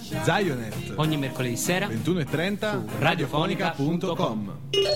Zionet. Ogni mercoledì sera 21:30 su radiofonica.com.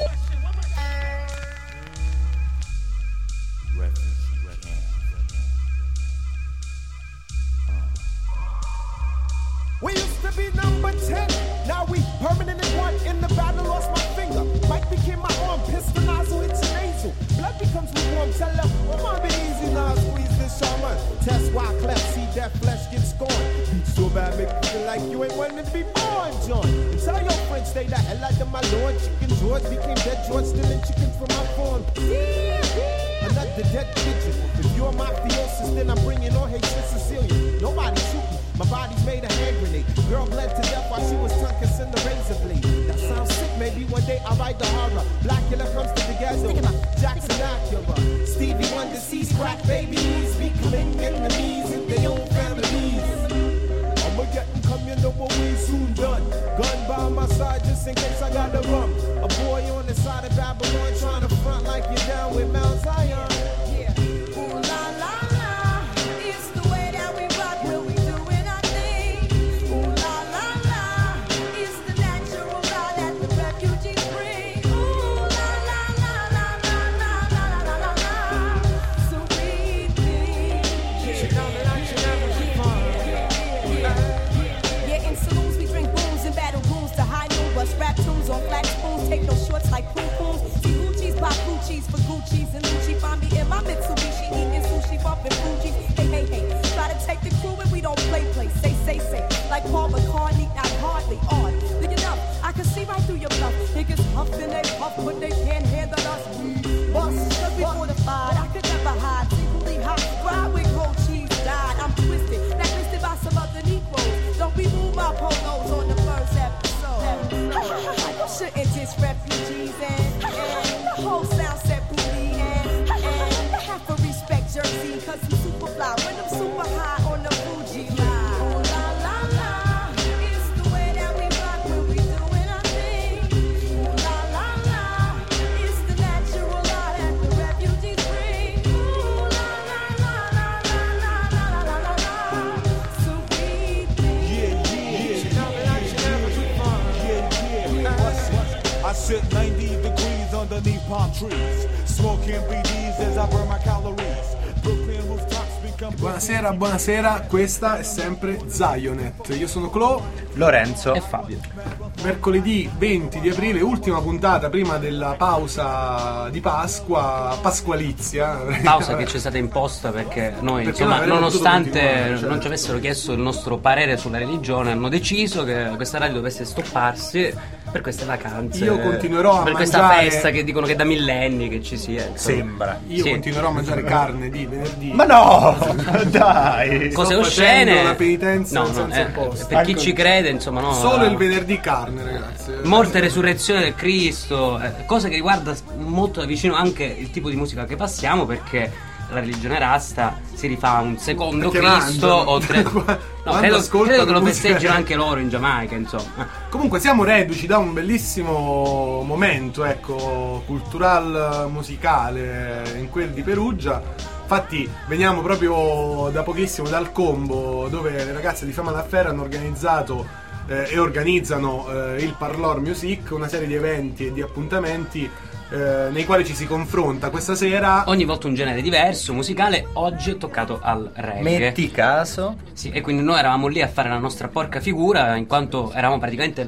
We used to be number 10, now we permanently one. In the battle, lost my finger. Mike became my arm, pistol nozzle, it's a nasal. Blood becomes lukewarm, tell them, come on, be easy now, squeeze this shaman. Test why cleft, see that flesh get scorned. Beat so bad, make you feel like you ain't wanting to be born, John. And tell your friends, stay the hell out of my lord. Chicken George became dead George, stealing chickens from my farm. Another dead pigeon. If you're mafiosis, then I'm bringing on hate to Sicilian. Nobody shoot me. My body's made a hand grenade. Girl bled to death while she was tongue-kissing the razor blade. That sounds sick, maybe one day I'll write the horror. Blackula comes to the ghetto. Jackson Acura. Stevie Wonder sees crack babies becoming enemies in their own families. I'ma get them come, you know what we soon done. Gun by my side just in case I gotta run. A boy on the side of Babylon trying to front like you're down with Mount Zion. Yeah. Ooh la la la. It's the way that we rock when we doing our thing. Ooh la la la. It's the natural law that the refugees bring. Ooh la la la la la la la la la la. So we think. Yeah, in saloons we drink booze and battle rooms to high noon. Bust rap tunes on flat spoons. Take no shorts like poo-poos. See Gucci's, buy Gucci's for Gucci's and Gucci. Find me in my Mitsubishi eating sushi, bumping Fuji. Hey, hey, hey. Try to take the crew and we don't play. Say. Like Paul McCartney, not hardly on. Look it up, I can see right through your bluff. Niggas huff and they puff, but they can't handle us. Bust, cause we fortified. I could never hide. Secretly hot, ride with cold cheese died. I'm twisted, blacklisted by some other Negroes. Don't we move my polos on the first episode. You shouldn't diss refugees and the whole sound set booty and have to respect Jersey cause we super fly when I'm super high on the Fuji line. Ooh la la la, it's the way that we rock when we doing our thing. Ooh la la la, it's the natural law that the refugees bring. Ooh la la la la la la la la la. So we think. I sit 90 degrees underneath palm trees, smoking BDs as I burn my calories. Brooklyn rooftops become. Buonasera, questa è sempre Zionet. Io sono Clo, Lorenzo e Fabio. mercoledì 20 di aprile, ultima puntata prima della pausa di Pasqua, pasqualizia. Pausa che ci è stata imposta perché noi, Perché insomma, non avremmo nonostante potuto continuare, cioè. non ci avessero chiesto il nostro parere sulla religione, hanno deciso che questa radio dovesse stopparsi per queste vacanze. Io continuerò a per questa mangiare- festa che dicono che da millenni che ci sia, insomma. sembra. Io Sì. continuerò a mangiare carne di venerdì. Ma no, dai. Cose Sto oscene. facendo una penitenza No, in senso opposto. per chi Anche- ci crede, insomma, no. Solo il venerdì carne, ragazzi. Morte e resurrezione del Cristo, cosa che riguarda molto da vicino anche il tipo di musica che passiamo, perché la religione rasta si rifà a un secondo Perché Cristo mangiano. o tre. Quando No, credo ascoltano che lo musica- festeggiano anche loro in Giamaica, insomma. Comunque siamo reduci da un bellissimo momento, ecco, cultural musicale in quel di Perugia. Infatti veniamo proprio da pochissimo dal Combo, dove le ragazze di Fama La Ferra hanno organizzato e organizzano il Parlor Music, una serie di eventi e di appuntamenti nei quali ci si confronta questa sera. Ogni volta un genere diverso, musicale. Oggi è toccato al reggae. Metti caso. Sì, e quindi noi eravamo lì a fare la nostra porca figura, in quanto eravamo praticamente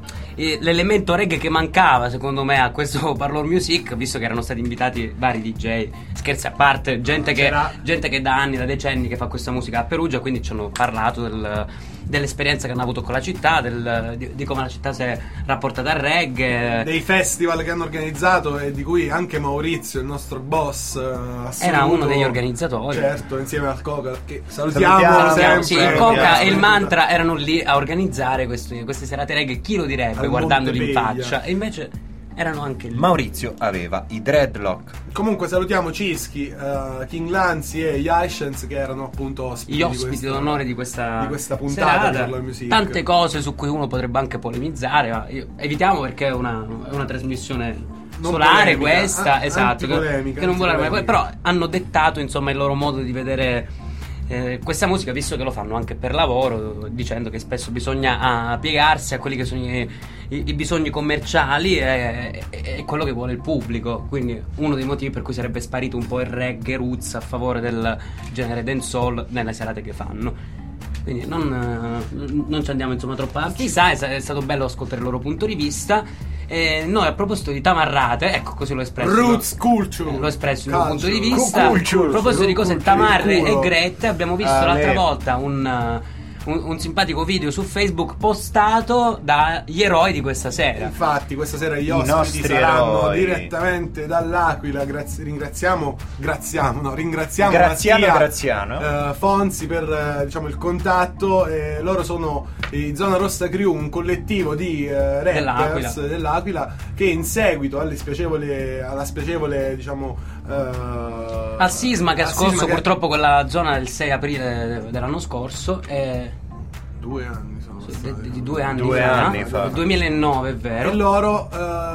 l'elemento reggae che mancava, secondo me, a questo Parlor Music, visto che erano stati invitati vari DJ. Scherzi a parte, gente che da anni, da decenni che fa questa musica a Perugia, quindi ci hanno parlato dell'esperienza che hanno avuto con la città, di come la città si è rapportata al reggae. Dei festival che hanno organizzato e di cui anche Maurizio, il nostro boss, Era uno degli organizzatori. Certo, insieme al Coca, che salutiamo Salutiamo, sempre. Sì, il Coca e il Salutiamo. Mantra erano lì a organizzare queste serate reggae, chi lo direbbe Al guardandoli in Montepeglia. faccia, e invece erano anche lì. Maurizio aveva i dreadlock. Comunque salutiamo Cischi, King Lanzi e Yashens, che erano appunto ospiti Gli ospiti d'onore di questa puntata di serata. Parlor Music. Tante cose su cui uno potrebbe anche polemizzare, ma evitiamo, perché è una trasmissione Non solare polemica, esatto, antipolemica, che non vuole antipolemica. però hanno dettato, insomma, il loro modo di vedere questa musica, visto che lo fanno anche per lavoro, dicendo che spesso bisogna piegarsi a quelli che sono i bisogni commerciali e quello che vuole il pubblico. Quindi uno dei motivi per cui sarebbe sparito un po' il reggae roots a favore del genere dancehall nelle serate che fanno. Quindi non ci andiamo insomma troppo a fissare, è stato bello ascoltare il loro punto di vista. Noi a proposito di tamarrate, ecco, così l'ho espresso. Roots culture. L'ho espresso il mio Culture. punto di vista. Culture. A proposito di cose Culture, tamarre il culo. e grette, abbiamo visto l'altra volta un simpatico video su Facebook postato dagli eroi di questa sera. Infatti questa sera gli I ospiti nostri saranno eroi. direttamente dall'Aquila. Ringraziamo Graziano Mattia, Graziano. Fonzi per diciamo il contatto. Loro sono i Zona Rossa Crew, un collettivo di rappers dell'Aquila che in seguito alla spiacevole diciamo Al sisma che ha scosso purtroppo quella zona del 6 aprile dell'anno scorso. 2 anni sono passati. Di 2 anni Due fa, anni fa. Del 2009 è vero. E loro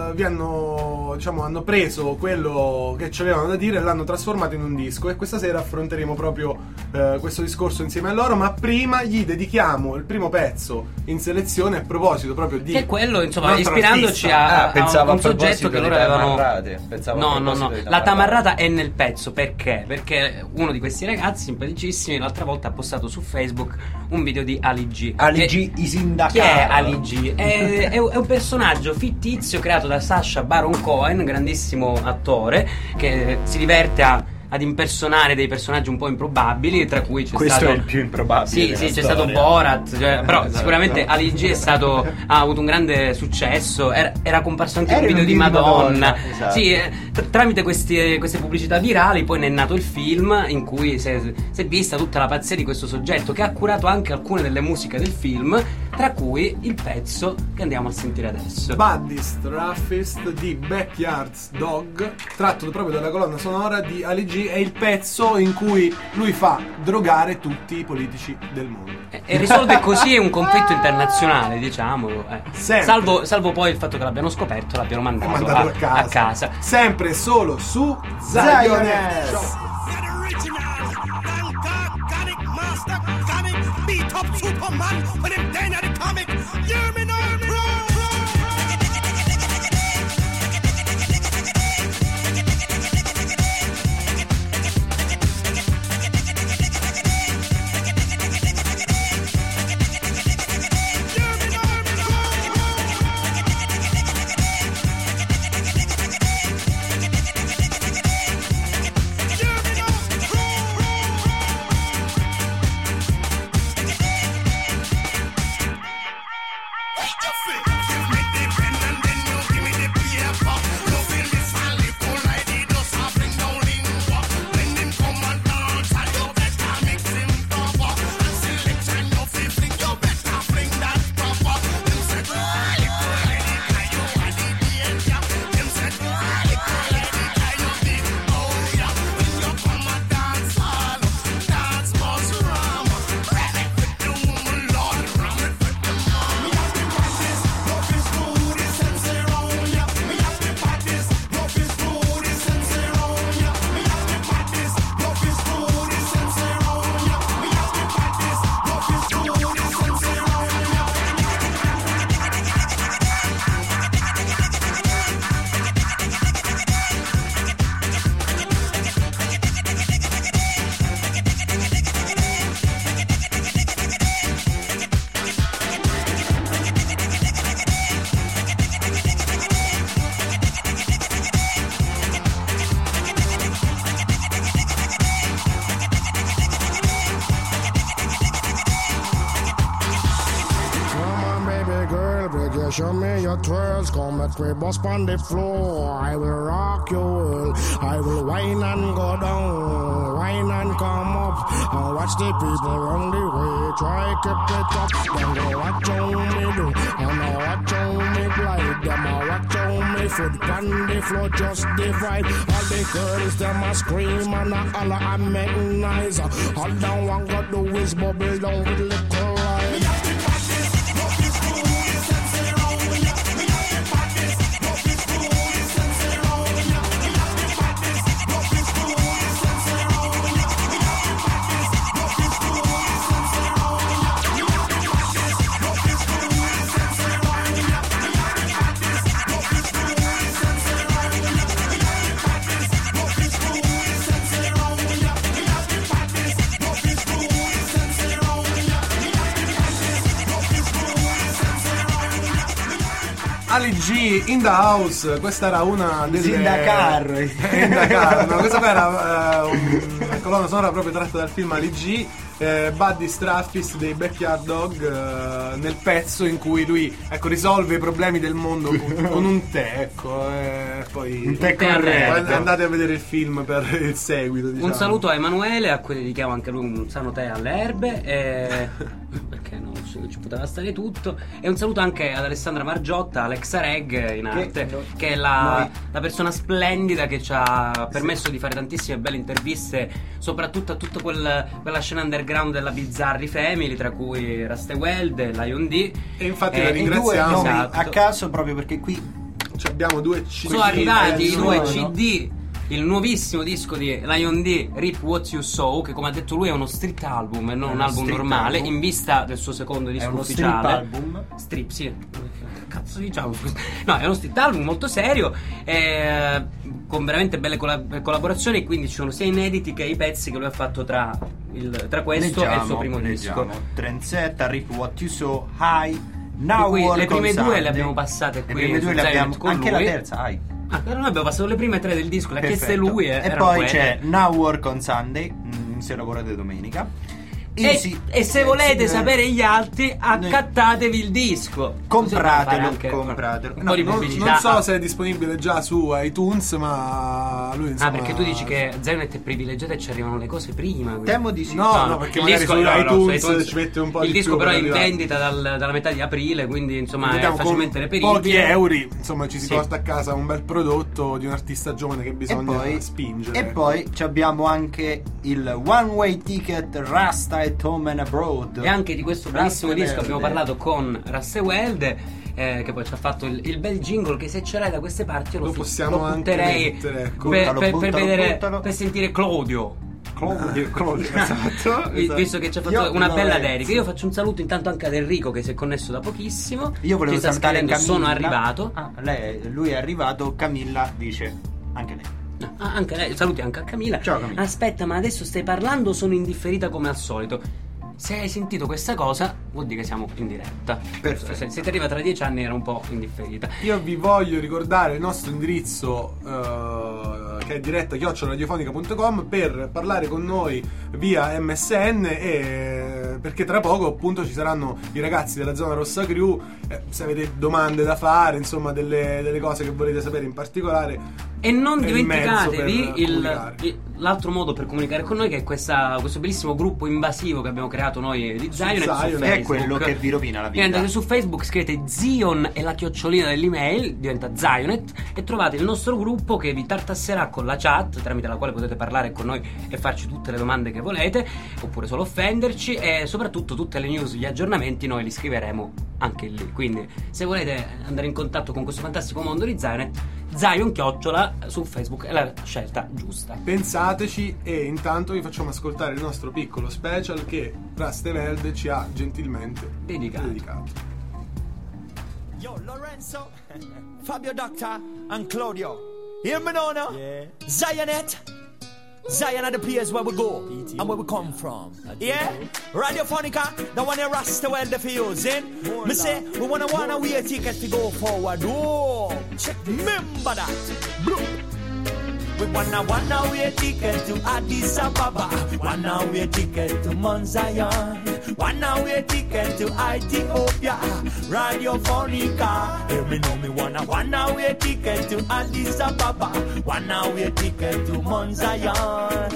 hanno preso quello che ci avevano da dire e l'hanno trasformato in un disco, e questa sera affronteremo proprio questo discorso insieme a loro, ma prima gli dedichiamo il primo pezzo in selezione a proposito proprio di Che è quello, insomma, un altro ispirandoci artista. a pensavo un a soggetto proposito che di loro avevano. tamarrate. Pensavo a No, proposito di la tamarrate. tamarrata è nel pezzo. Perché uno di questi ragazzi simpaticissimi l'altra volta ha postato su Facebook un video di Ali G. Ali G i sindacati. Chi è Ali G? È un personaggio fittizio creato da Sacha Baron Cohen, grandissimo attore che si diverte ad impersonare dei personaggi un po' improbabili, tra cui c'è Questo stato è il più improbabile. Sì, c'è della stato storia. Borat, però sicuramente Ali G ha avuto un grande successo, era comparso anche in un Era video di Madonna. esatto. Sì, tramite queste pubblicità virali poi ne è nato il film in cui si è vista tutta la pazzia di questo soggetto che ha curato anche alcune delle musiche del film, tra cui il pezzo che andiamo a sentire adesso. Baddest Roughest di Backyard's Dog, tratto proprio dalla colonna sonora di Ali G. È il pezzo in cui lui fa drogare tutti i politici del mondo. E risolve così un conflitto internazionale, diciamolo. Sempre. Salvo poi il fatto che l'abbiano scoperto e l'abbiano È mandato, mandato a casa. Sempre solo su Zioness. Beat up Superman when him then at the comic. Hear me now, Show me your twirls, come at me, bust on the floor. I will rock your world. I will whine and go down, whine and come up. And watch the people run the way, try keep it up. Then go watch how me do, and I watch how me glide. Them I watch how me foot on the floor, just divide. All the girls, them a scream and a holler and make noise. All down one got do is bubble down with liquor ride. Ali G in the house, questa era una delle Zindakar. No, questa qua era una colonna sonora proprio tratta dal film Ali G. Buddy Straffis dei Backyard Dog, nel pezzo in cui lui, ecco, risolve i problemi del mondo con un tè, ecco, poi Un tè con red. andate a vedere il film per il seguito, diciamo. Un saluto a Emanuele, a cui dedichiamo anche lui un sano tè alle erbe, perché non ci poteva stare tutto. E un saluto anche ad Alessandra Margiotta, Alexa Reg in arte, che è la persona splendida che ci ha permesso di fare tantissime belle interviste, soprattutto a tutta quella scena underground della Bizzarri Family, tra cui Rasteweld, Lion D. E infatti la ringraziamo. Due nomi Esatto. a caso, proprio perché qui Abbiamo 2 CD. Sono arrivati i 2 suono. CD, il nuovissimo disco di Lion D, Rip What You Sow, che come ha detto lui è uno street album e non un album street normale, album. in vista del suo secondo disco uno ufficiale. strip album. Strip, sì. Cazzo diciamo, scusa. No, è uno street album molto serio, con veramente belle collaborazioni, quindi ci sono sia inediti che i pezzi che lui ha fatto tra questo e il suo primo disco. Trendsetter, Rip What You Saw, High, Now Di cui Work le prime on 2 Sunday. le abbiamo passate qui Le prime 2 su le abbiamo, Zionist con anche lui. la terza, High. Però noi abbiamo passato le prime 3 del disco, le ha chieste Perfetto. lui E erano poi quelle. c'è Now Work on Sunday, se lavorate domenica. Easy. E se volete sapere gli altri, Noi- accattatevi il disco. Compratelo, Così compratelo. un No, po' di Non pubblicità. so se è disponibile già su iTunes, ma lui insomma. Ah, perché tu dici che Zionet è privilegiato e ci arrivano le cose prima. quindi. Temo di sì. No, perché il magari disco su no, iTunes su iTunes ci mette un po' il di disco più però è per in arrivare. vendita dalla metà di aprile, quindi insomma Vediamo, è facilmente con reperibile. pochi euro, insomma, ci si Sì. porta a casa un bel prodotto di un artista giovane che E bisogna poi, spingere. e poi ci abbiamo anche il One Way Ticket Rasta at Home and Abroad. E anche di questo bellissimo Rasteweld. disco abbiamo parlato con Rasteweld, che poi ci ha fatto il bel jingle che se ce l'hai da queste parti io Lo possiamo lo anche butterei mettere, ecco. per Buttalo, vedere, buttalo. per sentire Claudio. Esatto. Visto che ci ha fatto Io una bella Lorenzo. dedica. Io faccio un saluto intanto anche ad Enrico che si è connesso da pochissimo. Io volevo Ci sta salutare scrivendo, Camilla. sono arrivato. Lui è arrivato, Camilla dice anche lei. Ah, anche lei, saluti anche a Camilla. Ciao, Camilla. Aspetta, ma adesso stai parlando o sono indifferita come al solito? Se hai sentito questa cosa, vuol dire che siamo in diretta. Perfetto. Se ti arriva tra 10 anni era un po' indifferita. Io vi voglio ricordare il nostro indirizzo che è diretta@radiofonica.com per parlare con noi via MSN e perché tra poco appunto ci saranno i ragazzi della Zona Rossa Crew, se avete domande da fare, insomma delle cose che volete sapere in particolare. E non È il mezzo dimenticatevi per comunicare. l'altro modo per comunicare con noi, che è questo bellissimo gruppo invasivo che abbiamo creato noi di Zionet su Zionet. Facebook. È quello che vi rovina la vita. Andate su Facebook, scrivete Zion e la chiocciolina dell'email, diventa Zionet, e trovate il nostro gruppo che vi tartasserà con la chat tramite la quale potete parlare con noi e farci tutte le domande che volete, oppure solo offenderci, e soprattutto tutte le news, gli aggiornamenti noi li scriveremo anche lì. Quindi se volete andare in contatto con questo fantastico mondo di Zionet, Zion chiocciola su Facebook è la scelta giusta. Pensateci, e intanto vi facciamo ascoltare il nostro piccolo special che Rasteweld ci ha gentilmente dedicato. Yo, Lorenzo, Fabio Doctor, and Claudio. Hear me now, no? Yeah. Zionet. Zion are the place where we go and where we come from. Yeah? Radiofonica, the one you Rasteweld for using. Me say, we wanna way ticket to go forward. Oh, check, remember that. Bloop. We wanna way ticket to Addis Ababa. Wanna way ticket to Mount Zion. Wanna way ticket to Ethiopia. Radiofonica. Hear me know me wanna way ticket to Addis Ababa. Wanna way ticket to Mount Zion.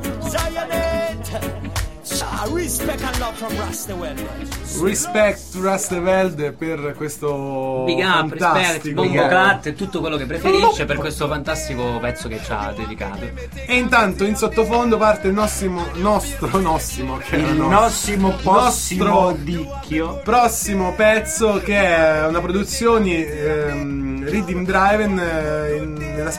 Zionet. Respect and love from Rasteweld. Respect to Rasteweld per questo Big up, respect, fantastico bombo clat e tutto quello che preferisce per questo fantastico pezzo che ci ha dedicato. E intanto in sottofondo parte il nostro Dicchio. prossimo pezzo, che è una produzione Rhythm Driven nello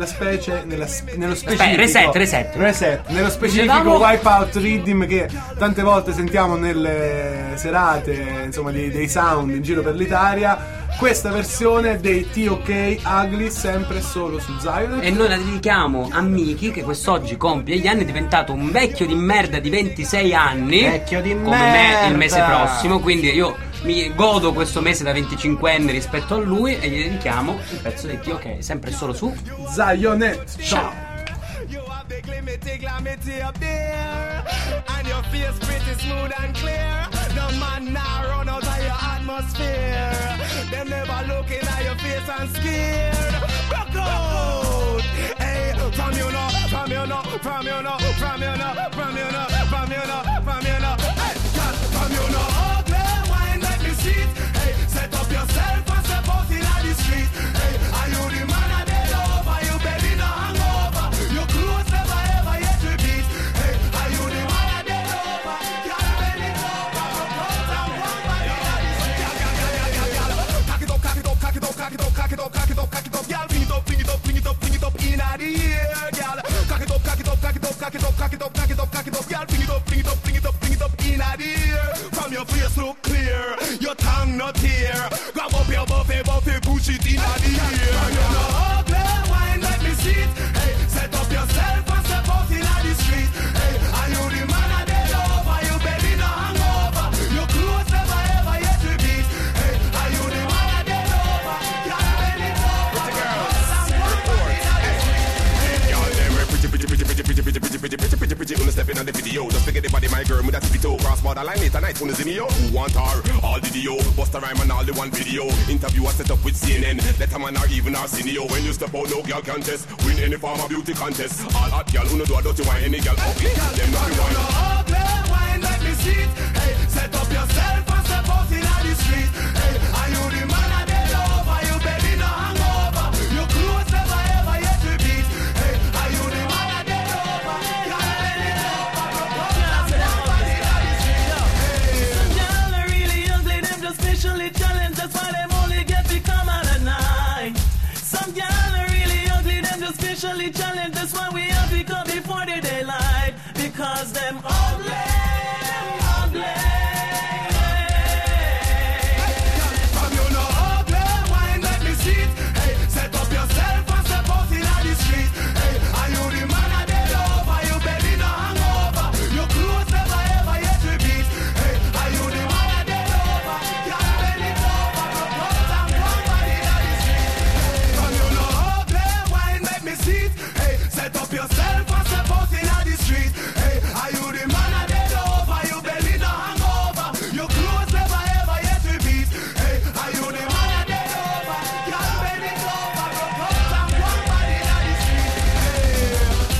specifico Reset. nello specifico Dicevamo- Wipeout Rhythm che tante volte sentiamo nelle serate, insomma, dei sound in giro per l'Italia. Questa versione dei TOK Ugly, sempre e solo su Zion. E noi la dedichiamo a Miki, che quest'oggi compie gli anni, è diventato un vecchio di merda di 26 anni. Vecchio di come merda. me il mese prossimo. Quindi io mi godo questo mese da 25enne rispetto a lui e gli dedichiamo il pezzo di Tio, che è sempre solo su Zionette. Ciao. You have the glimity up there, and your face pretty smooth and clear. No man now run out of your atmosphere. Them never looking at your face and scared. Rock out, hey, from you know, from you know, from you know, from you know, from you know, from you know, from you know, hey, girl, from you know, ugly wine let me see it. Hey, set up yourself and step out in the street. Hey, are you the man of the lover? You belly no hangover. Your clothes never ever yet repeat. Hey, are you the man of the lover? Girl, bend it over, rock out and walk by the street. Cock it up, cock it up, cock it up, cock it up, cock it up, cock it up, cock it up, girl, bring it up, bring it up, bring it up, bring it up in the air, girl. Cock it up, cock it up, cock it up, cock it up, cock it up, cock it up, cock it up, girl, bring it up, bring it up, bring it up, bring it up in the air. From your face look clear, your tongue not here. Grab up your buffet, buffet, push it in the air. From your ugly wine, let me see it. Hey, set up yourself and step out in the street. Hey, are you the man of the lover? You belly no hangover. Your clothes never ever yet repeat. Hey, are you the man of the lover? Girl, bend it over. Pretty girls, report. Hey, y'all them we're pretty. Wanna step in on the video, just forget the body, my girl, with that tippy toe. Cross border line later night, wanna see me, yo. Who want her? All the dio, bust a rhyme and all the one video. Interview I set up with CNN, let a man or even our senior. When you step out, no girl can test. Win any form of beauty contest. All hot girl, who no do a dirty wine, any girl ugly. Them not the wine. Ugly wine, let me see it. Hey, set up yourself and step out in the street. Hey, are you the man of the lover? You belly no hangover. Your clothes never ever yet repeat. Hey, are you the man of the lover? Girl, bend it over, rock out and walk by the street. Some y'all are really ugly, them just visually challenged. That's why them only get to come out at night. Some y'all are really ugly, them just visually challenged. That's why we have to come before the daylight. Because them ugly, ugly. From you know ugly wine, let me see it. Hey, set up yourself and step out in the street. Hey, are you the man of the lover? You belly no hangover. Your clothes never ever yet repeat. Hey, are you the man of the lover? Girl, bend it over, rock out and walk by the street. From you know ugly wine, let me see it. Hey, set up yourself and step out in the street. Hey, are you the man of the lover? You belly no hangover. Your clothes never ever yet repeat. Hey, are you the man of the lover? Girl, bend it over, rock out and walk by the street.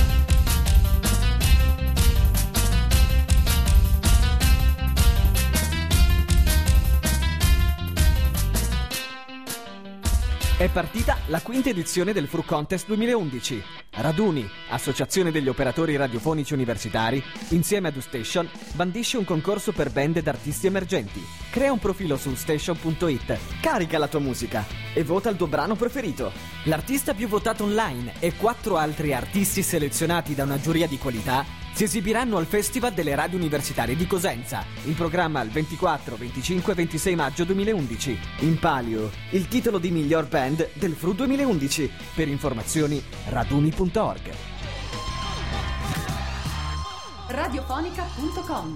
È partita la quinta edizione del Fru Contest 2011. Raduni, Associazione degli Operatori Radiofonici Universitari, insieme ad U-Station, bandisce un concorso per band ed artisti emergenti. Crea un profilo su ustation.it, carica la tua musica e vota il tuo brano preferito. L'artista più votato online e 4 altri artisti selezionati da una giuria di qualità si esibiranno al Festival delle Radio Universitarie di Cosenza, in programma il 24, 25 e 26 maggio 2011. In palio, il titolo di miglior band del Fru 2011. Per informazioni, raduni.org. Radiofonica.com.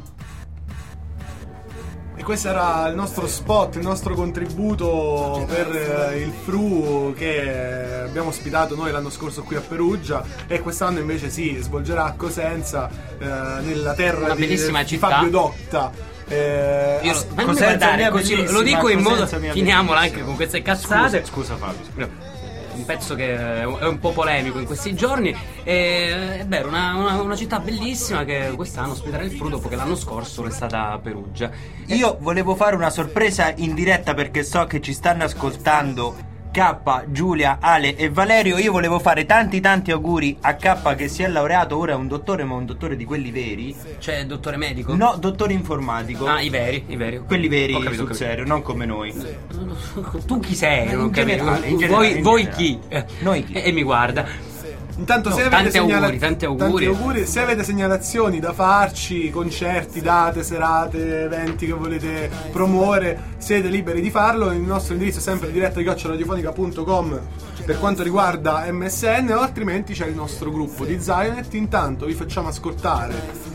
E questo era il nostro spot, il nostro contributo per il Fru che abbiamo ospitato noi l'anno scorso qui a Perugia e quest'anno invece si svolgerà a Cosenza, nella terra una di bellissima città. Fabio Dotta. Guardare, così, lo dico in modo, finiamola anche con queste cazzate. Scusa Fabio. Un pezzo che è un po' polemico in questi giorni. È vero, una città bellissima che quest'anno ospiterà il Fru dopo che l'anno scorso è stata Perugia. Io volevo fare una sorpresa in diretta perché so che ci stanno ascoltando K, Giulia, Ale e Valerio. Io volevo fare tanti auguri a K che si è laureato, ora è un dottore, ma un dottore di quelli veri. Cioè dottore medico? No, dottore informatico. Ah, i veri. Quelli veri, Ho capito. serio, non come noi. Tu chi sei? In Non generale, capito. Voi chi? Noi chi? E mi guarda. Intanto No, se avete tanti auguri. Se avete segnalazioni da farci, concerti, date, serate, eventi che volete promuovere, siete liberi di farlo. Il nostro indirizzo è sempre diretta@radiofonica.com per quanto riguarda MSN, o altrimenti c'è il nostro gruppo di Zionet. Intanto vi facciamo ascoltare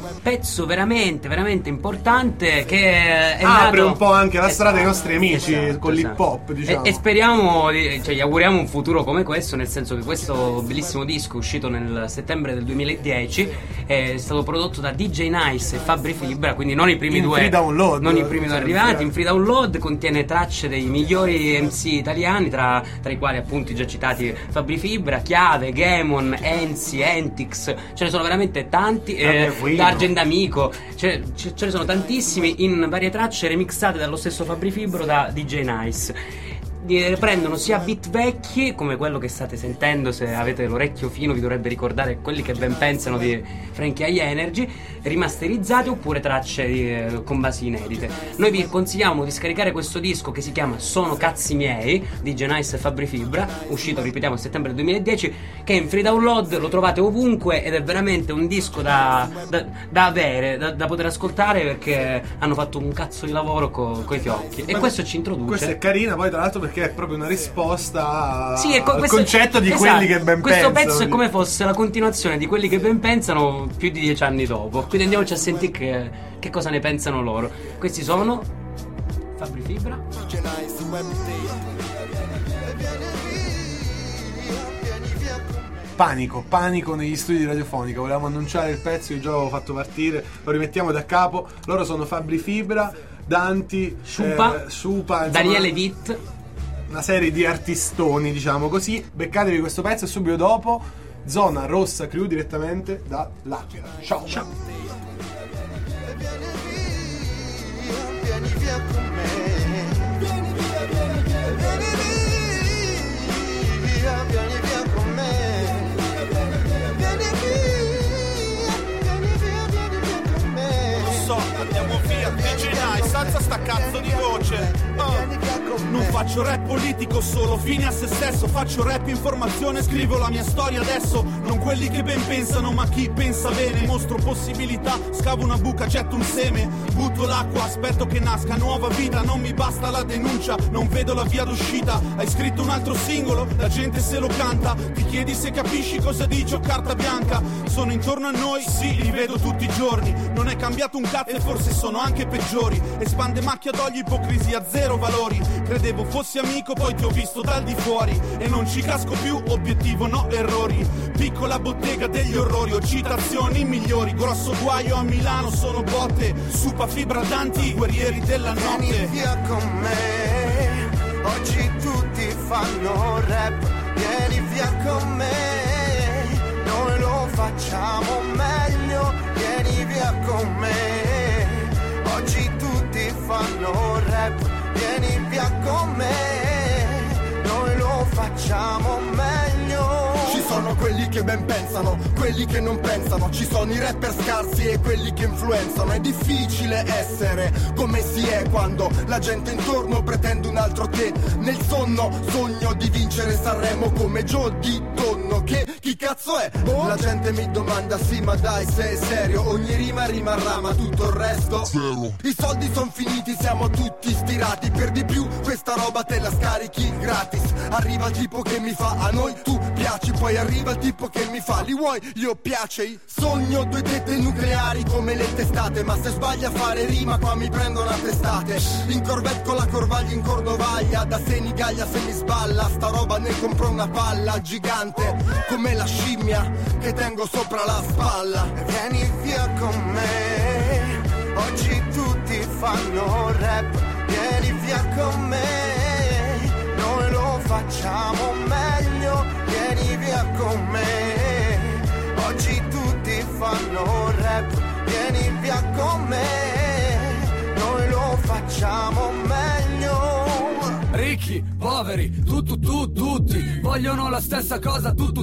pezzo veramente veramente importante che è apre nato... un po' anche la strada ai nostri amici esatto, con l'hip hop, diciamo. E speriamo, cioè gli auguriamo un futuro come questo, nel senso che questo bellissimo disco uscito nel settembre del 2010 è stato prodotto da DJ Nice e Fabri Fibra, quindi non i primi due, free download, non i primi due arrivati, in free download, contiene tracce dei migliori MC italiani, tra i quali appunto i già citati Fabri Fibra, Chiave, Gamon, Enzi, Entix, ce ne sono veramente tanti, D'Argent D'Amico, ce ne sono tantissimi in varie tracce remixate dallo stesso Fabri Fibra da DJ Nice. Prendono sia beat vecchi, come quello che state sentendo, se avete l'orecchio fino vi dovrebbe ricordare Quelli che ben pensano di Frankie High Energy, rimasterizzate, oppure tracce con basi inedite. Noi vi consigliamo di scaricare questo disco che si chiama Sono Cazzi Miei di Genice e Fabri Fibra, uscito, ripetiamo, a settembre 2010, che è in free download, lo trovate ovunque ed è veramente un disco da avere, da poter ascoltare, perché hanno fatto un cazzo di lavoro coi fiocchi. E questo ci introduce. Questa è carina, poi tra l'altro perché è proprio una risposta al concetto di quelli che ben questo pensano. Questo pezzo è come fosse la continuazione di Quelli che ben pensano più di 10 anni dopo. Quindi andiamoci a sentire che cosa ne pensano loro. Questi sono Fabri Fibra. Panico negli studi di Radiofonica. Volevamo annunciare il pezzo, io già l'avevo fatto partire, lo rimettiamo da capo. Loro sono Fabri Fibra, Danti, Supa, insomma, Daniele Witt, una serie di artistoni, diciamo così. Beccatevi questo pezzo e subito dopo Zona Rossa Crew direttamente da L'Aquila. Ciao. Vieni via con me. Vieni via con me. Vieni via con me. Lo so, andiamo via, DJ Nice, alza sta cazzo di voce. Non faccio rap politico solo, fine a se stesso. Faccio rap informazione, scrivo la mia storia adesso. Non quelli che ben pensano, ma chi pensa bene. Mostro possibilità, scavo una buca, getto un seme. Butto l'acqua, aspetto che nasca nuova vita. Non mi basta la denuncia, non vedo la via d'uscita. Hai scritto un altro singolo, la gente se lo canta. Ti chiedi se capisci cosa dice o carta bianca. Sono intorno a noi, sì, li vedo tutti i giorni. Non è cambiato un cazzo e forse sono anche peggiori. Espande macchia d'olio, ipocrisia, zero valori. Credevo fossi amico, poi ti ho visto dal di fuori. E non ci casco più, obiettivo no errori. Piccola bottega degli orrori, ho citazioni migliori. Grosso guaio a Milano, sono botte. Supa Fibra, Danti, guerrieri della notte. Vieni via con me, oggi tutti fanno rap. Vieni via con me, noi lo facciamo meglio. Vieni via con me, oggi tutti fanno rap. Vieni via con me, noi lo facciamo meglio. Ci sono quelli che ben pensano, quelli che non pensano. Ci sono i rapper scarsi e quelli che influenzano. È difficile essere come si è quando la gente intorno pretende un altro te. Nel sonno sogno di vincere Sanremo come Joe di Tonno. Che chi cazzo è? La gente mi domanda sì ma dai sei serio. Ogni rima rimarrà ma tutto il resto zero. I soldi son finiti, siamo tutti stirati. Per di più questa roba te la scarichi gratis. Arriva il tipo che mi fa a noi tu piaci. Poi arriva il tipo che mi fa li vuoi, gli ho piace. Sogno due tette nucleari come le testate. Ma se sbagli a fare rima qua mi prendono a testate. In Corvette con la Corvaglia in Cornovaglia. Da Senigallia se mi sballa sta roba ne compro una palla gigante come la scimmia che tengo sopra la spalla. Vieni via con me, oggi tutti fanno rap. Vieni via con me, noi lo facciamo meglio. Vieni via con me, oggi tutti fanno rap. Vieni via con me, noi lo facciamo meglio. Ricchi, poveri, tutti vogliono la stessa cosa, tutti.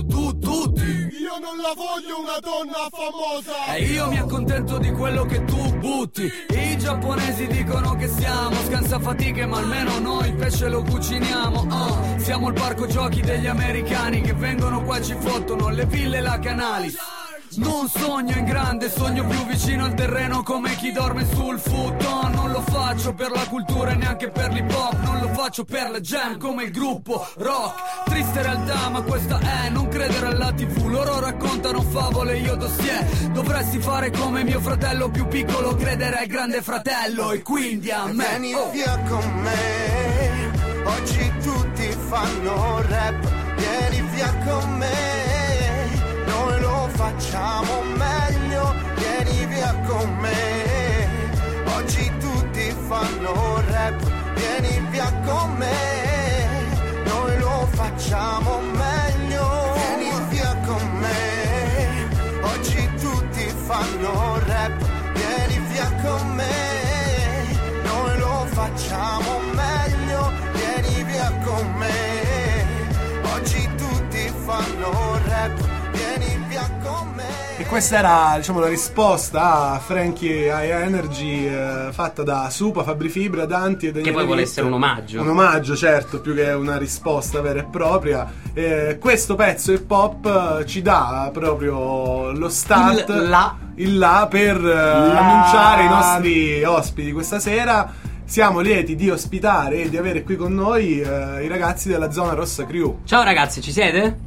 Io non la voglio una donna famosa. E io mi accontento di quello che tu butti. I giapponesi dicono che siamo scansafatiche, ma almeno noi il pesce lo cuciniamo. Siamo il parco giochi degli americani che vengono qua e ci fottono le ville e la Canali. Non sogno in grande, sogno più vicino al terreno come chi dorme sul futon. Non lo faccio per la cultura e neanche per l'hip hop, non lo faccio per la jam come il gruppo rock. Triste realtà ma questa è, non credere alla TV, loro raccontano favole, io dossier. Dovresti fare come mio fratello più piccolo, credere al grande fratello e quindi a me. Vieni via con me, oggi tutti fanno rap. Vieni via con me, noi lo facciamo meglio. Vieni via con me, oggi tutti fanno rap. Vieni via con me, noi lo facciamo meglio. Vieni via con me, oggi tutti fanno rap. Vieni via con me, noi lo facciamo meglio. Vieni via con me, oggi tutti fanno rap. Vieni via con me. E questa era, diciamo, la risposta a Frankie High Energy fatta da Supa, Fabri Fibra, Danti e Daniele. Che poi vuole Vitt. essere un omaggio. Un omaggio, certo, più che una risposta vera e propria. Questo pezzo hip hop ci dà proprio lo start, il là per annunciare i nostri ospiti questa sera. Siamo lieti di ospitare e di avere qui con noi i ragazzi della Zona Rossa Crew. Ciao ragazzi, ci siete?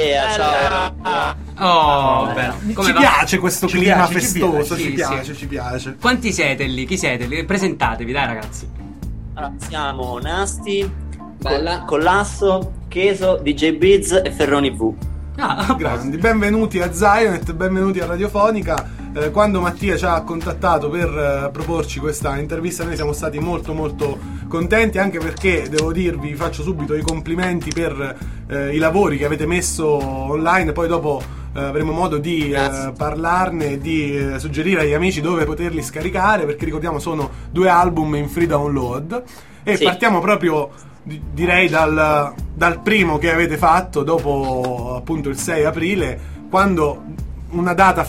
Ciao. Oh, bello. Come Ci va? piace questo Ci clima piace, festoso, sì, ci piace, sì. ci piace. Quanti siete lì? Chi siete lì? Presentatevi, dai ragazzi. Allora, siamo Nasti, Collasso, Cheso, DJ Biz e Ferroni V. Grandi, benvenuti a Zionet, benvenuti a Radiofonica. Quando Mattia ci ha contattato per proporci questa intervista, noi siamo stati molto molto contenti, anche perché devo dirvi, vi faccio subito i complimenti per i lavori che avete messo online. Poi dopo avremo modo di parlarne, di suggerire agli amici dove poterli scaricare, perché ricordiamo sono 2 album in free download. E Sì. partiamo proprio, direi, dal primo che avete fatto dopo appunto il 6 aprile, quando una data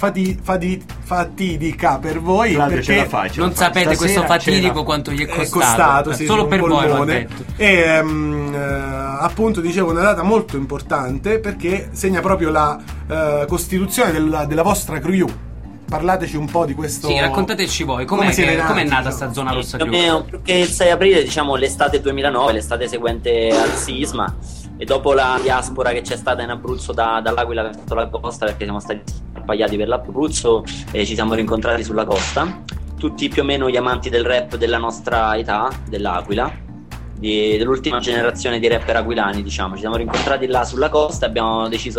fatidica per voi, Claudio, perché ce la faccio. Non sapete questo Stasera fatidico c'era. quanto gli è è costato. costato, sì, Solo un per voi l'ho polmone. detto. E appunto dicevo, una data molto importante perché segna proprio la costituzione della vostra crew. Parlateci un po' di questo. Sì, raccontateci voi, com'è siete nati, nata diciamo. sta Zona Rossa Più o Crew? meno, più che il 6 aprile, diciamo l'estate 2009, l'estate seguente al sisma, e dopo la diaspora che c'è stata in Abruzzo dall'Aquila verso la costa, perché siamo stati sparpagliati per l'Abruzzo e ci siamo rincontrati sulla costa, tutti più o meno gli amanti del rap della nostra età, dell'Aquila, dell'ultima generazione di rapper aquilani, diciamo. Ci siamo rincontrati là sulla costa e abbiamo deciso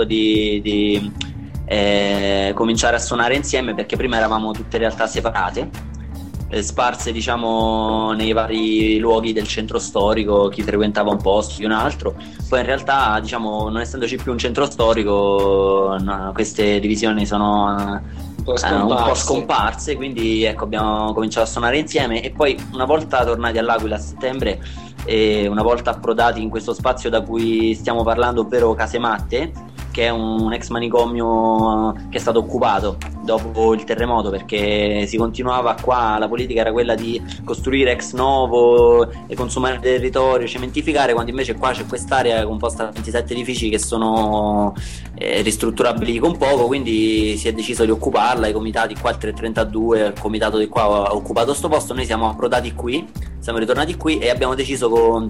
di cominciare a suonare insieme, perché prima eravamo tutte realtà separate, sparse, diciamo, nei vari luoghi del centro storico, chi frequentava un posto, chi un altro. Poi in realtà, diciamo, non essendoci più un centro storico, no, queste divisioni sono un po' scomparse, quindi ecco, abbiamo cominciato a suonare insieme. E poi, una volta tornati all'Aquila a settembre e una volta approdati in questo spazio da cui stiamo parlando, ovvero Casematte, che è un ex manicomio che è stato occupato dopo il terremoto, perché si continuava qua, la politica era quella di costruire ex novo e consumare il territorio, cementificare, quando invece qua c'è quest'area composta da 27 edifici che sono ristrutturabili con poco, quindi si è deciso di occuparla. I comitati qua, il 332, il comitato di qua ha occupato sto posto, noi siamo approdati qui, siamo ritornati qui e abbiamo deciso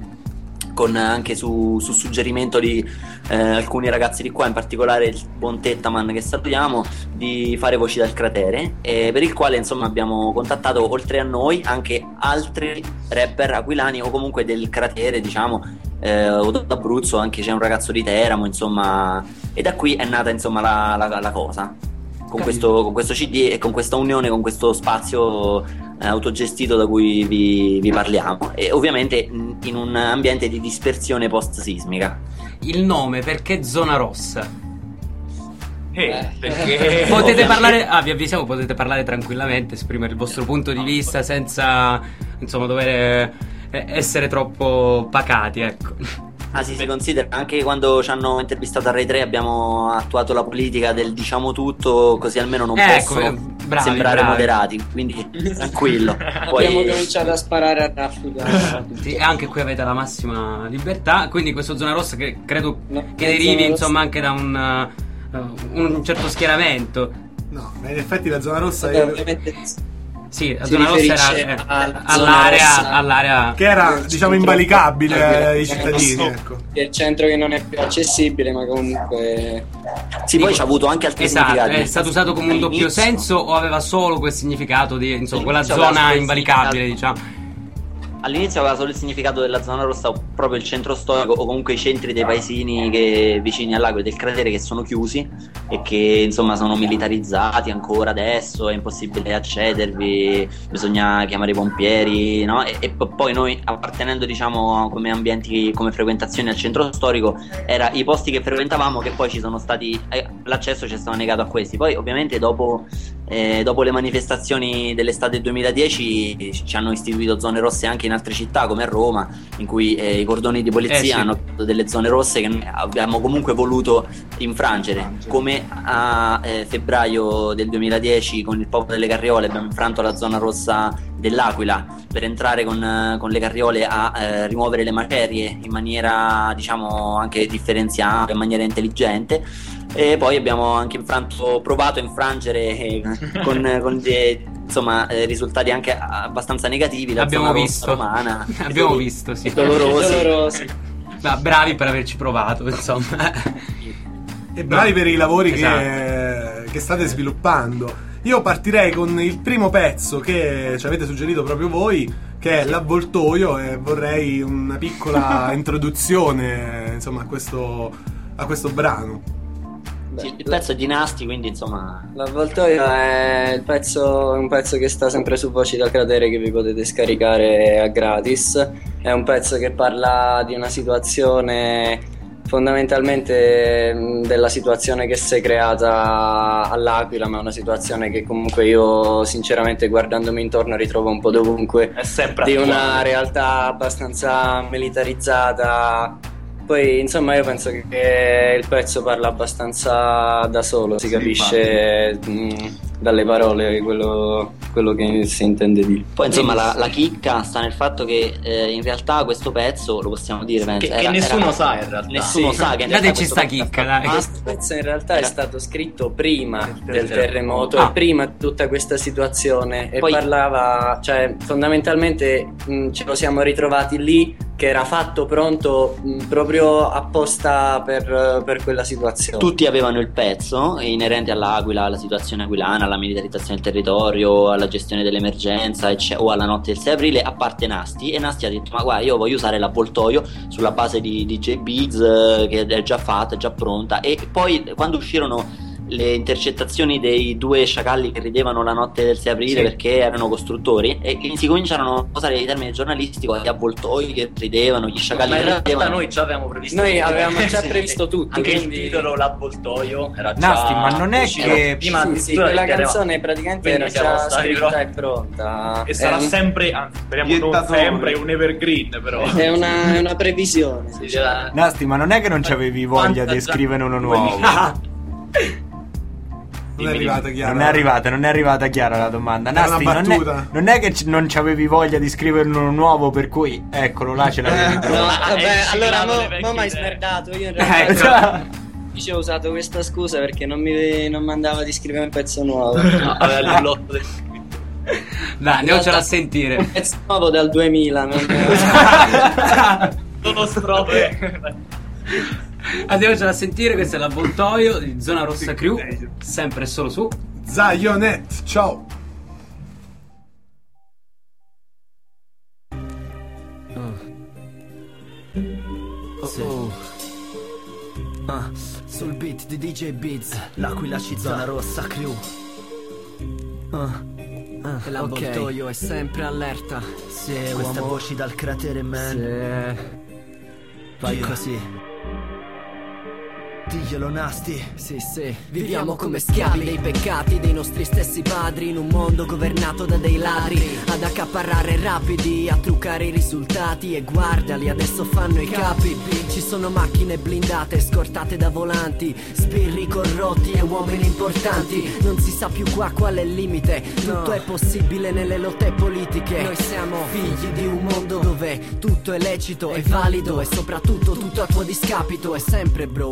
con anche su suggerimento di alcuni ragazzi di qua, in particolare il buon Tettaman, che salutiamo, di fare Voci dal Cratere, per il quale insomma abbiamo contattato, oltre a noi, anche altri rapper aquilani o comunque del cratere, diciamo, o d'Abruzzo. Anche c'è un ragazzo di Teramo, insomma, e da qui è nata insomma la cosa, con questo CD e con questa unione, con questo spazio autogestito da cui vi parliamo, e ovviamente in un ambiente di dispersione post-sismica. Il nome, perché Zona Rossa? Perché Potete parlare, vi avvisiamo, potete parlare tranquillamente, esprimere il vostro punto di vista senza, insomma, dover essere troppo pacati, ecco. Ah sì, si considera, anche quando ci hanno intervistato a Rai 3 abbiamo attuato la politica del diciamo tutto, così almeno non possono sembrare moderati, quindi tranquillo. Abbiamo cominciato a sparare a raffica. Sì, anche qui avete la massima libertà, quindi questo Zona Rossa che credo che Zona derivi, Rossa. insomma, anche da un certo schieramento. No, ma in effetti la zona rossa sì, la zona rossa era all'area che era, diciamo, invalicabile ai cittadini, ecco. Il centro che non è più accessibile, ma comunque sì, poi c'ha avuto anche altri significati. È stato usato come un doppio senso o aveva solo quel significato di, insomma, quella zona invalicabile, diciamo? All'inizio aveva solo il significato della zona rossa, proprio il centro storico o comunque i centri dei paesini vicini all'Aquila del cratere, che sono chiusi e che insomma sono militarizzati ancora adesso, è impossibile accedervi, bisogna chiamare i pompieri, no? E poi noi, appartenendo, diciamo, come ambienti, come frequentazioni al centro storico, era i posti che frequentavamo che poi ci sono stati, l'accesso ci è stato negato a questi. Poi ovviamente dopo le manifestazioni dell'estate 2010 ci hanno istituito zone rosse anche in altre città come a Roma, in cui i cordoni di polizia hanno fatto delle zone rosse che noi abbiamo comunque voluto infrangere, come a febbraio del 2010 con il popolo delle Carriole abbiamo infranto la zona rossa dell'Aquila per entrare con le carriole a rimuovere le macerie in maniera, diciamo, anche differenziata, in maniera intelligente. E poi abbiamo anche provato a infrangere con insomma risultati anche abbastanza negativi la abbiamo zona visto romana. Abbiamo visto, sì. Dolorosi. Ma bravi per averci provato, insomma. E bravi per i lavori che state sviluppando. Io partirei con il primo pezzo che ci avete suggerito proprio voi, che è l'Avvoltoio, e vorrei una piccola introduzione, insomma, a questo brano. Sì, il pezzo è di Nasti, quindi insomma l'Avvoltoio è un pezzo che sta sempre su Voci dal Cratere, che vi potete scaricare a gratis. È un pezzo che parla di una situazione, fondamentalmente della situazione che si è creata all'Aquila, ma è una situazione che comunque io sinceramente, guardandomi intorno, ritrovo un po' dovunque, è sempre di una realtà abbastanza militarizzata. Poi insomma io penso che il pezzo parla abbastanza da solo, si capisce dalle parole quello che si intende dire. Poi insomma la chicca sta nel fatto che in realtà questo pezzo, lo possiamo dire, penso, che nessuno sa in realtà. Nessuno sa che in realtà ci sta chicca, dai. Questo pezzo in realtà è stato scritto prima del terremoto e prima di tutta questa situazione, e poi parlava, cioè fondamentalmente ce lo siamo ritrovati lì, che era fatto pronto proprio apposta per quella situazione. Tutti avevano il pezzo inerente all'Aquila, alla situazione aquilana, alla militarizzazione del territorio, alla gestione dell'emergenza o alla notte del 6 aprile, a parte Nasti. E Nasti ha detto: ma guarda, io voglio usare l'Avvoltoio sulla base di DJ Beats, che è già fatta, è già pronta. E poi quando uscirono le intercettazioni dei due sciacalli che ridevano la notte del 6 aprile perché erano costruttori, e si cominciarono a usare i termini giornalistici, gli avvoltoi che ridevano, gli sciacalli ma in che realtà ridevano. noi già avevamo previsto previsto tutto, anche quindi... il titolo l'Avvoltoio era già Nasti, ma non è che quella canzone praticamente era già scritta e pronta, e sarà sempre, anzi speriamo non sempre, un evergreen, però è una previsione. Nasti, ma non è che non c'avevi voglia di scrivere uno nuovo? Non è arrivata chiara. Non è arrivata chiara la domanda. Nasti, non è che non c'avevi voglia di scrivere uno nuovo, per cui eccolo là, ce l'avevi. No, vabbè, allora mo m'hai smerdato. Io in realtà ci ho usato questa scusa perché non mandava di scrivere un pezzo nuovo. Aveva il lotto del... Dai, andiamocela a sentire. Un pezzo nuovo dal 2000. Sono strofe. Andiamocela a sentire, questo è l'Avvoltoio di Zona Rossa Crew, sempre e solo su Zionet. Ciao. Sul beat di DJ Beats, l'Aquila Zona Rossa Crew. E l'Avvoltoio è sempre allerta. Queste voci dal cratere, man. Vai così. Diglielo, Nasti. Sì. Viviamo come schiavi dei peccati dei nostri stessi padri, in un mondo governato da dei ladri, ad accaparrare rapidi, a truccare i risultati. E guardali, adesso fanno i capi. Ci sono macchine blindate, scortate da volanti, sbirri corrotti e uomini importanti. Non si sa più qua qual è il limite. Tutto è possibile nelle lotte politiche. Noi siamo figli di un mondo dove tutto è lecito e valido, e soprattutto tutto a tuo discapito. E sempre, bro, ti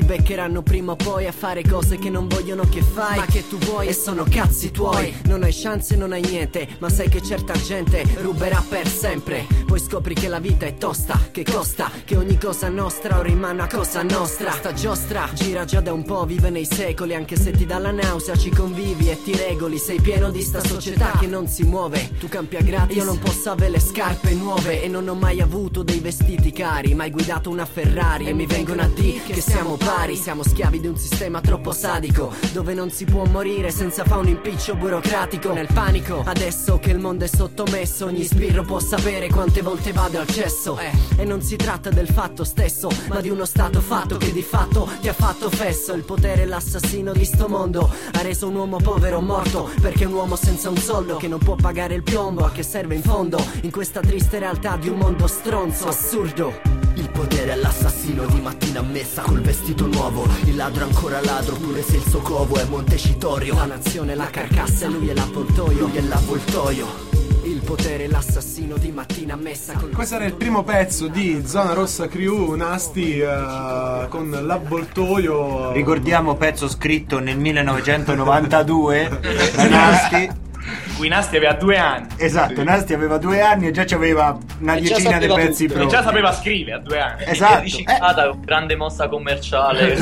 beccheranno prima o poi a fare cose che non vogliono che fai, ma che tu vuoi, e sono cazzi tuoi. Non hai chance e non hai niente, ma sai che certa gente ruberà per sempre. Poi scopri che la vita è tosta, che costa, che ogni cosa nostra ora in mano a cosa nostra. Sta giostra gira già da un po', vive nei secoli, anche se ti dà la nausea ci convivi e ti regoli. Sei pieno di sta società che non si muove, tu campi a gratis, io non posso avere le scarpe nuove. E non ho mai avuto dei vestiti cari, mai guidato una Ferrari, e mi vengono a dire che siamo pari. Siamo schiavi di un sistema troppo sadico, dove non si può morire senza fa un impiccio burocratico. Nel panico, adesso che il mondo è sottomesso, ogni sbirro può sapere quante volte vado al cesso. E non si tratta del fatto stesso, ma di uno stato fatto che di fatto ti ha fatto fesso. Il potere è l'assassino di sto mondo, ha reso un uomo povero morto, perché un uomo senza un soldo che non può pagare il piombo, a che serve in fondo in questa triste realtà di un mondo stronzo, assurdo. Il potere è l'assassino di mattina a messa col vestito nuovo, il ladro ancora ladro pure se il suo covo è Montecitorio. La nazione è la carcassa e lui è l'avvoltoio, lui è l'avvoltoio. Il potere è l'assassino di mattina a messa col... Questo era il primo pezzo di Zona Rossa Crew, Nasty, con l'avvoltoio. Ricordiamo, pezzo scritto nel 1992 da Nasty. Cui Nasty aveva 2 anni. Esatto, sì. Nasty aveva 2 anni e già c'aveva una decina di pezzi pronti. E già sapeva scrivere a 2 anni. Esatto. Riciclata, grande mossa commerciale.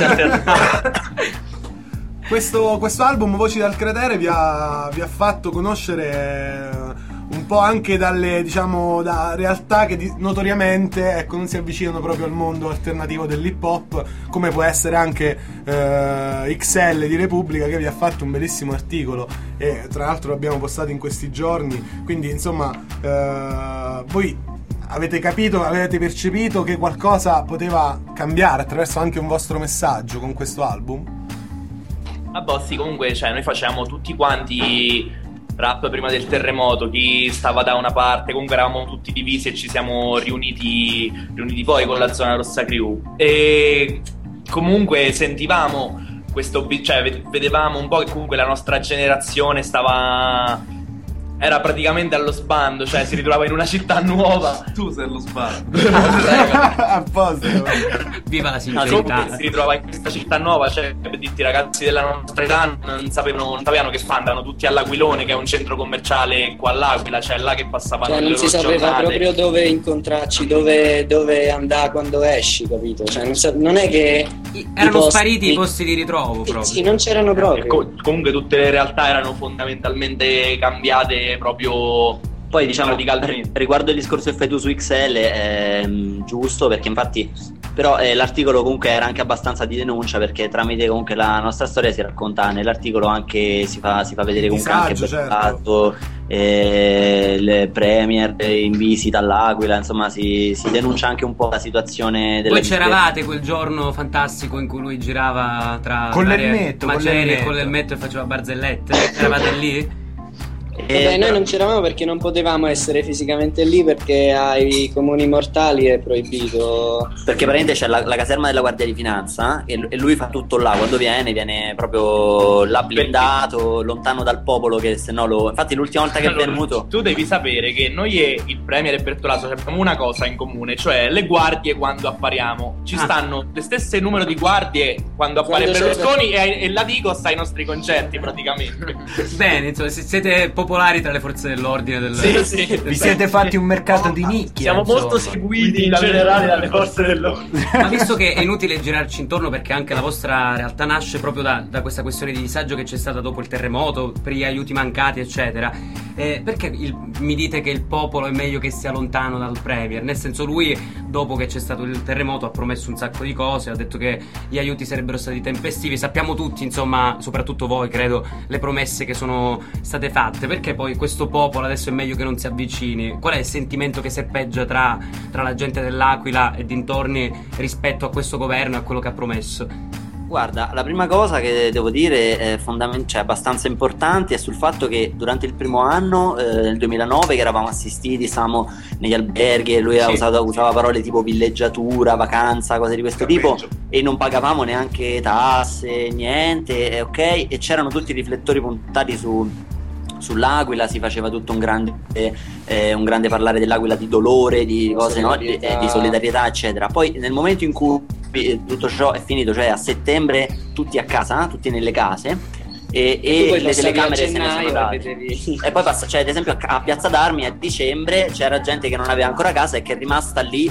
Questo album Voci dal cratere vi ha fatto conoscere un po' anche dalle, diciamo, da realtà che notoriamente, ecco, non si avvicinano proprio al mondo alternativo dell'hip hop, come può essere anche XL di Repubblica, che vi ha fatto un bellissimo articolo e tra l'altro l'abbiamo postato in questi giorni. Quindi insomma voi avete capito, avete percepito che qualcosa poteva cambiare attraverso anche un vostro messaggio con questo album? Ah boh, sì, comunque, cioè, noi facevamo tutti quanti rap prima del terremoto, chi stava da una parte, comunque eravamo tutti divisi e ci siamo riuniti poi con la Zona Rossa Crew. E comunque sentivamo questo, cioè vedevamo un po' che comunque la nostra generazione era praticamente allo sbando, cioè si ritrovava in una città nuova. Tu sei allo sbando. A posto. Viva la sincerità. Si ritrovava in questa città nuova, cioè per dirti, i ragazzi della nostra età non sapevano che andavano tutti all'Aquilone, che è un centro commerciale qua all'Aquila, cioè là che passavano, cioè, non si sapeva giornate. Proprio dove incontrarci, dove andare quando esci, capito? Cioè non è che erano spariti i posti di ritrovo proprio. Sì, non c'erano proprio. Comunque tutte le realtà erano fondamentalmente cambiate proprio. Poi diciamo riguardo il discorso che fai tu su XL è giusto, perché infatti però l'articolo comunque era anche abbastanza di denuncia, perché tramite comunque la nostra storia si racconta nell'articolo, anche si fa vedere comunque anche certo. Le premier in visita all'Aquila, insomma si denuncia anche un po' la situazione della. Voi c'eravate quel giorno fantastico in cui lui girava tra con l'elmetto, con l'elmetto e faceva barzellette? Eravate lì? Vabbè, noi non c'eravamo perché non potevamo essere fisicamente lì, perché ai comuni mortali è proibito. Perché praticamente c'è la caserma della Guardia di Finanza e lui fa tutto là. Quando viene proprio là blindato, lontano dal popolo, che se no infatti l'ultima volta che è venuto. Tu devi sapere che noi e il premier e Bertolaso abbiamo una cosa in comune, cioè le guardie quando appariamo. Ci stanno le stesse numero di guardie quando appare Berlusconi e la dico sta ai nostri concerti praticamente. Bene, insomma, siete popolari tra le forze dell'ordine Sì. Vi siete fatti un mercato di nicchia. Siamo molto seguiti in generale dalle forze dell'ordine. Ma visto che è inutile girarci intorno, perché anche la vostra realtà nasce proprio da questa questione di disagio che c'è stata dopo il terremoto, per gli aiuti mancati eccetera, perché mi dite che il popolo è meglio che sia lontano dal premier? Nel senso, lui dopo che c'è stato il terremoto ha promesso un sacco di cose, ha detto che gli aiuti sarebbero stati tempestivi, sappiamo tutti, insomma, soprattutto voi credo, le promesse che sono state fatte. Perché poi questo popolo adesso è meglio che non si avvicini? Qual è il sentimento che seppeggia tra la gente dell'Aquila e dintorni rispetto a questo governo e a quello che ha promesso? Guarda, la prima cosa che devo dire è abbastanza importante è sul fatto che durante il primo anno, nel 2009, che eravamo assistiti, stavamo negli alberghi e lui usava parole tipo villeggiatura, vacanza, cose di questo tipo, e non pagavamo neanche tasse, niente, ok? E c'erano tutti i riflettori puntati sull'Aquila, si faceva tutto un grande parlare dell'Aquila, di dolore, di cose, no? Di solidarietà eccetera. Poi nel momento in cui tutto ciò è finito, cioè a settembre tutti a casa, tutti nelle case. E le telecamere se ne sono date. E poi cioè, ad esempio a Piazza d'Armi a dicembre c'era gente che non aveva ancora casa e che è rimasta lì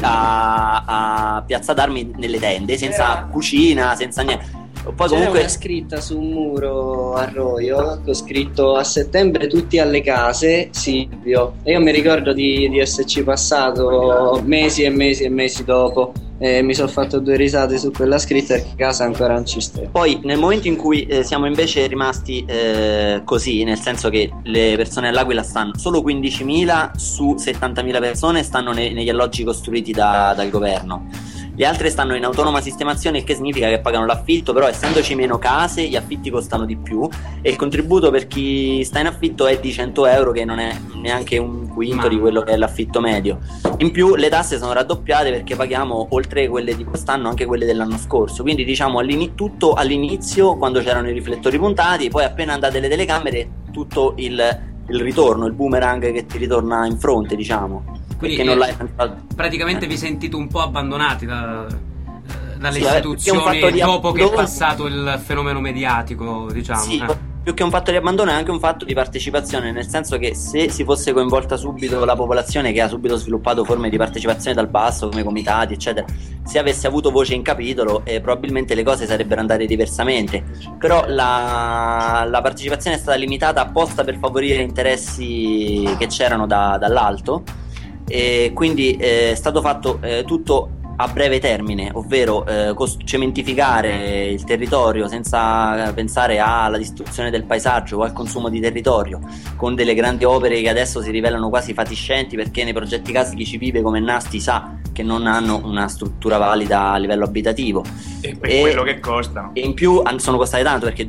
a Piazza d'Armi nelle tende, senza cucina, senza niente. Poi c'era comunque una scritta su un muro a Roio con scritto: a settembre tutti alle case, Silvio. E io mi ricordo di esserci passato mesi e mesi e mesi dopo, e mi sono fatto 2 risate su quella scritta perché casa ancora non ci sta. Poi nel momento in cui siamo invece rimasti così, nel senso che le persone all'Aquila stanno solo 15.000 su 70.000 persone stanno negli alloggi costruiti dal governo. Le altre stanno in autonoma sistemazione, il che significa che pagano l'affitto, però essendoci meno case gli affitti costano di più e il contributo per chi sta in affitto è di 100 euro, che non è neanche un quinto di quello che è l'affitto medio. In più le tasse sono raddoppiate perché paghiamo, oltre quelle di quest'anno, anche quelle dell'anno scorso, quindi diciamo tutto all'inizio, quando c'erano i riflettori puntati, poi appena andate le telecamere tutto il ritorno, il boomerang che ti ritorna in fronte, diciamo. Quindi non l'hai praticamente vi sentite un po' abbandonati dalle sì, istituzioni dopo che è passato il fenomeno mediatico, diciamo. Sì, più che un fatto di abbandono è anche un fatto di partecipazione, nel senso che se si fosse coinvolta subito la popolazione, che ha subito sviluppato forme di partecipazione dal basso come comitati eccetera, se avesse avuto voce in capitolo probabilmente le cose sarebbero andate diversamente. Però la partecipazione è stata limitata apposta per favorire interessi che c'erano dall'alto, e quindi è stato fatto tutto a breve termine, ovvero cementificare il territorio senza pensare alla distruzione del paesaggio o al consumo di territorio, con delle grandi opere che adesso si rivelano quasi fatiscenti, perché nei progetti case chi ci vive come Nasti sa che non hanno una struttura valida a livello abitativo e quello che costano, e in più sono costate tanto, perché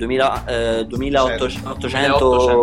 2.800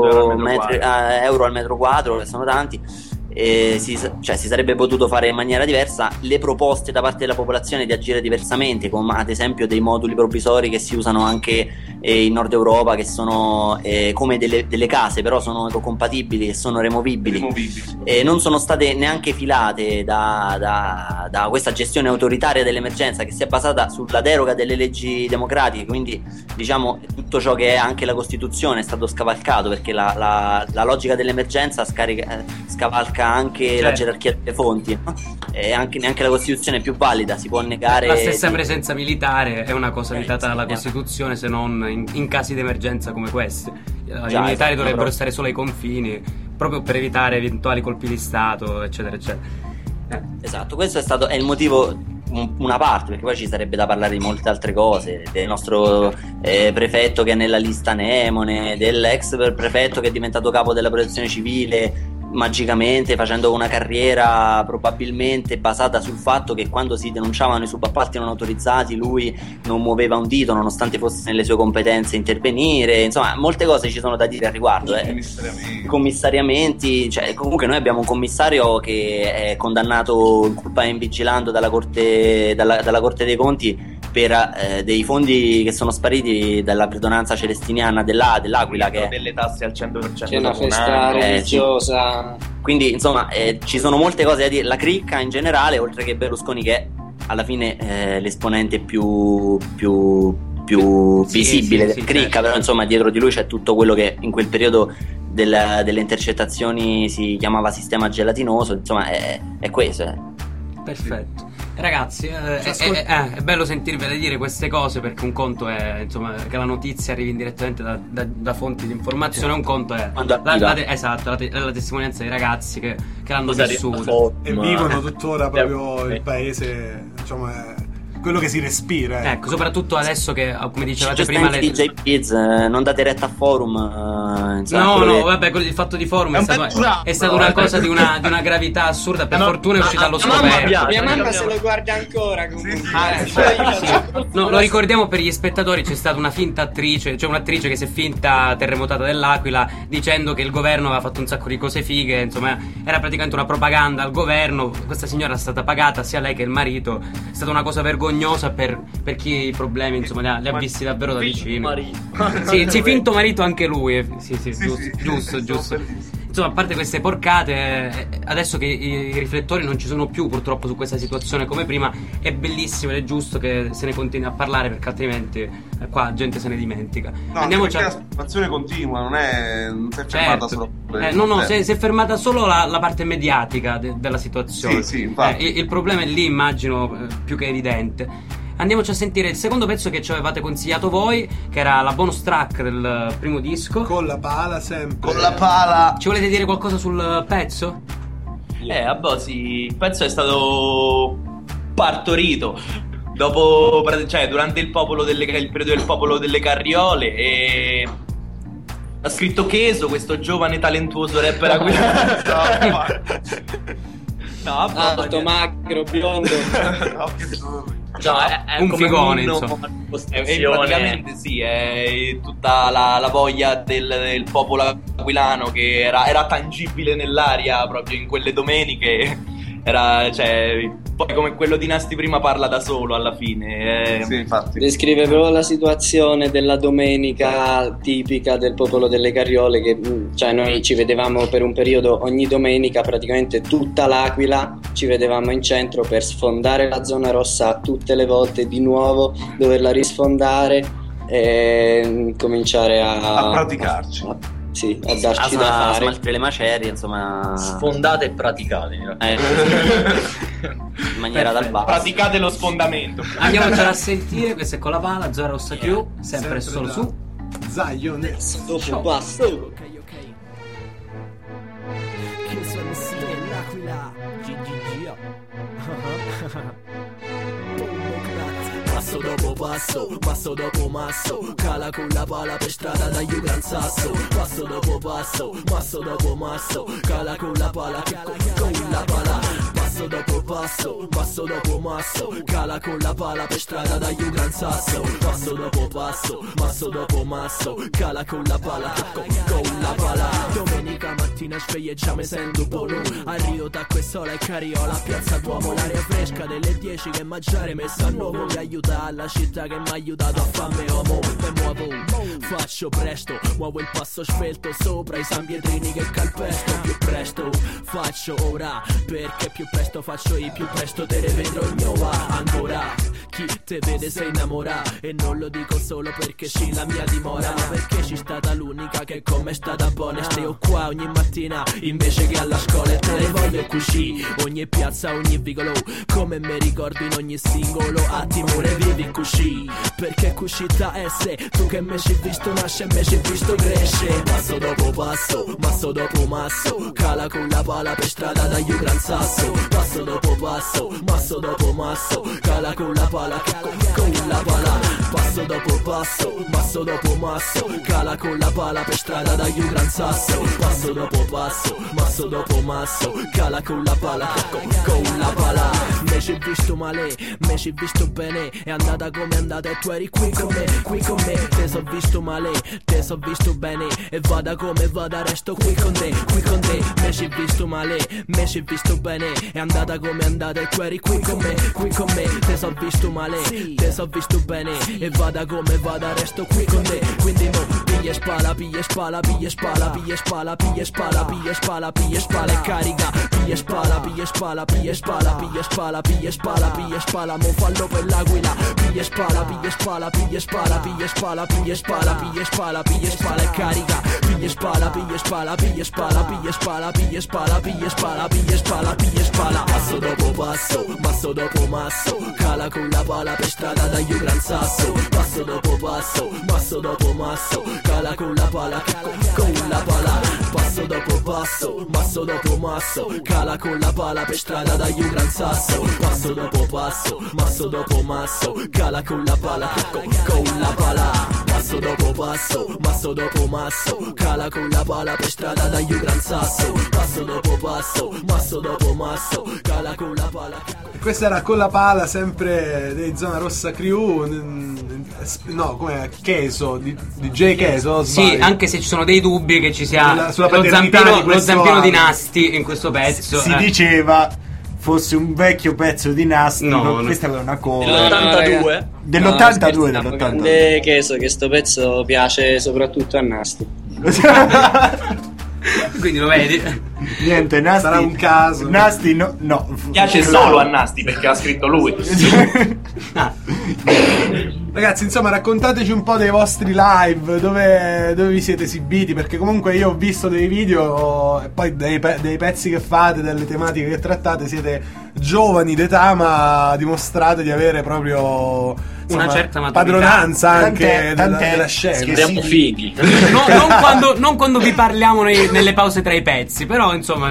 euro al metro quadro, che sono tanti. Si sarebbe potuto fare in maniera diversa. Le proposte da parte della popolazione di agire diversamente, come ad esempio dei moduli provvisori che si usano anche in Nord Europa, che sono come delle case, però sono ecocompatibili e sono removibili. Non sono state neanche filate da questa gestione autoritaria dell'emergenza, che si è basata sulla deroga delle leggi democratiche. Quindi diciamo tutto ciò che è anche la Costituzione è stato scavalcato, perché la logica dell'emergenza scavalca anche la gerarchia delle fonti, no? E anche neanche la Costituzione è più valida, si può negare. La stessa presenza militare è una cosa vietata dalla Costituzione, se non in casi di emergenza come questi. I militari dovrebbero stare solo ai confini, proprio per evitare eventuali colpi di Stato, eccetera eccetera. Esatto, questo è il motivo, una parte, perché poi ci sarebbe da parlare di molte altre cose, del nostro prefetto che è nella lista Nemone, dell'ex prefetto che è diventato capo della protezione civile magicamente, facendo una carriera probabilmente basata sul fatto che quando si denunciavano i subappalti non autorizzati lui non muoveva un dito, nonostante fosse nelle sue competenze intervenire. Insomma, molte cose ci sono da dire al riguardo. Commissariamenti, cioè, comunque noi abbiamo un commissario che è condannato in colpa in vigilando dalla Corte dei Conti per dei fondi che sono spariti dalla predonanza celestiniana dell'Aquila, che delle tasse al 100%. C'è una festa religiosa. Quindi insomma ci sono molte cose da dire. La cricca in generale, oltre che Berlusconi, che è alla fine l'esponente più visibile della cricca, certo. Però insomma dietro di lui c'è tutto quello che in quel periodo delle intercettazioni si chiamava sistema gelatinoso. Insomma è questo. Perfetto. Ragazzi, è bello sentirvele dire queste cose, perché un conto è insomma che la notizia arrivi direttamente da fonti di informazione, un conto è la testimonianza dei ragazzi che l'hanno vissuto e vivono tuttora proprio il paese, insomma, quello che si respira. Ecco, soprattutto adesso che, come dicevate prima, DJ Kids, non date retta a Forum. Vabbè, il fatto di Forum è stata una cosa di una gravità assurda. Per fortuna è uscita allo scoperto. Mia mamma se lo guarda ancora comunque. No, lo ricordiamo per gli spettatori, c'è stata una finta attrice, cioè un'attrice che si è finta terremotata dell'Aquila, dicendo che il governo aveva fatto un sacco di cose fighe. Insomma, era praticamente una propaganda al governo. Questa signora è stata pagata, sia lei che il marito. È stata una cosa vergognosa per chi i problemi insomma li ha visti davvero da vicino. Sì, finto marito anche lui. Sì, giusto. Insomma, a parte queste porcate, adesso che i riflettori non ci sono più purtroppo su questa situazione come prima, è bellissimo ed è giusto che se ne continui a parlare, perché altrimenti qua la gente se ne dimentica. Perché la situazione continua, non si è fermata solo. Si è fermata solo la parte mediatica della situazione. Sì, infatti. Il problema è lì, immagino, più che evidente. Andiamoci a sentire il secondo pezzo che ci avevate consigliato voi, che era la bonus track del primo disco. Con la pala sempre. Con la pala. Ci volete dire qualcosa sul pezzo? Sì, il pezzo è stato partorito dopo, durante il periodo del popolo delle carriole, e ha scritto Cheso, questo giovane talentuoso rapper aquilano. Alto, magro, biondo. È un come figone, insomma. Praticamente sì, è tutta la voglia del popolo aquilano che era tangibile nell'aria proprio in quelle domeniche. Poi come quello di Nasti prima parla da solo alla fine. Sì, infatti. Descrive proprio la situazione della domenica tipica del popolo delle carriole, che noi ci vedevamo per un periodo ogni domenica, praticamente tutta l'Aquila ci vedevamo in centro per sfondare la zona rossa tutte le volte, di nuovo doverla risfondare e cominciare a praticarci. A darci da fare, smaltire le macerie, insomma, sfondate e praticate in maniera dal basso. Praticate lo sfondamento. Andiamocela a sentire. Questa è Con la pala, Zona Rossa Crew, sempre solo su Zion. Dopo passo. Passo dopo passo, passo dopo masso, cala con la pala per strada da un gran sasso. Passo dopo passo, masso dopo masso, cala con la pala con la pala. Passo dopo passo, masso dopo masso, cala con la pala per strada da un gran sasso. Passo dopo passo, masso dopo masso, cala con la pala con la pala. Domenica mattina sveglia e già mi sento buono, a Rio Tacco e Sola e Cariola, Piazza Duomo, l'aria fresca delle 10 che mangiare messa a nuovo mi aiuta alla città che mi ha aiutato a farmi uomo. Mi muovo, faccio presto, muovo il passo svelto sopra i San Pietrini che calpesto. Più presto faccio ora, perché più presto faccio io, più presto te ne vedrò ignora. Ancora chi te vede si innamora, e non lo dico solo perché sì la mia dimora, ma perché ci stata l'unica che come è stata buona. Steo qua ogni mattina invece che alla scuola, e te ne voglio così, ogni piazza, ogni vicolo, come mi ricordo in ogni singolo attimo ne vivi così, perché così da essere tu che me ci visto nasce e me ci visto cresce. Passo dopo passo, masso dopo masso, cala con la pala per strada da un gran sasso. Passo dopo passo, masso dopo masso, cala con la pala con la pala. Passo dopo passo, masso dopo masso, cala con la pala per strada da un gran sasso. Passo dopo passo, masso dopo masso, cala con la pala con la pala. Me ci visto male, me ci visto bene, è andata come è andata e tu eri qui con me. Te so visto male, te so visto bene, e vada come vada resto qui con te. Me ci visto male, me ci visto bene, è andata come è andata e tu eri qui con me. Te so visto male, te so visto bene, e vada come vada resto qui con te. Quindi mo piglia spala, piglia spala, piglia spala, piglia spala, piglia spala, piglia spala, piglia spala e carica. Piglia spala, piglia spala, piglia spala, piglia spala, piglia spala, piglia spala, mo fallo per l'Aquila. Piglia spala, piglia spala, piglia spala, piglia spala, piglia spala, piglia spala, piglia spala e carica. Piglia spala, piglia spala, piglia spala, piglia spala, piglia spala, piglia spala, piglia spala, piglia spala. Passo dopo passo, masso dopo masso, cala con la pala per strada da un gran sasso. Passo dopo passo, masso dopo masso, cala con la pala con la pala. Passo dopo passo, masso dopo masso, cala con la pala per strada da un gran sasso. Passo dopo passo, masso dopo masso, cala con la pala con la pala. Passo dopo passo, masso dopo masso, cala con la pala per strada da un gran sasso. Passo dopo passo, masso dopo masso, cala con la pala. Questa era Con la pala, sempre dei Zona Rossa Crew. No, come Cheso, DJ Cheso. Sì, anche se ci sono dei dubbi che ci sia sulla lo zampino di Nasti in questo pezzo. Si diceva fosse un vecchio pezzo di Nasti, questa era una cover dell'82. Cheso, che sto pezzo piace soprattutto a Nasti. Quindi lo vedi? Niente, Nasti sarà un caso. Nasti no. Piace solo a Nasti perché l'ha scritto lui. Ragazzi, insomma, raccontateci un po' dei vostri live, dove vi siete esibiti, perché comunque io ho visto dei video e poi dei pezzi che fate, delle tematiche che trattate, siete giovani d'età, ma dimostrate di avere proprio, insomma, una certa maturità, padronanza anche della scena. Siamo fighi. Non quando vi parliamo nelle pause tra i pezzi, però insomma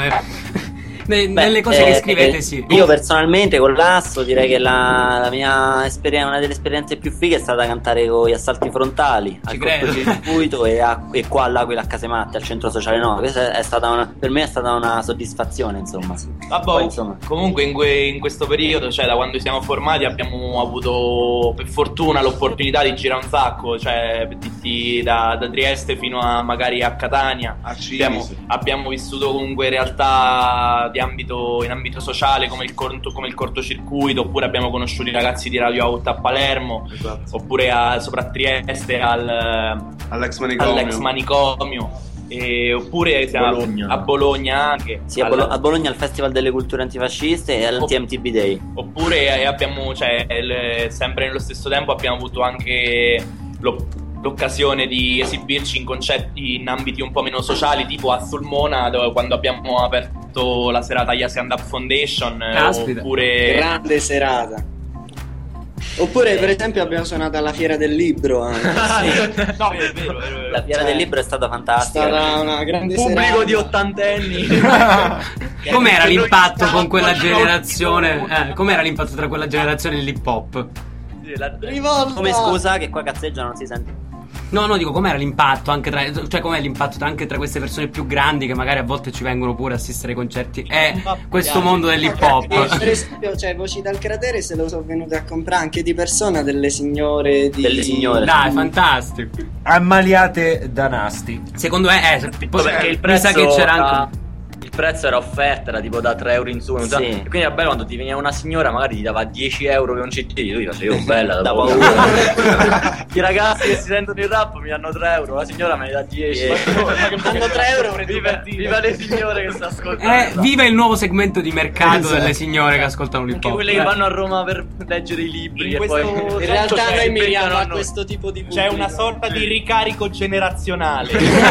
nelle cose che scrivete sì. Io personalmente con l'Asso direi che la mia esperienza, una delle esperienze più fighe è stata cantare con gli Assalti Frontali al cortocircuito e qua all'Aquila a Casematte al centro sociale 9. Questa è stata per me è stata una soddisfazione, insomma. Vabbè, comunque in questo periodo, cioè da quando siamo formati, abbiamo avuto per fortuna l'opportunità di girare un sacco, cioè da Trieste fino a magari a Catania. Abbiamo vissuto comunque realtà in ambito sociale come il cortocircuito, oppure abbiamo conosciuto i ragazzi di Radio Out a Palermo, oppure sopra a Trieste all'ex manicomio. Oppure siamo a Bologna anche. Sì, a Bologna al Festival delle Culture Antifasciste e all'MTV Day. Oppure abbiamo, sempre nello stesso tempo abbiamo avuto anche l'occasione di esibirci in concetti in ambiti un po' meno sociali, tipo a Sulmona, quando abbiamo aperto la serata Yes and Up Foundation. Oppure grande serata. Oppure per esempio abbiamo suonato alla Fiera del Libro anche. No, è vero. La Fiera del Libro è stata fantastica. È stata una grande pubblico serata. di ottantenni. Com'era l'impatto con quella generazione? Com'era l'impatto tra quella generazione e l'hip hop? Come scusa che qua cazzeggiano non si sente. No, dico com'era l'impatto anche com'è l'impatto anche tra queste persone più grandi che magari a volte ci vengono pure a assistere ai concerti e questo mondo dell'hip hop. Per esempio, Voci dal Cratere se lo sono venute a comprare anche di persona delle signore. Dai, fantastico. Ammaliate da Nasti. Secondo me perché il prezzo mi sa che c'era anche il prezzo era offerta, era tipo da 3 euro in su, sì. E quindi era bello quando ti veniva una signora, magari ti dava 10 euro per un CD, lui faceva io bella da paura. I ragazzi che si sentono il rap mi danno 3 euro, la signora me ne dà 10. Danno 3 euro viva le signore che sta ascoltando. Viva il nuovo segmento di mercato delle signore che ascoltano l'hip hop. Quelle che vanno a Roma per leggere i libri in realtà noi miriamo a questo tipo di pubblico. C'è una sorta di ricarico generazionale.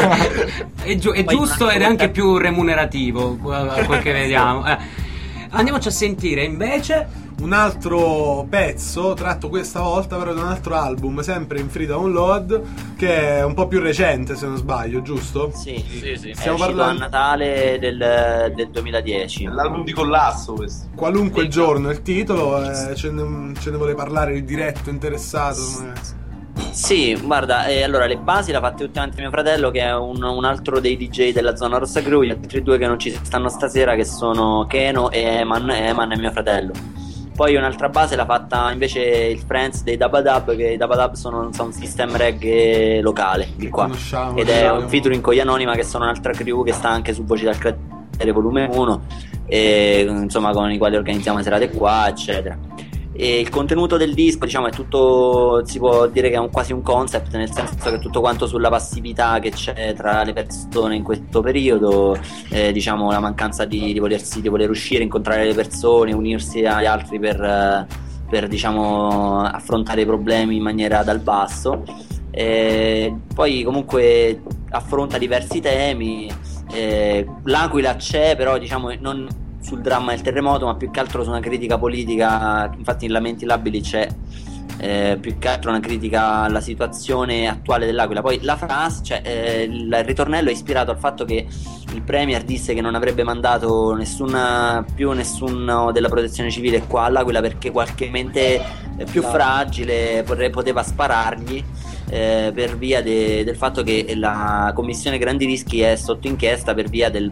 È giusto ed è anche più remunerativo quel che vediamo. Andiamoci a sentire invece un altro pezzo tratto questa volta però da un altro album, sempre in free download, che è un po' più recente se non sbaglio, giusto? Sì. Stiamo parlando a Natale del 2010. L'album di Collasso questo. Qualunque giorno è il titolo, ce ne vuole parlare il diretto interessato? Sì, guarda, allora le basi le ha fatte ultimamente mio fratello, che è un altro dei DJ della zona Rossa Crew. Gli altri due che non ci stanno stasera, che sono Keno e Eman è mio fratello. Poi un'altra base l'ha fatta invece il Friends dei Dabadab, che i Dabadab sono un sound system reggae locale di qua, ed è un featuring con gli Anonima, che sono un'altra crew che sta anche su Voci dal Cratere volume 1, e insomma con i quali organizziamo serate qua, eccetera. E il contenuto del disco, diciamo, è tutto, si può dire che è quasi un concept, nel senso che è tutto quanto sulla passività che c'è tra le persone in questo periodo, diciamo la mancanza di voler uscire, incontrare le persone, unirsi agli altri per diciamo affrontare i problemi in maniera dal basso. Poi comunque affronta diversi temi. L'Aquila c'è, però diciamo non sul dramma del terremoto, ma più che altro su una critica politica. Infatti in Lamenti Labili c'è più che altro una critica alla situazione attuale dell'Aquila. Poi la frase, cioè il ritornello è ispirato al fatto che il premier disse che non avrebbe mandato nessuno della protezione civile qua all'Aquila perché qualche mente più fragile poteva sparargli, per via del fatto che la commissione grandi rischi è sotto inchiesta per via del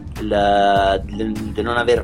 non aver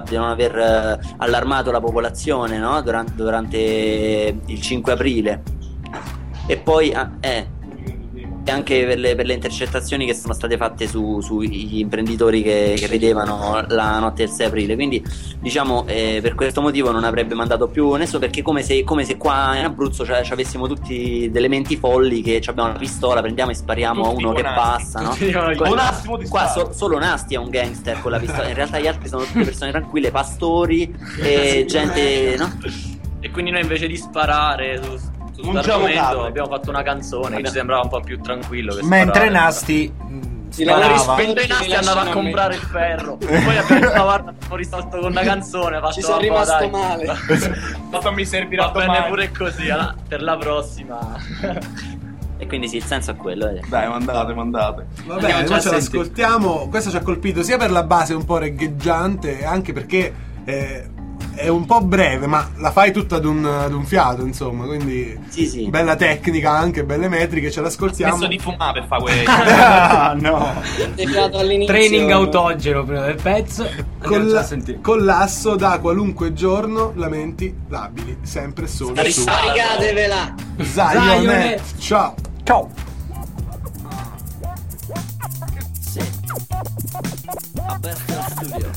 allarmato la popolazione, no? durante il 5 aprile. E poi anche per le intercettazioni che sono state fatte sugli imprenditori che ridevano la notte del 6 aprile. Quindi diciamo per questo motivo non avrebbe mandato più nessuno, perché come se qua in Abruzzo avessimo tutti delle menti folli che abbiamo una pistola, prendiamo e spariamo a uno che passa, no? Qua solo Nasti è un gangster con la pistola, in realtà gli altri sono tutte persone tranquille, pastori e gente, no? E quindi noi invece di sparare su questo argomento abbiamo fatto una canzone che ci sembrava un po' più tranquillo che mentre sparare. Nasti mentre Nasti andava a comprare il ferro poi abbiamo risolto con una canzone, ci sono rimasto male. Mi servirà va bene pure così, per la prossima. E quindi sì, il senso è quello. Dai, mandate. Va bene, noi ce l'ascoltiamo. Questo ci ha colpito sia per la base un po' regheggiante, anche perché è un po' breve, ma la fai tutta ad un fiato, insomma, quindi sì. Bella tecnica, anche belle metriche, ce l'ascoltiamo. Smesso di fumare per fare quello. No. Training autogeno prima del pezzo. Collasso da qualunque giorno, lamenti labili, sempre solo su Scaricatevela. Zionet. Ciao. Aperto al studio.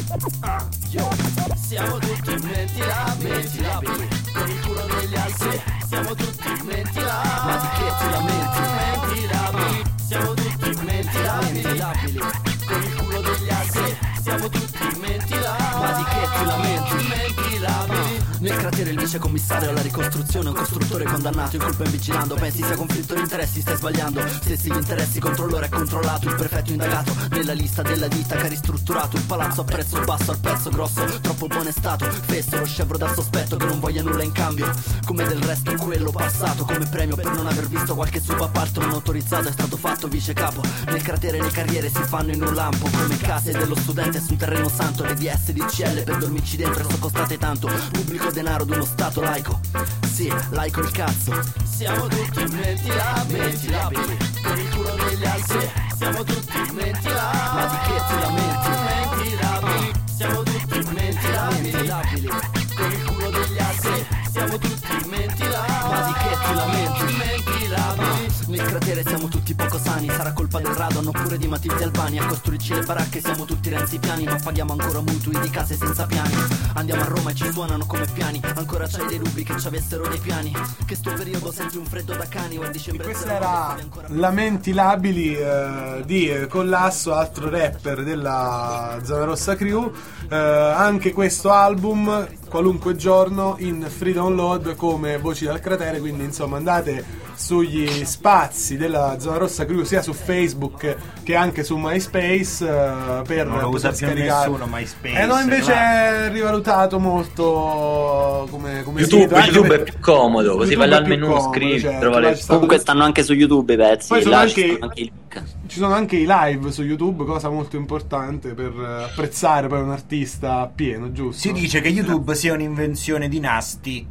Siamo tutti menti labili, con il culo negli alzi. Siamo tutti menti labili, ma di che ti lamenti? Menti labili, siamo tutti menti labili, con il culo negli alzi. Siamo tutti menti labili, ma di che ti lamenti? Menti labili. Nel cratere il vice commissario alla ricostruzione, un costruttore condannato, in colpa invigilando. Pensi sia conflitto di interessi, stai sbagliando. Stessi gli interessi, controllore è controllato. Il prefetto indagato nella lista della ditta che ha ristrutturato il palazzo a prezzo basso al pezzo grosso. Troppo buono è stato, fesso lo scevro dal sospetto che non voglia nulla in cambio. Come del resto quello passato, come premio per non aver visto qualche subappalto non autorizzato è stato fatto vice capo. Nel cratere le carriere si fanno in un lampo, come case dello studente su un terreno santo. Le DS di CL per dormirci dentro sono costate tanto. Pubblico denaro d'uno stato laico, sì, laico il cazzo. Siamo tutti menti labili, con il culo negli alzi. Siamo tutti menti labili, ma di che ti lamenti? Menti labili, siamo tutti menti labili, con il culo negli alzi. Siamo tutti menti labili, ma di che ti lamenti? Menti labili. Nel cratere siamo tutti poco sani, sarà colpa del radon oppure di Matilde Albani. A costruirci le baracche siamo tutti renzipiani, ma paghiamo ancora mutui di case senza piani. Andiamo a Roma e ci suonano come piani. Ancora c'hai dei lupi che ci avessero dei piani. Che sto periodo senti un freddo da cani o a dicembre. Questa era Lamenti labili di Collasso, altro rapper della Zona Rossa Crew. Anche questo album qualunque giorno in free download come Voci dal Cratere, quindi insomma andate sugli spazi della Zona Rossa Crew sia su Facebook che anche su MySpace per non lo usa più scaricare. nessuno MySpace. No, invece è rivalutato molto come YouTube, sito, YouTube è più comodo, così vai al menu, comodo, scrivi, certo, trova le... Comunque stanno anche su YouTube i pezzi. Poi sono là anche, ci sono anche i link. ci sono anche i live su YouTube, cosa molto importante per apprezzare poi un artista pieno, giusto? Si dice che YouTube sia un'invenzione di Nasti.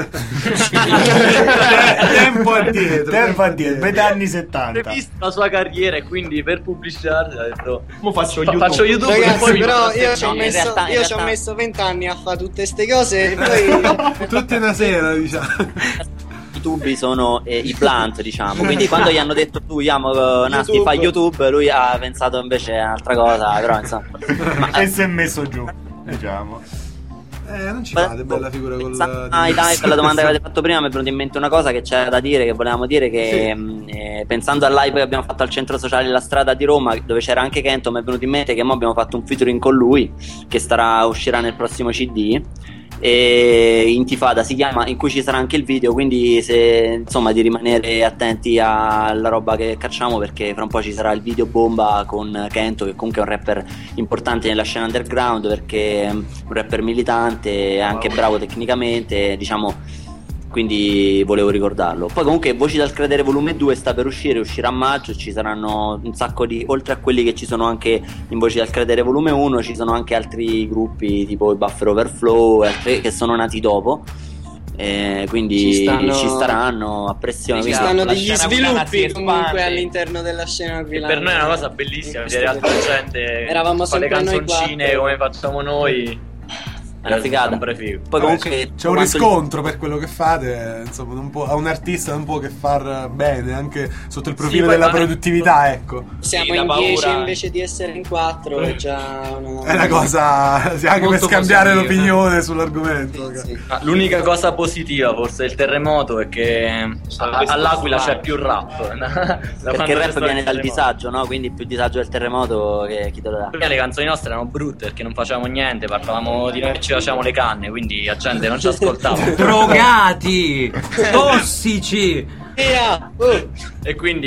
Tempo addietro, metà anni 70. Hai visto la sua carriera e quindi per pubblicità ha detto mo faccio YouTube. Ragazzi, e poi però mi io ci ho messo 20 anni a fare tutte ste cose e poi tutte una sera, diciamo. I tubi sono i plant, diciamo. Quindi quando gli hanno detto tu Nasti fa YouTube, lui ha pensato invece a un'altra cosa, però insomma. E si è messo giù, diciamo. Non ci fate bella figura con la per la domanda che avete fatto prima mi è venuta in mente una cosa che c'era da dire, che volevamo dire, che pensando al live che abbiamo fatto al centro sociale della strada di Roma, dove c'era anche Kento, mi è venuto in mente che mo abbiamo fatto un featuring con lui che uscirà nel prossimo CD, e Intifada si chiama, in cui ci sarà anche il video, quindi insomma di rimanere attenti alla roba che cacciamo, perché fra un po' ci sarà il video bomba con Kento, che comunque è un rapper importante nella scena underground, perché è un rapper militante, anche bravo tecnicamente, diciamo, quindi volevo ricordarlo. Poi comunque Voci dal Cratere volume 2 sta per uscirà a maggio, ci saranno un sacco di, oltre a quelli che ci sono anche in Voci dal Cratere volume 1, ci sono anche altri gruppi tipo i Buffer Overflow, altri che sono nati dopo, quindi ci staranno a pressione. Ci stanno degli sviluppi comunque all'interno della scena aquilana. Per noi è una cosa bellissima vedere altra gente eravamo fare sempre le canzoncine noi come facciamo noi. È una figata. Sempre figo. Poi comunque c'è un riscontro per quello che fate, insomma, a un artista non può che far bene anche sotto il profilo della produttività, ecco. Siamo in 10 invece di essere in 4, è già è una cosa, sì, anche per scambiare l'opinione sull'argomento. Sì. L'unica cosa positiva forse del terremoto è che all'Aquila c'è più rap. Perché il rap viene dal disagio, no? Quindi più disagio del terremoto che chi te lo dà. Prima le canzoni nostre erano brutte perché non facevamo niente, parlavamo di noi che ci facevamo le canne, quindi la gente non ci ascoltava. Drogati, tossici. E quindi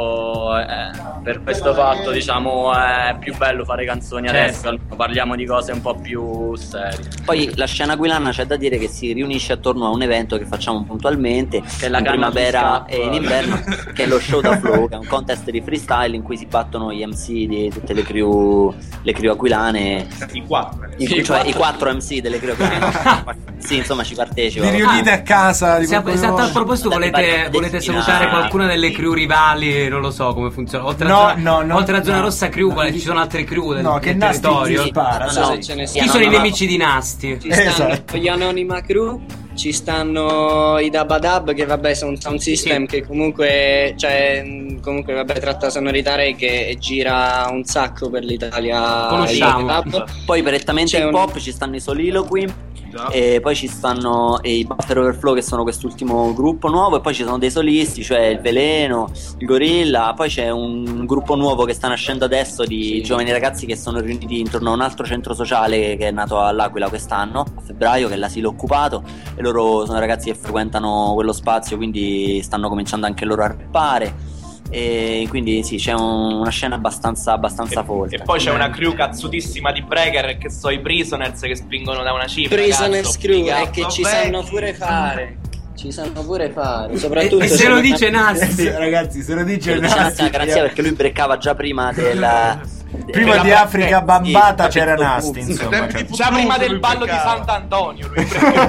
per questo fatto diciamo è più bello fare canzoni adesso, allora parliamo di cose un po' più serie. Poi la scena aquilana c'è da dire che si riunisce attorno a un evento che facciamo puntualmente, che è la in primavera e in inverno, che è lo Show da Flow, che è un contest di freestyle in cui si battono gli MC di tutte le crew aquilane, i 4 i 4 MC delle crew aquilane. Sì, insomma, ci partecipa. Vi riunite a casa di esatto, a proposito, volete salutare qualcuna delle crew rivali? Non lo so come funziona. Oltre alla zona rossa crew, ci sono altre crew del territorio. Chi sono i nemici di Nasti? Ci stanno gli Anonima Crew, ci stanno i Dabadab, che vabbè sono un sound system che comunque vabbè tratta sonorità reggae e gira un sacco per l'Italia. Conosciamo. Poi prettamente in pop ci stanno i Soliloquy. E poi ci stanno i Buffer Overflow, che sono quest'ultimo gruppo nuovo, e poi ci sono dei solisti, cioè il Veleno, il Gorilla. Poi c'è un gruppo nuovo che sta nascendo adesso di giovani ragazzi che sono riuniti intorno a un altro centro sociale che è nato all'Aquila quest'anno, a febbraio, che è l'asilo occupato, e loro sono ragazzi che frequentano quello spazio, quindi stanno cominciando anche loro a rappare. E quindi sì, c'è una scena abbastanza forte. E poi c'è una crew cazzutissima di breaker, che so, i Prisoners, che spingono da una cifra. Prisoners crew, è che ci sanno pure fare. Soprattutto e se lo dice Nasti, ragazzi, se lo dice Nasti, garanzia, perché lui breccava già prima prima di Africa Bambata c'era Nasti, insomma, già prima del ballo di Sant'Antonio lui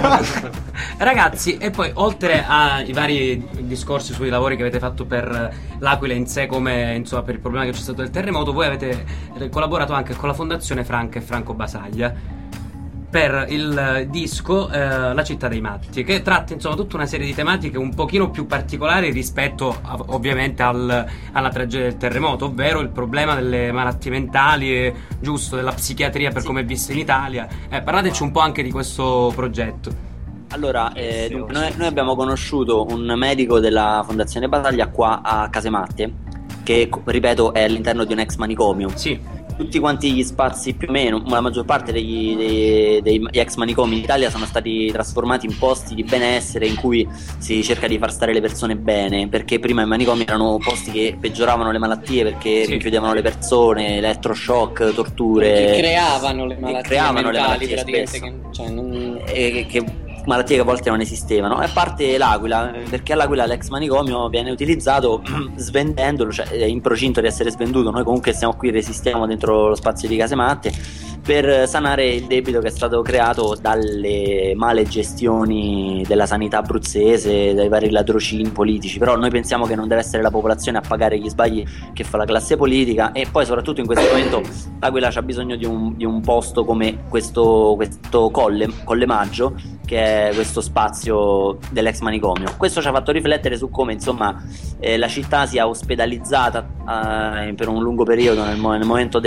Ragazzi, e poi oltre ai vari discorsi sui lavori che avete fatto per l'Aquila in sé, come insomma per il problema che c'è stato del terremoto, voi avete collaborato anche con la Fondazione Franca e Franco Basaglia per il disco La città dei matti, che tratta insomma tutta una serie di tematiche un pochino più particolari rispetto ovviamente alla tragedia del terremoto, ovvero il problema delle malattie mentali, giusto, della psichiatria per come è vista in Italia. Parlateci un po' anche di questo progetto. Allora, dunque, noi abbiamo conosciuto un medico della Fondazione Basaglia qua a Casematte, che ripeto è all'interno di un ex manicomio. Sì. Tutti quanti gli spazi, più o meno, la maggior parte degli ex manicomi in Italia sono stati trasformati in posti di benessere in cui si cerca di far stare le persone bene, perché prima i manicomi erano posti che peggioravano le malattie, perché rinchiudevano le persone, elettroshock, torture, che creavano le malattie mentali, che malattie che a volte non esistevano. E a parte l'Aquila, perché all'Aquila l'ex manicomio viene utilizzato svendendolo, cioè in procinto di essere svenduto. Noi comunque siamo qui, resistiamo dentro lo spazio di Casematte per sanare il debito che è stato creato dalle male gestioni della sanità abruzzese, dai vari ladrocini politici. Però noi pensiamo che non deve essere la popolazione a pagare gli sbagli che fa la classe politica, e poi soprattutto in questo momento l'Aquila c'ha bisogno di un posto come questo Colle Maggio, che è questo spazio dell'ex manicomio. Questo ci ha fatto riflettere su come insomma la città sia ospedalizzata per un lungo periodo nel momento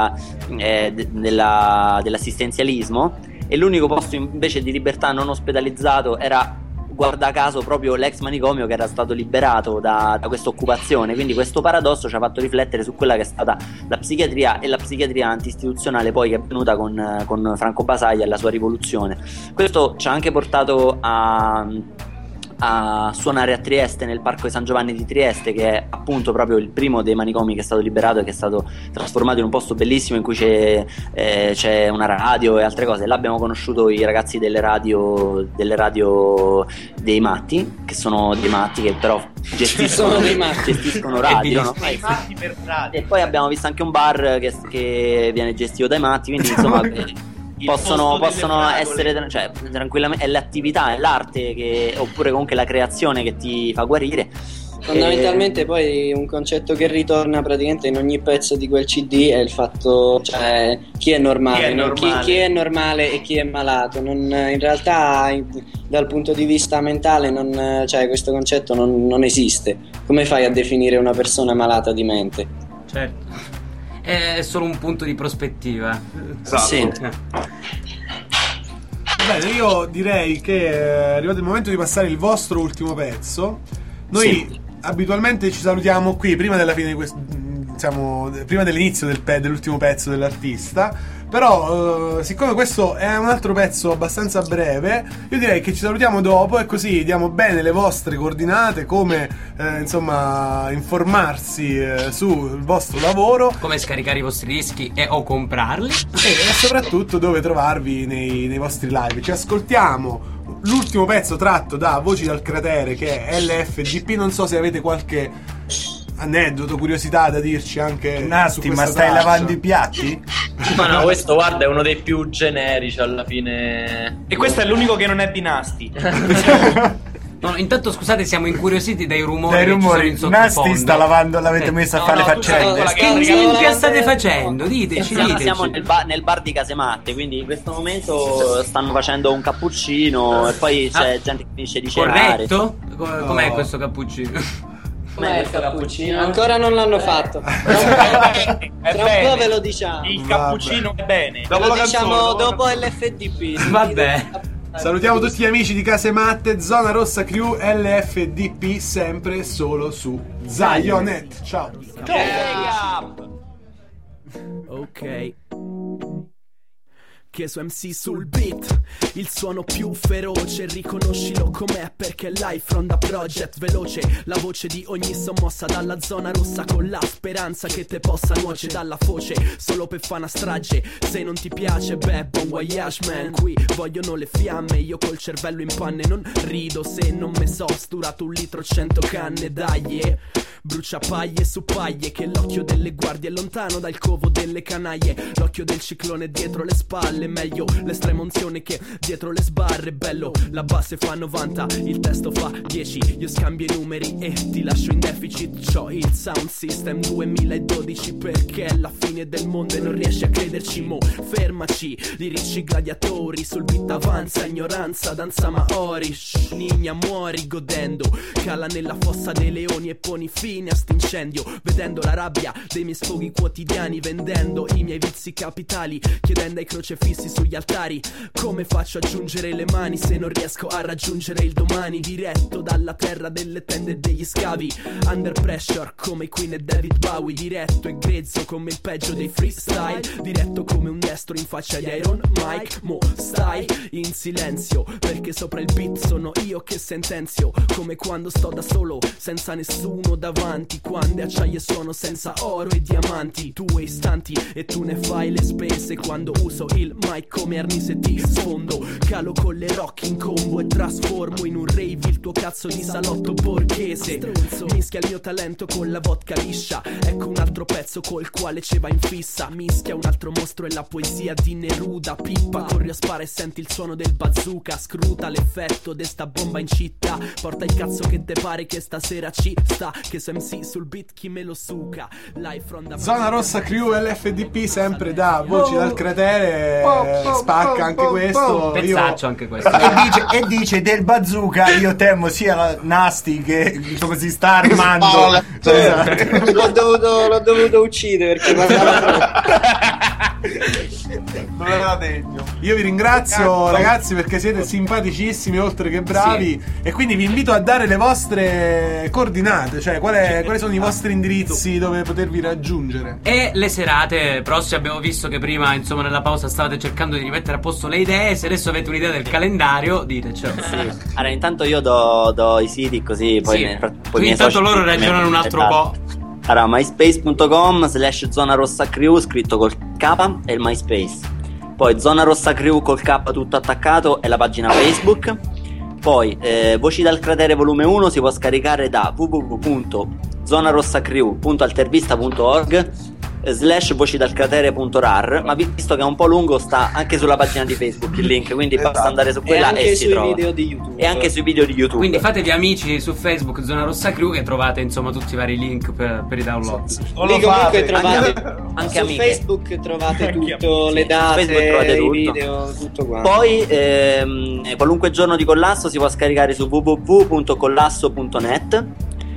dell'assistenzialismo, e l'unico posto invece di libertà non ospedalizzato era, guarda caso, proprio l'ex manicomio che era stato liberato da questa occupazione. Quindi questo paradosso ci ha fatto riflettere su quella che è stata la psichiatria, e la psichiatria anti-istituzionale poi che è venuta con Franco Basaglia e la sua rivoluzione. Questo ci ha anche portato a suonare a Trieste, nel Parco di San Giovanni di Trieste, che è appunto proprio il primo dei manicomi che è stato liberato e che è stato trasformato in un posto bellissimo in cui c'è una radio e altre cose. Là abbiamo conosciuto i ragazzi delle radio dei matti, che sono dei matti che però gestiscono radio, no? E poi abbiamo visto anche un bar che viene gestito dai matti, quindi insomma possono essere, cioè, tranquillamente è l'attività, è l'arte oppure comunque la creazione che ti fa guarire. Fondamentalmente poi un concetto che ritorna praticamente in ogni pezzo di quel CD è il fatto, cioè, chi è normale, chi è normale e chi è malato. In realtà dal punto di vista mentale cioè, questo concetto non esiste. Come fai a definire una persona malata di mente? Certo, è solo un punto di prospettiva. Esatto. Sì. Bene, io direi che è arrivato il momento di passare il vostro ultimo pezzo. Noi abitualmente ci salutiamo qui prima della fine di questo, prima dell'inizio dell'ultimo pezzo dell'artista. Però siccome questo è un altro pezzo abbastanza breve, io direi che ci salutiamo dopo e così diamo bene le vostre coordinate, come informarsi sul vostro lavoro, come scaricare i vostri dischi o comprarli e soprattutto dove trovarvi nei vostri live. Ci ascoltiamo l'ultimo pezzo tratto da Voci dal Cratere, che è LFDP. Non so se avete qualche aneddoto, curiosità da dirci anche Nasti, su questa ma stai traccia. lavando i piatti? Ma no, questo guarda è uno dei più generici alla fine. E questo è l'unico che non è di Nasti. No, intanto scusate, siamo incuriositi dai rumori. Dai rumori. Che ci sono in Nasti sottofondo. sta lavando, l'avete messo a fare le faccende. Che minchia state facendo? Diteci. Siamo nel bar di Casematte, quindi in questo momento stanno facendo un cappuccino e poi c'è gente che finisce di cenare. Corretto? Com'è questo cappuccino? Com'è il cappuccino? Ancora non l'hanno fatto. Tra un po' ve lo diciamo. Il cappuccino è bene. Ve lo diciamo dopo LFDP. Vabbè. Salutiamo tutti gli amici di Casematte, Zona Rossa Crew, LFDP, sempre solo su Zionet. Ciao. Ok. Chieso MC sul beat, il suono più feroce, riconoscilo com'è perché live from the project veloce, la voce di ogni sommossa dalla zona rossa con la speranza che te possa nuocere dalla foce, solo per fa una strage, se non ti piace bon voyage man, qui vogliono le fiamme, io col cervello in panne non rido se non me so sturato 1 litro 100 canne, dai brucia paglie su paglie, che l'occhio delle guardie è lontano dal covo delle canaglie, l'occhio del ciclone dietro le spalle, meglio l'estrema unzione che dietro le sbarre, bello, la base fa 90, il testo fa 10, io scambio i numeri e ti lascio in deficit, c'ho il sound system 2012 perché è la fine del mondo e non riesci a crederci, mo fermaci, lirici gladiatori, sul beat avanza, ignoranza, danza maori, shh, Nigna muori godendo, cala nella fossa dei leoni e poni fine a st'incendio, vedendo la rabbia dei miei sfoghi quotidiani, vendendo i miei vizi capitali, chiedendo ai crocefissi sugli altari come faccio a giungere le mani se non riesco a raggiungere il domani, diretto dalla terra delle tende e degli scavi, under pressure come Queen e David Bowie, diretto e grezzo come il peggio dei freestyle, diretto come un destro in faccia di Iron Mike, mo stai in silenzio perché sopra il beat sono io che sentenzio, come quando sto da solo senza nessuno davanti, quando acciaio suono senza oro e diamanti, tu istanti e tu ne fai le spese, quando uso il mic come Arnis e ti sfondo, calo con le rock in combo e trasformo in un rave il tuo cazzo di salotto borghese, mischia il mio talento con la vodka liscia, ecco un altro pezzo col quale ce va in fissa, mischia un altro mostro e la poesia di Neruda, pippa, corri a spara e senti il suono del bazooka, scruta l'effetto de sta bomba in città, porta il cazzo che te pare che stasera ci sta, che su MC sul beat chi me lo suca, live from the Zona Rossa Crew, LFDP, sempre da Voci dal Cratere, spacca anche questo, pezzaccio anche questo. E dice del bazooka io temo sia Nasti che si sta armando, l'ho dovuto uccidere perché non era degno. Io vi ringrazio ragazzi perché siete simpaticissimi oltre che bravi, e quindi vi invito a dare le vostre coordinate, cioè quali sono i vostri indirizzi dove potervi raggiungere. E le serate prossime, abbiamo visto che prima insomma nella pausa stavate cercando di rimettere a posto le idee, se adesso avete un'idea del calendario ditecelo. Allora intanto io do i siti così poi intanto loro ragionano un altro po'. Allora myspace.com/Zona Rossa Crew scritto col K è il MySpace, poi Zona Rossa Crew col K tutto attaccato è la pagina Facebook, poi Voci dal Cratere volume 1 si può scaricare da www.zonarossacrew.altervista.org, /vocidalcratere.rar, ma visto che è un po' lungo sta anche sulla pagina di Facebook il link, quindi basta andare su quella e si trova. Video di YouTube. E anche sui video di YouTube. Quindi fatevi amici su Facebook Zona Rossa Crew e trovate insomma tutti i vari link per i download. Lì comunque trovate anche su amiche. Facebook trovate tutto, le date, trovate i tutto. video, tutto quanto. Poi qualunque giorno di Collasso si può scaricare su www.collasso.net.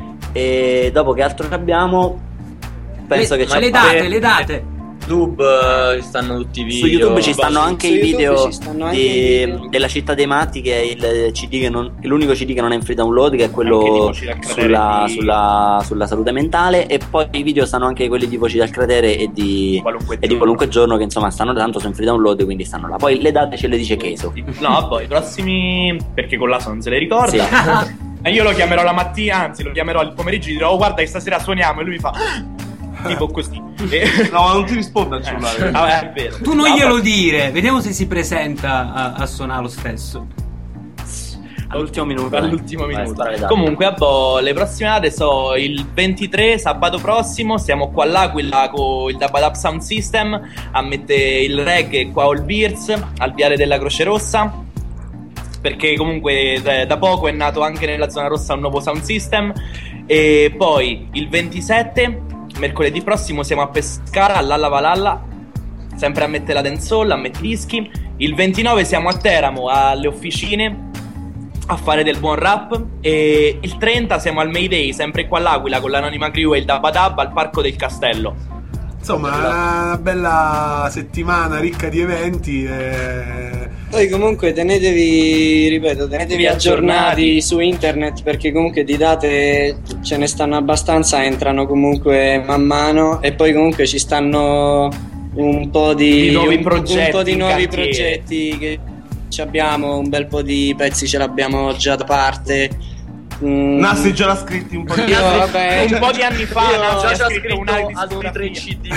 E dopo che altro abbiamo? Penso che ma le date. YouTube ci stanno tutti i video. Su YouTube ci stanno anche Su i YouTube video, ci stanno anche i video. della Città dei Matti, che è il CD che l'unico CD che non è in free download, che è quello sulla salute mentale. E poi i video stanno anche quelli di Voci dal Cratere e di qualunque giorno, che insomma stanno tanto, sono in free download, quindi stanno là. Poi le date ce le dice Cheso. No, poi i prossimi, perché Collasso non se le ricorda. Sì. E io lo chiamerò la mattina, anzi lo chiamerò il pomeriggio e dirò: oh, guarda che stasera suoniamo, e lui mi fa tipo così. No, non ti risponde al cellulare. Vabbè, è vero. Tu non glielo dire, vediamo se si presenta a suonare lo stesso. All'ultimo minuto. Comunque, le prossime date sono il 23, sabato prossimo. Siamo qua all'Aquila con il Dabadab Sound System a mettere il reggae qua All Beers al Viale della Croce Rossa, perché comunque da poco è nato anche nella zona rossa un nuovo sound system. E poi il 27, mercoledì prossimo, siamo a Pescara all'Alla Valalla, sempre a mettere la dancehall, a mettere dischi. Il 29 siamo a Teramo alle officine a fare del buon rap. E il 30 siamo al Mayday, sempre qua all'Aquila con l'Anonima Crew e il Dabadab al Parco del Castello. Insomma, una bella settimana ricca di eventi. Poi comunque tenetevi aggiornati su internet, perché comunque di date ce ne stanno abbastanza, entrano comunque man mano. E poi comunque ci stanno un po' di nuovi progetti che ci abbiamo, un bel po' di pezzi ce l'abbiamo già da parte. Nassi già l'ha scritti un po' di un po' di anni fa. Già scritto altri 3 CD.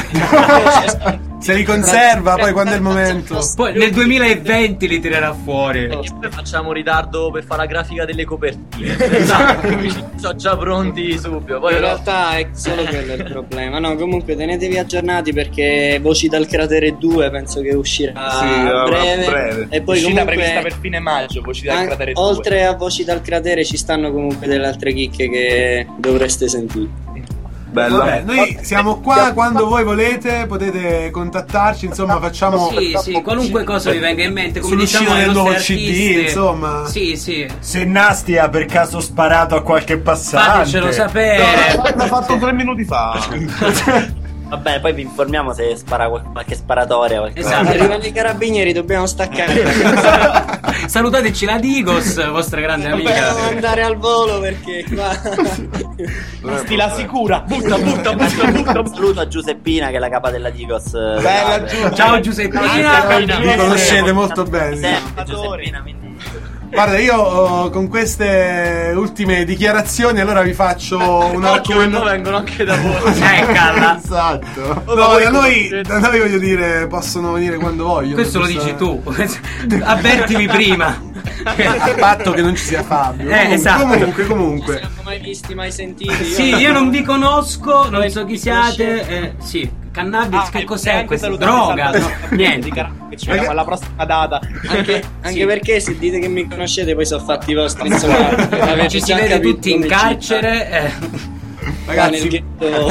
Se li conserva, poi quando è il momento. Poi nel 2020 li tirerà fuori. Facciamo ritardo per fare la grafica delle copertine. Esatto. Sono già pronti subito. Poi in realtà è solo quello il problema. No, comunque tenetevi aggiornati, perché Voci dal Cratere 2 penso che uscirà a breve. E poi uscita comunque prevista per fine maggio. Voci dal Cratere 2. Oltre a Voci dal Cratere ci stanno comunque delle altre chicche che dovreste sentire. Bella. Vabbè, noi siamo qua quando voi volete, potete contattarci, insomma facciamo sì, qualunque cosa vi venga in mente, come sull'uscita diciamo del nuovo artisti, CD, insomma. Sì. Se Nasty ha per caso sparato a qualche passante, fatecelo sapere. L'ha fatto 3 minuti fa. Va bene, poi vi informiamo se spara qualche sparatoria. Esatto. Arrivano i carabinieri, dobbiamo staccare. Salutateci la Digos, vostra grande amica. Dobbiamo andare al volo, perché qua Stila sicura. Butta. Saluto a Giuseppina, che è la capa della Digos. Bella Ciao Giuseppina. Vi conoscete molto bene. Giuseppina, quindi. Guarda, io con queste ultime dichiarazioni allora vi faccio una raccomandazione. Vengono anche da voi. Calla. Esatto. No, da noi voglio dire, possono venire quando vogliono. Questo lo dici tu. Avvertimi prima. A patto che non ci sia Fabio. Esatto. non Comunque. siamo mai visti, mai sentiti. Sì, io non vi conosco, non so chi siate. Sì. Cannabis, che cos'è questo? Droga? No, niente. Che ci vediamo alla prossima data. Anche perché se dite che mi conoscete, poi sono fatti vostri. Insomma, ci si vede tutti in carcere. Ragazzi,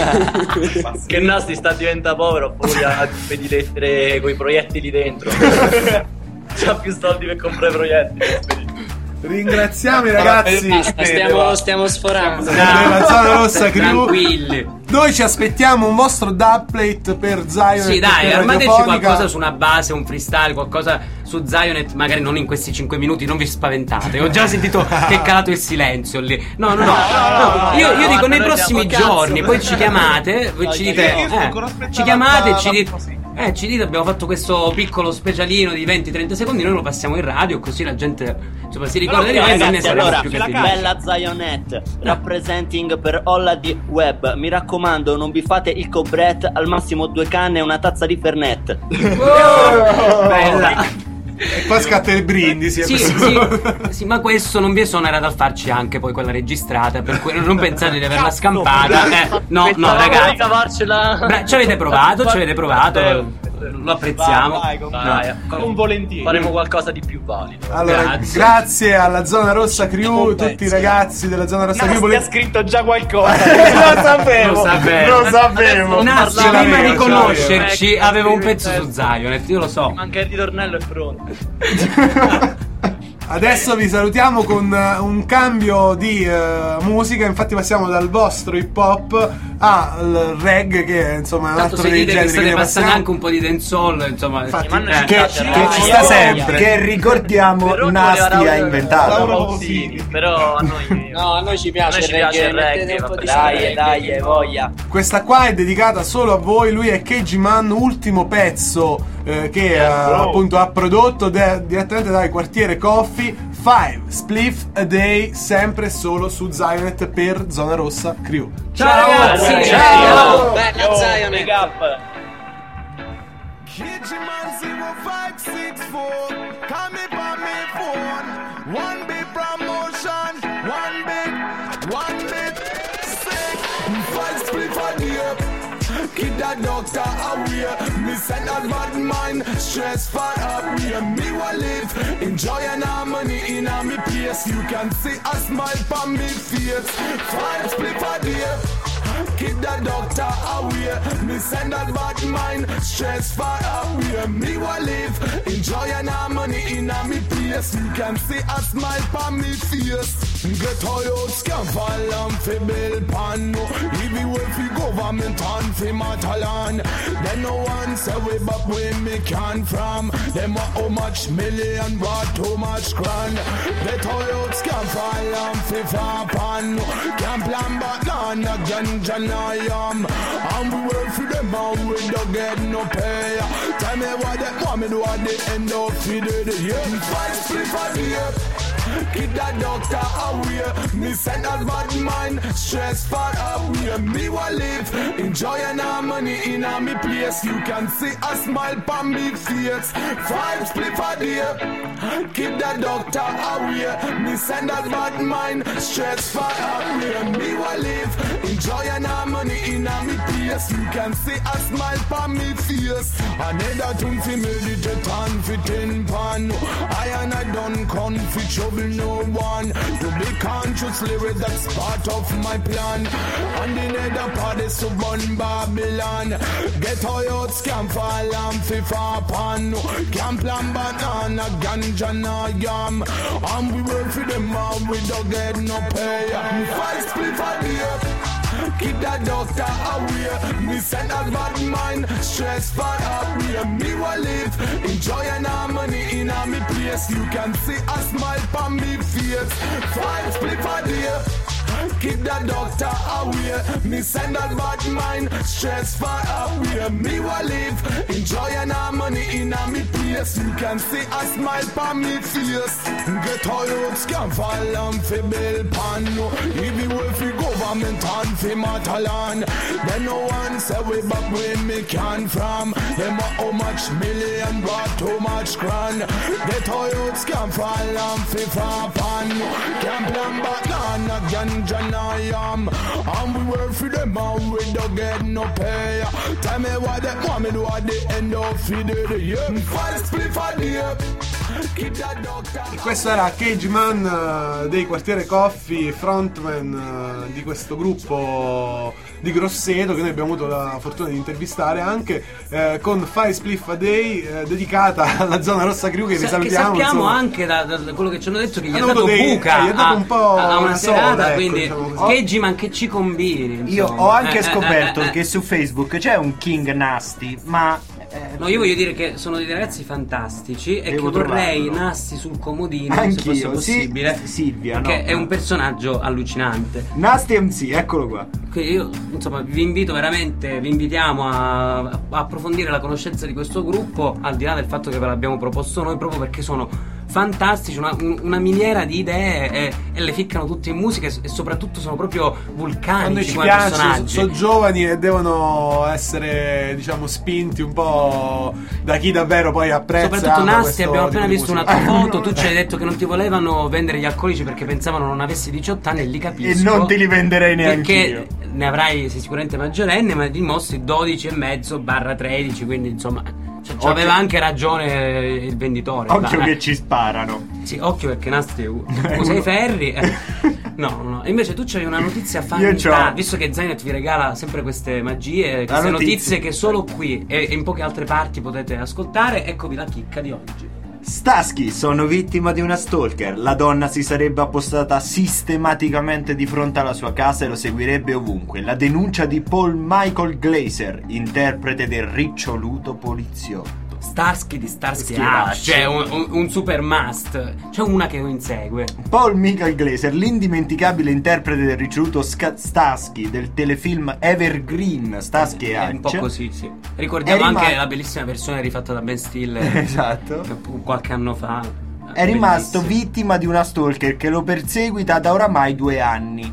Che Nasty sta diventa povero, poi ha di lettere coi proiettili dentro. C'ha più soldi per comprare proiettili. ringraziamo i ragazzi. Stiamo sforando. Della Zona Rossa Crew. Tranquilli. Noi ci aspettiamo un vostro dubplate per Zion. Sì, dai, armateci qualcosa su una base, un freestyle, qualcosa su Zionet, magari non in questi 5 minuti, non vi spaventate. Ho già sentito che è calato il silenzio lì. No. Io dico nei prossimi giorni, poi ci chiamate, voi ci dite, ci chiamate, ci dite abbiamo fatto questo piccolo specialino di 20-30 secondi, noi lo passiamo in radio, così la gente insomma si ricorda di noi e non ne saremo più cattivi. Bella Zionet, representing per Olla di Web. Mi raccomando, non vi fate il cobret, al massimo 2 canne e una tazza di Fernet. Bella. E poi scatta il brindisi. Sì, ma questo non vi esonera dal farci anche poi quella registrata, per cui non pensate di averla scampata. No, ragazzi. Ci avete provato. Lo apprezziamo. Con volentieri. Faremo qualcosa di più valido. Allora, grazie alla Zona Rossa Crew, tutti i ragazzi della Zona Rossa Crew. Ha scritto già qualcosa. Lo sapevo. Nassi prima di conoscerci aveva un pezzo su Zionet, io lo so. Manca il ritornello e pronto. Adesso vi salutiamo con un cambio di musica, infatti passiamo dal vostro hip hop al reggae, che insomma è un altro dei generi. State passando anche un po' di dancehall, insomma, che ci sta sempre. Che ricordiamo Nasty ha inventato. Però a noi ci piace il reggae. Dai, voglia. Questa qua è dedicata solo a voi. Lui è KG Man, ultimo pezzo che appunto ha prodotto direttamente dal quartiere Coffee. 5 Spliff a Day, sempre solo su Zionet per Zona Rossa Crew. Ciao ragazzi, ciao. Bella Zionet. Big up. KG Man 0564, call me by my phone. One big promotion, one big sick. 5 spliff a day. Keep that doctor away. Me send that bad mind, stress far away. Me will live, enjoy and harmony in a me place. You can see a smile on me face. 5 split a day. Keep that doctor away. Me send that bad mind, stress far away. Me will live, enjoy and harmony in a me place. You can see a smile on me face. Get all your scam fall and fi bill pan. Even if you government and fi Matalan, then no one say we back where me can from. Them a how much million, but too much grand. Get all your scam fall and fi far pan. Can't plan but none again. I am, and we work for them and we don't get no pay. Tell me what they want me do at the end of the day. 5 split for the year. Keep that doctor away. Me send that bad mind, stress far away. Me will live, enjoy and harmony in a me place. You can see a smile on me face. 5 split for the year. Keep that doctor away. Me send that bad mind, stress far away. Me will live, enjoy and harmony in a me place. You can see a smile on me face. Another tune fi meditate and fi tin pan. I done come fi trouble no one. To be conscious lyric, that's part of my plan. And the nether part is to burn Babylon. Get all your scam fall and fi far pan. Can't plan banana, ganja na yam. And we work for them and we don't get no pay. 5 split for the year. Keep that doctor away. Me send that bad mind, stress far away. Me will live, enjoy and harmony in a me place. You can see a smile on me face. 5 split for the year. Keep that doctor away. Me send that bad mind, stress far away. Me will live, enjoy and harmony in a me place. You can see a smile on me face. Get all your scam fall and fi bill pan. Even if we government and fi Matalan, then no one say we back where me can from. Them a how much million, but too much grand. Get all your scam fall and fi far pan. Can't plan but none again. I am, and we work for them and we don't get no pay. Tell me what they want me do at the end of the day. 5 split for the year. E questo era KG Man dei quartiere Coffee, frontman di questo gruppo di Grosseto che noi abbiamo avuto la fortuna di intervistare anche, con 5 Spliff a Day, dedicata alla Zona Rossa Crew, che vi salutiamo. Che sappiamo anche da quello che ci hanno detto che gli ha dato buca, gli ha dato un po' a una serata, ecco, quindi diciamo KG Man che ci combini, insomma. Io ho anche scoperto che su Facebook c'è un King Nasty, ma no, io voglio dire che sono dei ragazzi fantastici e devo che vorrei trovarlo. Nasty sul comodino, Anch'io, se fosse possibile. Silvia, che no, è un personaggio allucinante. Nasty MC, eccolo qua. Quindi io, insomma, vi invitiamo a approfondire la conoscenza di questo gruppo, al di là del fatto che ve l'abbiamo proposto noi, proprio perché sono fantastici, una miniera di idee e le ficcano tutte in musica e soprattutto sono proprio vulcanici come personaggi. Sono giovani e devono essere, diciamo, spinti un po' da chi davvero poi apprezza. Soprattutto Nasti, abbiamo appena tipo di visto una musica. tua foto, tu ci hai detto che non ti volevano vendere gli alcolici perché pensavano non avessi 18 anni e li capisco. E non te li venderei neanche perché ne avrai, sei sicuramente maggiorenne, ma dimostri 12,5/13, quindi insomma aveva anche ragione il venditore. Occhio che ci sparano. Sì, occhio perché Nasti usa i ferri. No. Invece tu c'hai una notizia fantastica. Visto che Zainet vi regala sempre queste magie, queste notizie che solo qui e in poche altre parti potete ascoltare, eccovi la chicca di oggi. Staschi, sono vittima di una stalker. La donna si sarebbe appostata sistematicamente di fronte alla sua casa e lo seguirebbe ovunque. La denuncia di Paul Michael Glaser, interprete del riccioluto poliziotto. Starsky di Starsky Hutch, cioè un super must. C'è una che lo insegue. Paul Michael Glaser, l'indimenticabile interprete del riccioluto Starsky del telefilm Evergreen Starsky Hutch. Un po' così, sì. Ricordiamo anche la bellissima versione rifatta da Ben Stiller. Esatto. Qualche anno fa. È rimasto vittima di una stalker che lo perseguita da oramai 2 anni.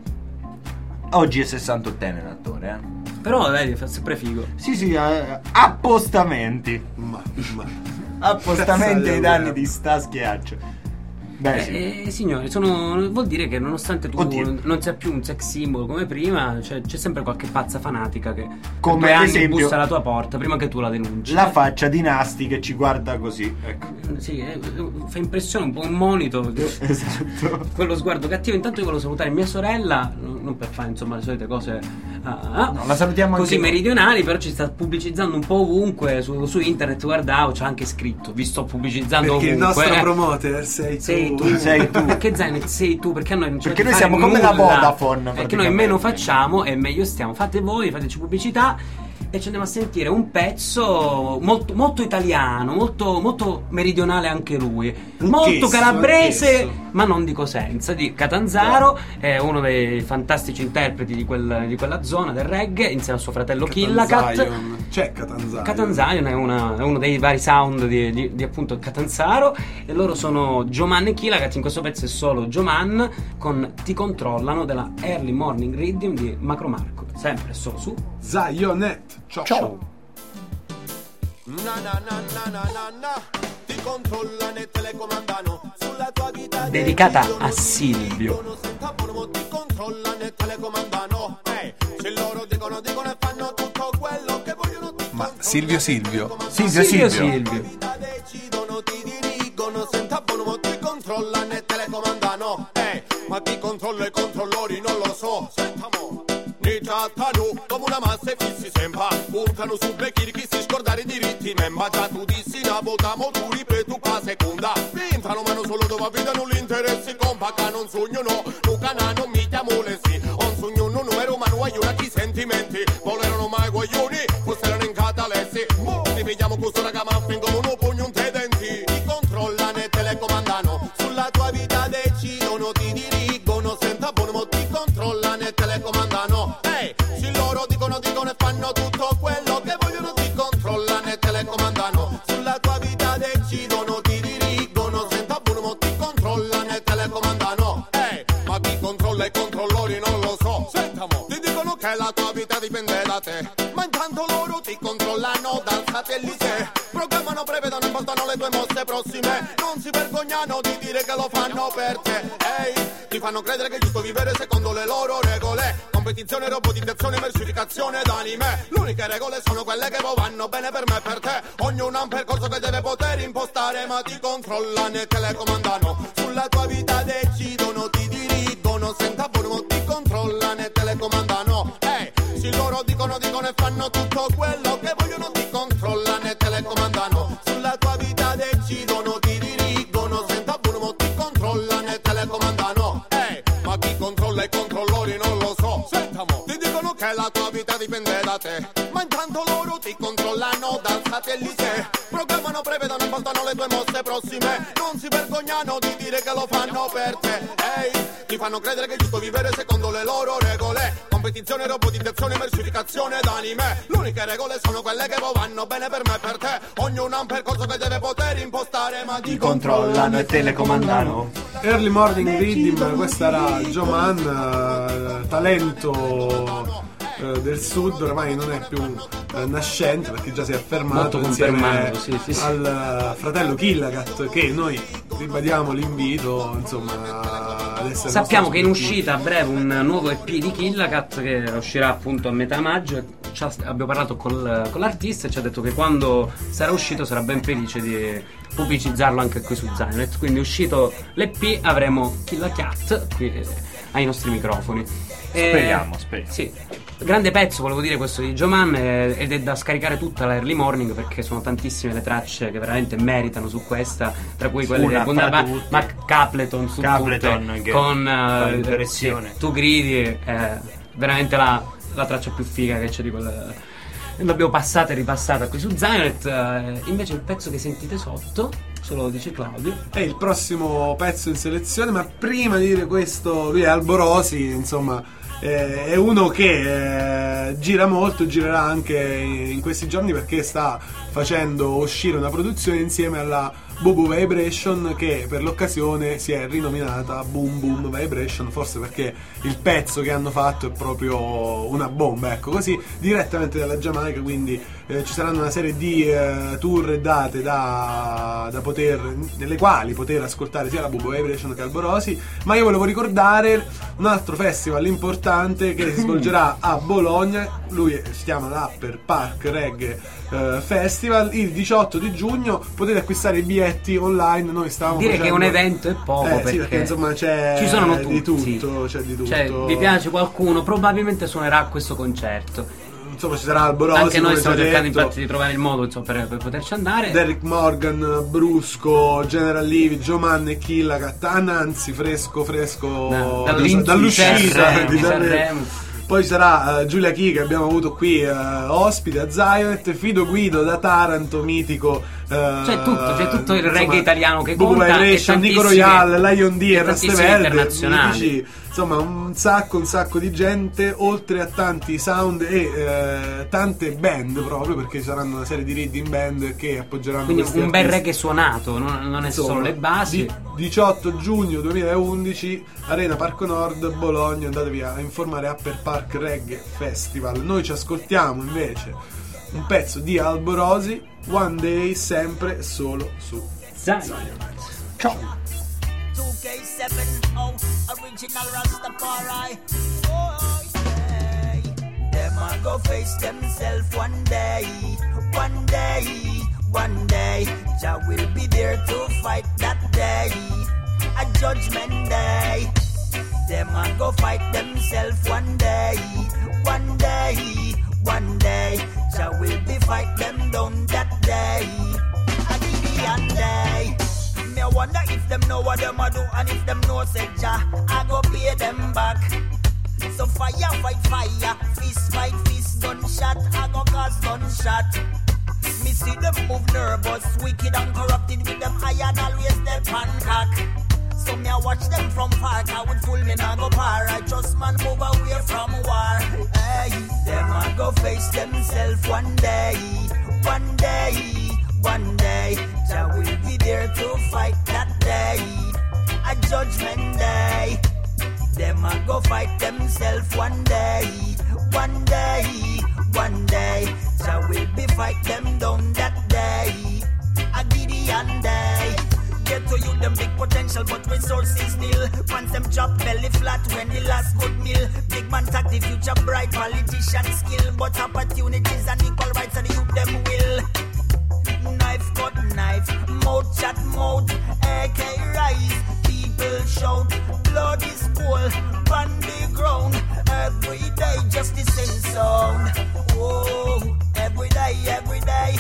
Oggi è 68enne l'attore, Però vedi, fa sempre figo. Sì, appostamenti. Appostamenti ai danni di Starsky Hutch. Beh, signori, vuol dire che nonostante tu non sia più un sex symbol come prima, c'è sempre qualche pazza fanatica che come per 2 anni esempio bussa alla tua porta prima che tu la denunci. La faccia di Nasti che ci guarda così, ecco. Sì, fa impressione, un po' un monito. Esatto. Quello sguardo cattivo. Intanto io volevo salutare mia sorella, non per fare insomma le solite cose no, la salutiamo così anche meridionali, però ci sta pubblicizzando un po' ovunque su internet, guardavo, c'ha anche scritto, vi sto pubblicizzando perché ovunque. Il nostro promoter sei tu. Perché Zainet sei tu? Perché noi siamo come la Vodafone. Perché noi meno facciamo e meglio stiamo. Fate voi, fateci pubblicità. E ci andiamo a sentire un pezzo molto, molto italiano, molto, molto meridionale anche lui, molto calabrese, ma non di Cosenza, di Catanzaro. È uno dei fantastici interpreti di quella zona del reggae, insieme al suo fratello Killacat. C'è Catanzaro. Catanzaro è uno dei vari sound di appunto Catanzaro, e loro sono Joman e Killacat. In questo pezzo è solo Joman con Ti controllano della Early Morning Rhythm di Macro Marco, sempre solo su Zionet. Ciao. Ti controllano e telecomandano sulla tua vita. Dedicata a Silvio. Ti controllano e telecomandano. Se loro dicono e fanno tutto quello che vogliono. Ma Silvio. Decidono, ti dirigono, senza buono, ti controllano e telecomandano. Ma chi controlla i controllori non lo so. Sentamo. Ni trattano come una massa e fissi sembra. Buttano su becchi chi si scordare i diritti. Ma già tu dissi una votiamo tu ripeto qua seconda. Entrano ma non solo dove abitano l'interessi. Compacca non sogno no, Lucana non mi chiamo lessi. Un sogno non numero ma non aiuta chi sentimenti. Volerono mai guaglioni, fossero in catalessi. Li vediamo questo raga ma fingono uno pugno un te denti. Ti controllano e telecomandano. Sulla tua vita decidono, ti dirigono. Senza buono ti controllano e telecomandano. Se loro dicono e fanno tutto quello che vogliono, ti controllano e telecomandano. Sulla tua vita decidono, ti dirigono. Senza buono ti controllano e telecomandano. Ma chi controlla i controllori non lo so. Sentamo, ti dicono che la tua vita dipende da te, ma intanto loro ti controllano dal satellite. Programmano, prevedono e portano le tue mosse prossime. Non si vergognano di dire che lo fanno per te. Ti fanno credere che è giusto vivere secondo le loro regole. Competizione, robotizzazione, mercificazione d'anime. Le uniche regole sono quelle che vanno bene per me e per te. Ognuno ha un percorso che deve poter impostare, ma ti controllano e telecomandano. Sulla tua vita decidono, ti dirigono. Senza buono ti controllano e telecomandano. Se loro dicono e fanno tutto quello che vogliono, ti controllano e telecomandano. Sulla tua vita decidono, ti dirigono. Senza buono ti controllano e telecomandano. Ma chi controlla i controllori non lo so. Sentamo, ti dicono che la tua vita dipende da te, ma intanto loro ti controllano dal satellite. Programmano, prevedono e portano le tue mosse prossime. Non si vergognano di dire che lo fanno per te. Mi fanno credere che è giusto vivere secondo le loro regole. Competizione, robotizzazione, mercificazione d'anime. Le uniche regole sono quelle che vanno bene per me e per te. Ognuno ha un percorso che deve poter impostare, ma ti controllano e telecomandano. Early Morning Rhythm, questa era Joe Mann, talento del sud, ormai non è più nascente perché già si è affermato insieme al fratello Killacat, che noi ribadiamo l'invito, insomma, ad essere. Sappiamo che è in uscita a breve un nuovo EP di Killacat che uscirà appunto a metà maggio. Abbiamo parlato con l'artista e ci ha detto che quando sarà uscito sarà ben felice di pubblicizzarlo anche qui su Zionet. Quindi uscito l'EP avremo Killacat qui ai nostri microfoni. Speriamo. Sì. Grande pezzo, volevo dire, questo di Joe Mann, ed è da scaricare tutta la Early Morning perché sono tantissime le tracce che veramente meritano su questa, tra cui quelle di Mark Capleton su tutte, con l'impressione. Tu gridi, veramente la traccia più figa che c'è di quella. L'abbiamo passata e ripassata qui su Zionet. Invece il pezzo che sentite sotto, se lo dice Claudio, è il prossimo pezzo in selezione. Ma prima di dire questo, lui è Alborosi, insomma, è uno che gira molto, girerà anche in questi giorni perché sta facendo uscire una produzione insieme alla Boom Vibration, che per l'occasione si è rinominata Boom Boom Vibration, forse perché il pezzo che hanno fatto è proprio una bomba, ecco, così direttamente dalla Giamaica. Quindi ci saranno una serie di tour e date da poter, nelle quali poter ascoltare sia la Boom Vibration che Alborosi. Ma io volevo ricordare un altro festival importante che si svolgerà a Bologna. Lui si chiama l'Upper Park Reggae Festival. Il 18 di giugno potete acquistare i biglietti online. Noi stavamo dire facendo... che è un evento è poco, perché insomma ci sono di tutto, c'è di tutto. Cioè, vi piace qualcuno, probabilmente suonerà a questo concerto. Insomma, ci sarà Alborosi, anche noi stiamo cercando infatti di trovare il modo, insomma, per poterci andare. Derrick Morgan, Brusco, General Levy, Joe Mann e Killacat, Ananzi fresco dall'uscita di Sanremo. Poi sarà Giulia Chi, che abbiamo avuto qui ospite a Zionet, Fido Guido da Taranto, mitico. C'è tutto il reggae italiano che Boom conta, Vibration, Nico Royale, Lion D e Raste Verde, internazionali. Insomma, un sacco di gente, oltre a tanti sound e tante band, proprio perché ci saranno una serie di reading band che appoggeranno. Quindi questi un bel artisti. reggae suonato, non è Insomma, solo le basi. 18 giugno 2011, Arena Parco Nord, Bologna. Andatevi a informare Upper Park Reggae Festival. Noi ci ascoltiamo invece un pezzo di Alborosi, One Day, sempre solo su Zionet. Ciao. 2K70 original Rastafari. Oh, yeah. Them a go face themselves one day. One day, one day. Jah will be there to fight that day. A judgment day. Them a go fight themselves one day. One day, one day. Jah will be fight them down that day. A Gideon day. Me wonder if them know what them a do, and if them know say Jah, I go pay them back. So fire fight fire, fist fight fist, gunshot, I go cause gunshot. Me see them move nervous, wicked and corrupted with them iron always them pancake. So me I watch them from far, I would fool me now go par. I trust man move away from war. Hey, them a go face themselves one day, one day, one day. Jah will be there to fight that day, a judgment day. Them a go fight themselves one day, one day, one day. Jah will be fight them down that day, a Gideon day. Get to you them big potential but resources nil. Once them drop belly flat when the last good meal. Big man tag the future bright, politician skill, but opportunities and equal rights and the youth them will. Knife cut knife, mouth chat mouth, AK rise, people shout, blood is cold, on the ground, every day justice in sound, oh, every day,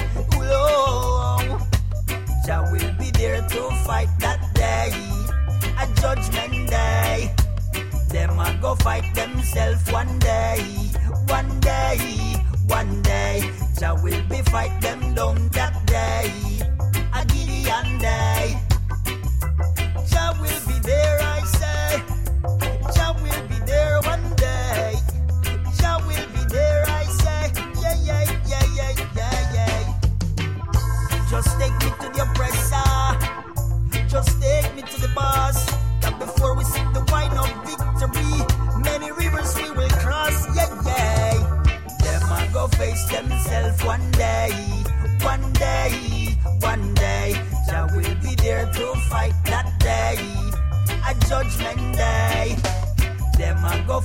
oh, Jah will be there to fight that day, a judgment day, them a go fight themselves one day, one day, one day. Jah will be fight them down that day, a Gideon day. Jah will be there, I say.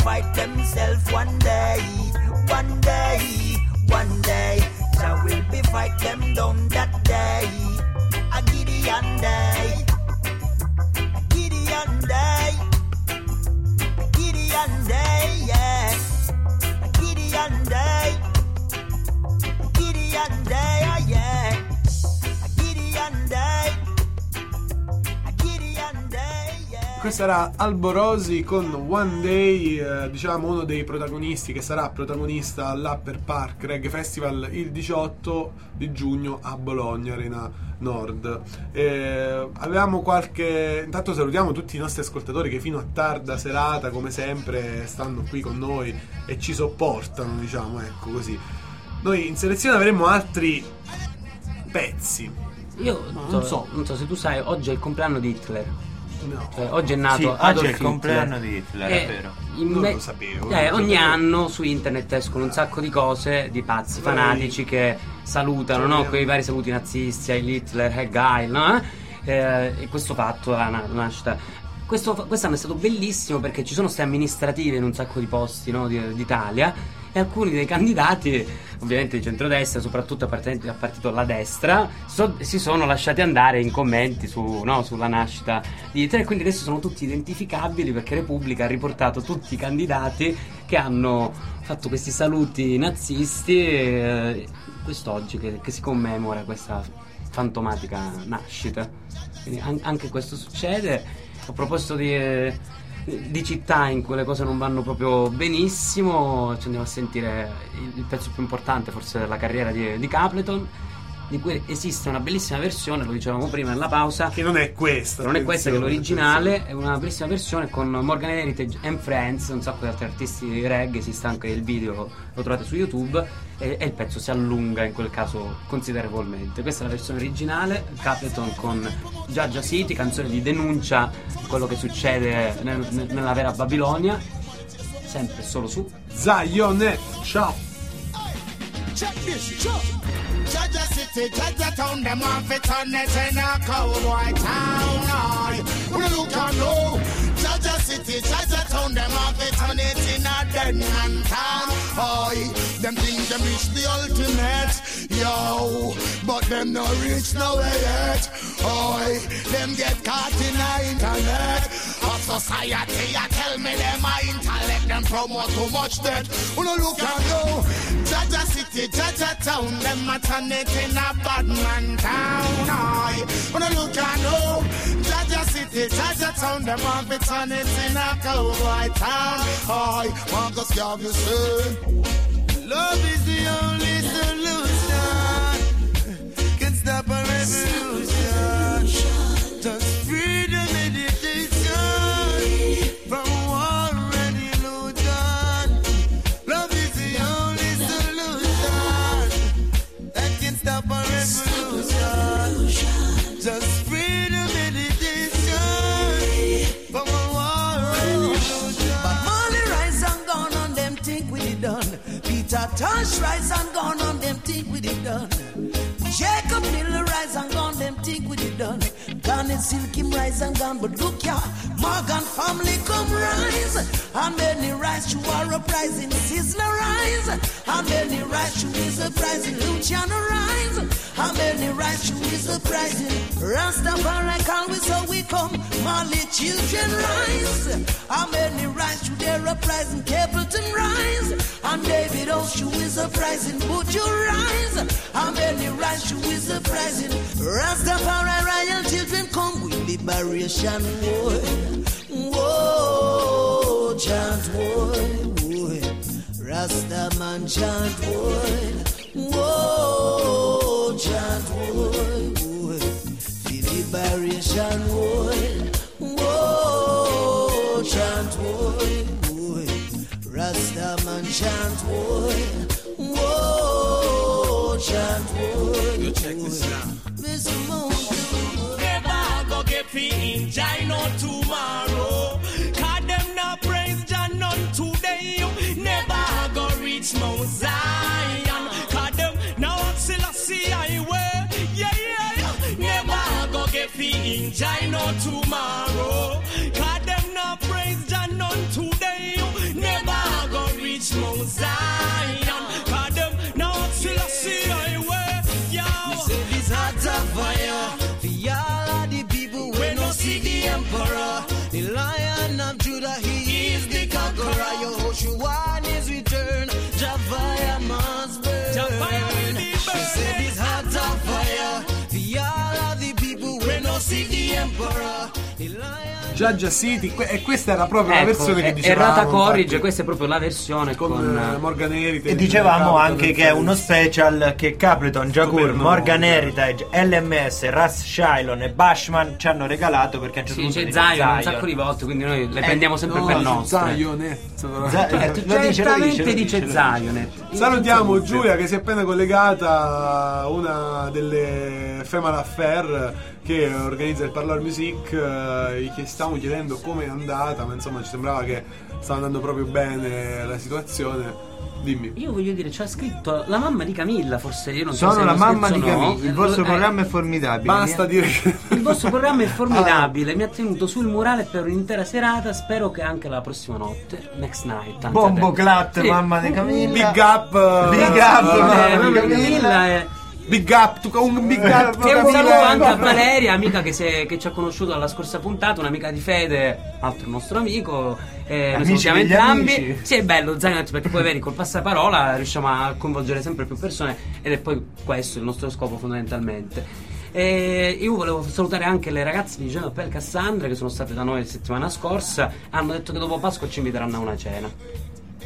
fight themselves one day. One day, one day, Jah will be fight them down that day. A Gideon day, a Gideon day, a Gideon day, yeah. A Gideon day, a Gideon day, oh yeah. A Gideon day, a Gideon day, yeah. Questo era Alborosi con One Day, diciamo uno dei protagonisti che sarà protagonista all'Upper Park Reggae Festival il 18 di giugno a Bologna, Arena Nord. Avevamo qualche... Intanto salutiamo tutti i nostri ascoltatori che fino a tarda serata, come sempre, stanno qui con noi e ci sopportano, diciamo, ecco così. Noi in selezione avremo altri pezzi. Io non so se tu sai, oggi è il compleanno di Hitler. No. Cioè, oggi è nato sì, Adolf oggi è il Hitler. compleanno di Hitler, è vero. Non lo sapevo. Ogni anno su internet escono un sacco di cose di pazzi fanatici che salutano, no? Quei vari saluti nazisti, Heil Hitler, Heil Geil, no? E questo fatto, la nascita. Quest'anno è stato bellissimo perché ci sono state amministrative in un sacco di posti, no? d'Italia, e alcuni dei candidati, ovviamente di centrodestra, soprattutto appartenenti al partito alla destra, si sono lasciati andare in commenti sulla nascita di Hitler, e quindi adesso sono tutti identificabili perché Repubblica ha riportato tutti i candidati che hanno fatto questi saluti nazisti quest'oggi che si commemora questa fantomatica nascita. Quindi anche questo succede. A proposito di città in cui le cose non vanno proprio benissimo, ci andiamo a sentire il pezzo più importante forse della carriera di Capleton, di cui esiste una bellissima versione, lo dicevamo prima nella pausa, che non è questa, che è l'originale, è una bellissima versione con Morgan Heritage and Friends, un sacco di altri artisti di reggae, esiste anche il video, lo trovate su YouTube, e il pezzo si allunga in quel caso considerevolmente. Questa è la versione originale, Capleton con Jaja City, canzone di denuncia di quello che succede nella vera Babilonia, sempre solo su Zionet. Ciao. Jaja City, Jaja Town, them off it on it in a cowboy town. Aye, we look and know. Jaja City, Jaja Town, them off it on it in a dead man town. Aye, them think them reach the ultimate, yo, but them no reach nowhere yet. Aye, them get caught in the internet of society. I tell me them a intellect, them promote too much debt. We look and know. Jaja City, Jaja Town, them a turn it in a bad man town. Aye, when I look and know, Jaja City, Jaja Town, them want to turn it in a cowboy town. Aye, Marcus Garvey say, love is the only solution, can stop a revolution. Just freedom, meditation, from war and illusion. Love is the only solution that can stop a revolution. Just freedom, meditation, from a war and illusion. But Molly rise and gone on them think we did done. Peter Tosh rise and gone on them think we did done. Jacob Miller rise and gone them think we did done. Garnet Silkim rise and gone, but look ya, Morgan family come rise. And many rise to our uprising, Sizzler rise. And many rise to his uprising, Luciano rise. And many rise to his uprising, Rastafari call we so we come, Mali children rise. And many rise to their uprising, Capleton rise. And David Oshu is uprising, Buju rise. And many rise to his uprising, Rastafari royal children come with liberation war. Whoa, chant war, Rastaman chant war. Whoa, chant war, the liberation war. Whoa, chant war, Rastaman chant war. Whoa, chant war. You check this out. Mr. Moon. Never go get in Jah no tomorrow. Cause them not praise Jah none today. Never go reach Mount Zion. Cause them now Selassie I wear. Yeah, yeah. Never go get in Jah no tomorrow. Cause them not praise Jah none today. Never emperor, the Lion of Judah, he is the conqueror. Yehoshua is return, Javaya must burn. He said his heart's on fire, the all of the people will not see the emperor. Judge City, e questa era proprio la versione che dicevamo. Errata Corrige, questa è proprio la versione con Morgan Heritage. E dicevamo anche che è uno special che Capleton, Jagur, Morgan Heritage, LMS, Russ Shylon e Bashman ci hanno regalato, perché a un certo punto c'è Zion un sacco di volte, quindi noi le prendiamo sempre per nostre. Certamente dice Zion. Salutiamo Giulia che si è appena collegata, una delle Female Affair che organizza il Parlor Music, che stavamo chiedendo come è andata, ma insomma ci sembrava che stava andando proprio bene la situazione. Dimmi. Io voglio dire, c'ha scritto la mamma di Camilla, forse io non so. Sono se la mamma di Camilla, no. Il vostro programma è formidabile. Basta dire che il vostro programma è formidabile, mi ha tenuto sul murale per un'intera serata, spero che anche la prossima notte, next night. Bombo Clat, sì. mamma di Camilla. Big up, Big up, mamma di Camilla. Big up, un big up. E un saluto anche a Valeria, amica che ci ha conosciuto alla scorsa puntata, un'amica di fede, altro nostro amico. Noi salutiamo entrambi. Amici. Sì, è bello Zainat, perché poi vedi col passaparola riusciamo a coinvolgere sempre più persone, ed è poi questo il nostro scopo fondamentalmente. Io volevo salutare anche le ragazze di Genoa per Cassandra che sono state da noi la settimana scorsa. Hanno detto che dopo Pasqua ci inviteranno a una cena.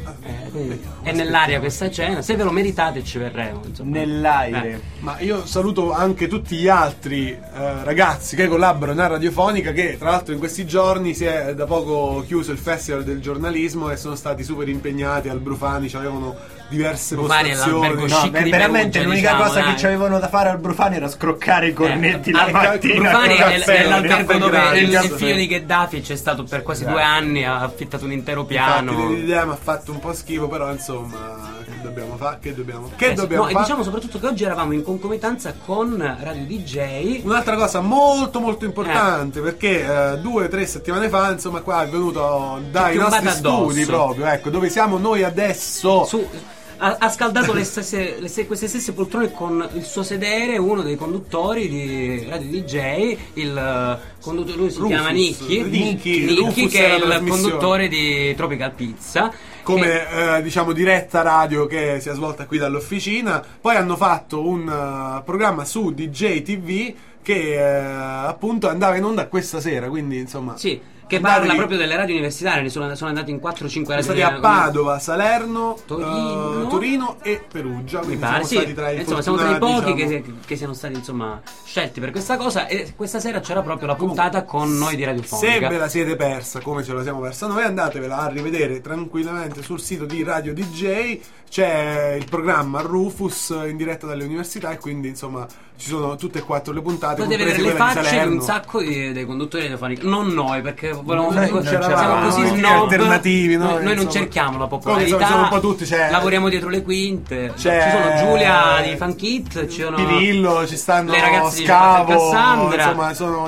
È nell'aria questa cena, se ve lo meritate ci verremo, insomma. Nell'aire. Ma io saluto anche tutti gli altri ragazzi che collaborano a Radiofonica, che tra l'altro in questi giorni si è da poco chiuso il Festival del Giornalismo e sono stati super impegnati al Brufani, avevano diverse postazioni. No, veramente l'unica cosa che ci avevano da fare al Brufani era scroccare i cornetti la mattina. Brufani è l'albergo dove il figlio di Gheddafi c'è stato per quasi 2 anni, ha affittato un intero piano. Infatti l'idea mi ha fatto un po' schifo, però insomma che dobbiamo fare? E diciamo soprattutto che oggi eravamo in concomitanza con Radio DJ. Un'altra cosa molto molto importante, perché 2 o 3 settimane fa insomma qua è venuto dai nostri studi proprio, ecco, dove siamo noi adesso. Ha scaldato queste stesse poltrone con il suo sedere uno dei conduttori di Radio DJ, il conduttore, lui si Rufus, chiama Nicky, che è il conduttore di Tropical Pizza, come diciamo diretta radio che si è svolta qui dall'officina. Poi hanno fatto un programma su DJ TV che appunto andava in onda questa sera, quindi insomma sì, che parla proprio delle radio universitarie. Sono andati in 4-5 radio. Sono stati a Padova, Salerno, Torino e Perugia. Mi pare, siamo stati tra i siamo tra i pochi che siano stati insomma scelti per questa cosa. E questa sera c'era proprio la puntata con noi di Radiofonica. Se ve la siete persa, come ce la siamo persa noi, andatevela a rivedere tranquillamente sul sito di Radio DJ. C'è il programma Rufus in diretta dalle università, e quindi insomma ci sono tutte e 4 le puntate. Potete vedere le facce di un sacco dei conduttori radiofonica. Non noi, perché siamo così snob alternativi. Noi non cerchiamo la popolarità. Siamo un po' tutti, lavoriamo dietro le quinte. Ci sono Giulia di Fun Kit, ci sono Pirillo, ci stanno le ragazze Scavo, di Cassandra. Insomma, sono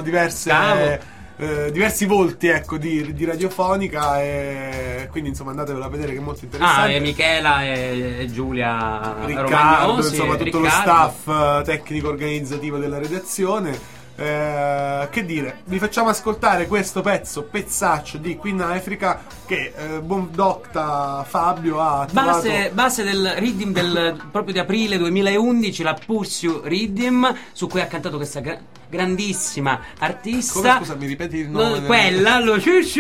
diversi volti, ecco, di Radiofonica, e quindi insomma andatevelo a vedere, che è molto interessante. E Michela e Giulia Riccardo, Romagnosi, insomma tutto lo staff tecnico organizzativo della redazione. Che dire, vi facciamo ascoltare questo pezzaccio di Queen Africa che buon docta Fabio ha trovato. Base del Riddim proprio di aprile 2011, la Pursue Riddim, su cui ha cantato questa grandissima artista. Come, scusa, mi ripeti il nome? Quella, la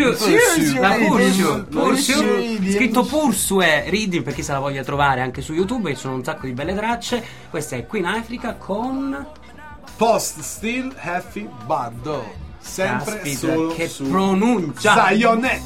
Pursue, scritto Pursue Riddim, per chi se la voglia trovare anche su YouTube, ci sono un sacco di belle tracce. Questa è Queen Africa con Post Still Happy Bardo. Sempre solo che su pronuncia Zionè.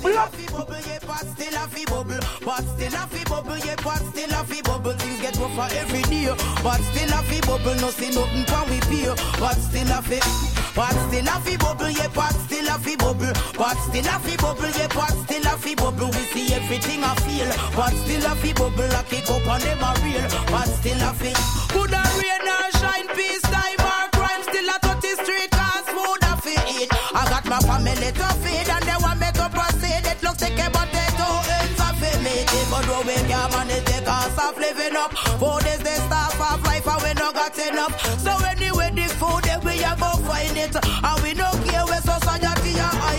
Pot still a fi bubble, yeah, pot still a fi bubble. Pot still a fi bubble, yeah, pot still a fi bubble. We see everything I feel. Pot still a fi bubble, I kick up on them a real. Pot still a fi. Could a rain or shine, peace time or crime, still a 30 street cars food a fi eat. I got my family to feed and they want me to proceed. It looks like a potato, it's a fi meat. But though we can't manage the cost of living up, 4 days they start of life and we no got enough. So anyway, the food that we are go find it, and we no care where society are hiding.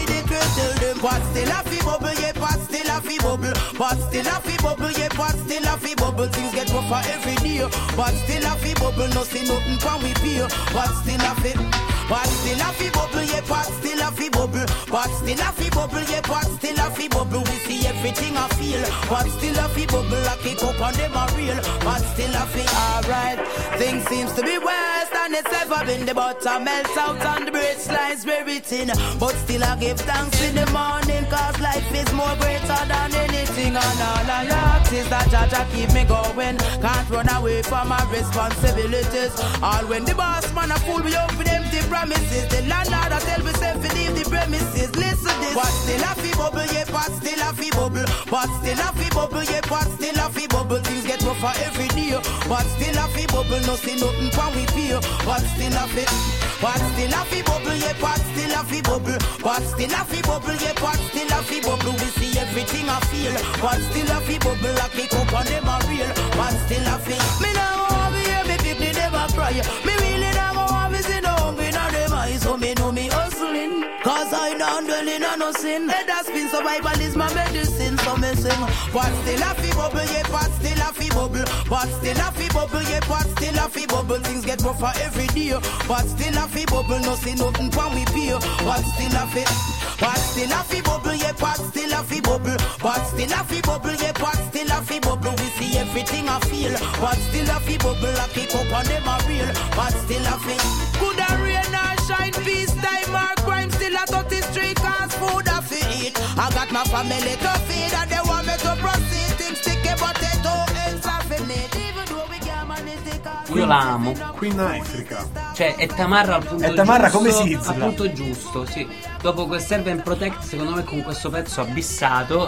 tell them pot still a fi bubble, yeah, pot still a fi bubble. Pot still a fi bubble, yeah, pot still a fi bubble. Things get rougher every day. Pot still a fi bubble, no see nothing from we pay. Pot still a fi. Pot still a fi bubble, yeah, pot still a fi bubble. Pot still a fi bubble, yeah, pot still a fi bubble. We see everything I feel. Pot still a fi bubble, I kick up on them a real. Pot still a fi alright. Things seems to be worse than it's ever been. The butter melts out and the bread slides very thin. But still I give thanks in the morning, cause life is more greater than anything. And all I ask is that Jaja keep me going. Can't run away from my responsibilities. All when the boss man a fool me up with empty promises. The landlord a tell me say fi leave the premises. Listen this. Pot still a fi bubble, yeah, pot still a fi bubble. Pot still a fi bubble, yeah, pot still a fi bubble. Things get rougher every day. Pot still a fi bubble, no see nothing from we pay. Pot still a fi. Pot still a fi bubble, yeah, pot still a fi bubble. Pot still a fi bubble, yeah, pot still a fi bubble. We see everything I feel. Pot still a fi bubble, I kick up on them a real. Pot still a fi. Me now want me hear me pick me never cry. Me really now want me see no hungry no them eyes. So me know me hustling, cause I don't dwell in no sin. Head has been survival is my medicine. So me sing. Pot still a fi bubble, yeah, pot still a fi bubble. Pot still a fi bubble, yeah, pot still a fi bubble. Things get rougher every day. Pot still a fi bubble, no see nothing from we pay. Pot still a fi. Pot still a fi bubble, yeah, pot still a fi bubble. Pot still a fi bubble, yeah, pot still a fi bubble. We see everything I feel. Pot still a fi bubble, I kick up on them a real. Pot still a fi. Could a rain or shine, peace time or crime, still a 30 street cause food a fi eat. I got my family to feed and they want me to proceed. Things sticky potato ends are fi made. Even though we can't manage the cause. Io la amo. Queen Africa. Cioè è Tamarra al punto È Tamarra giusto, come si al punto giusto, sì. Dopo quel Serve and Protect, secondo me con questo pezzo abissato.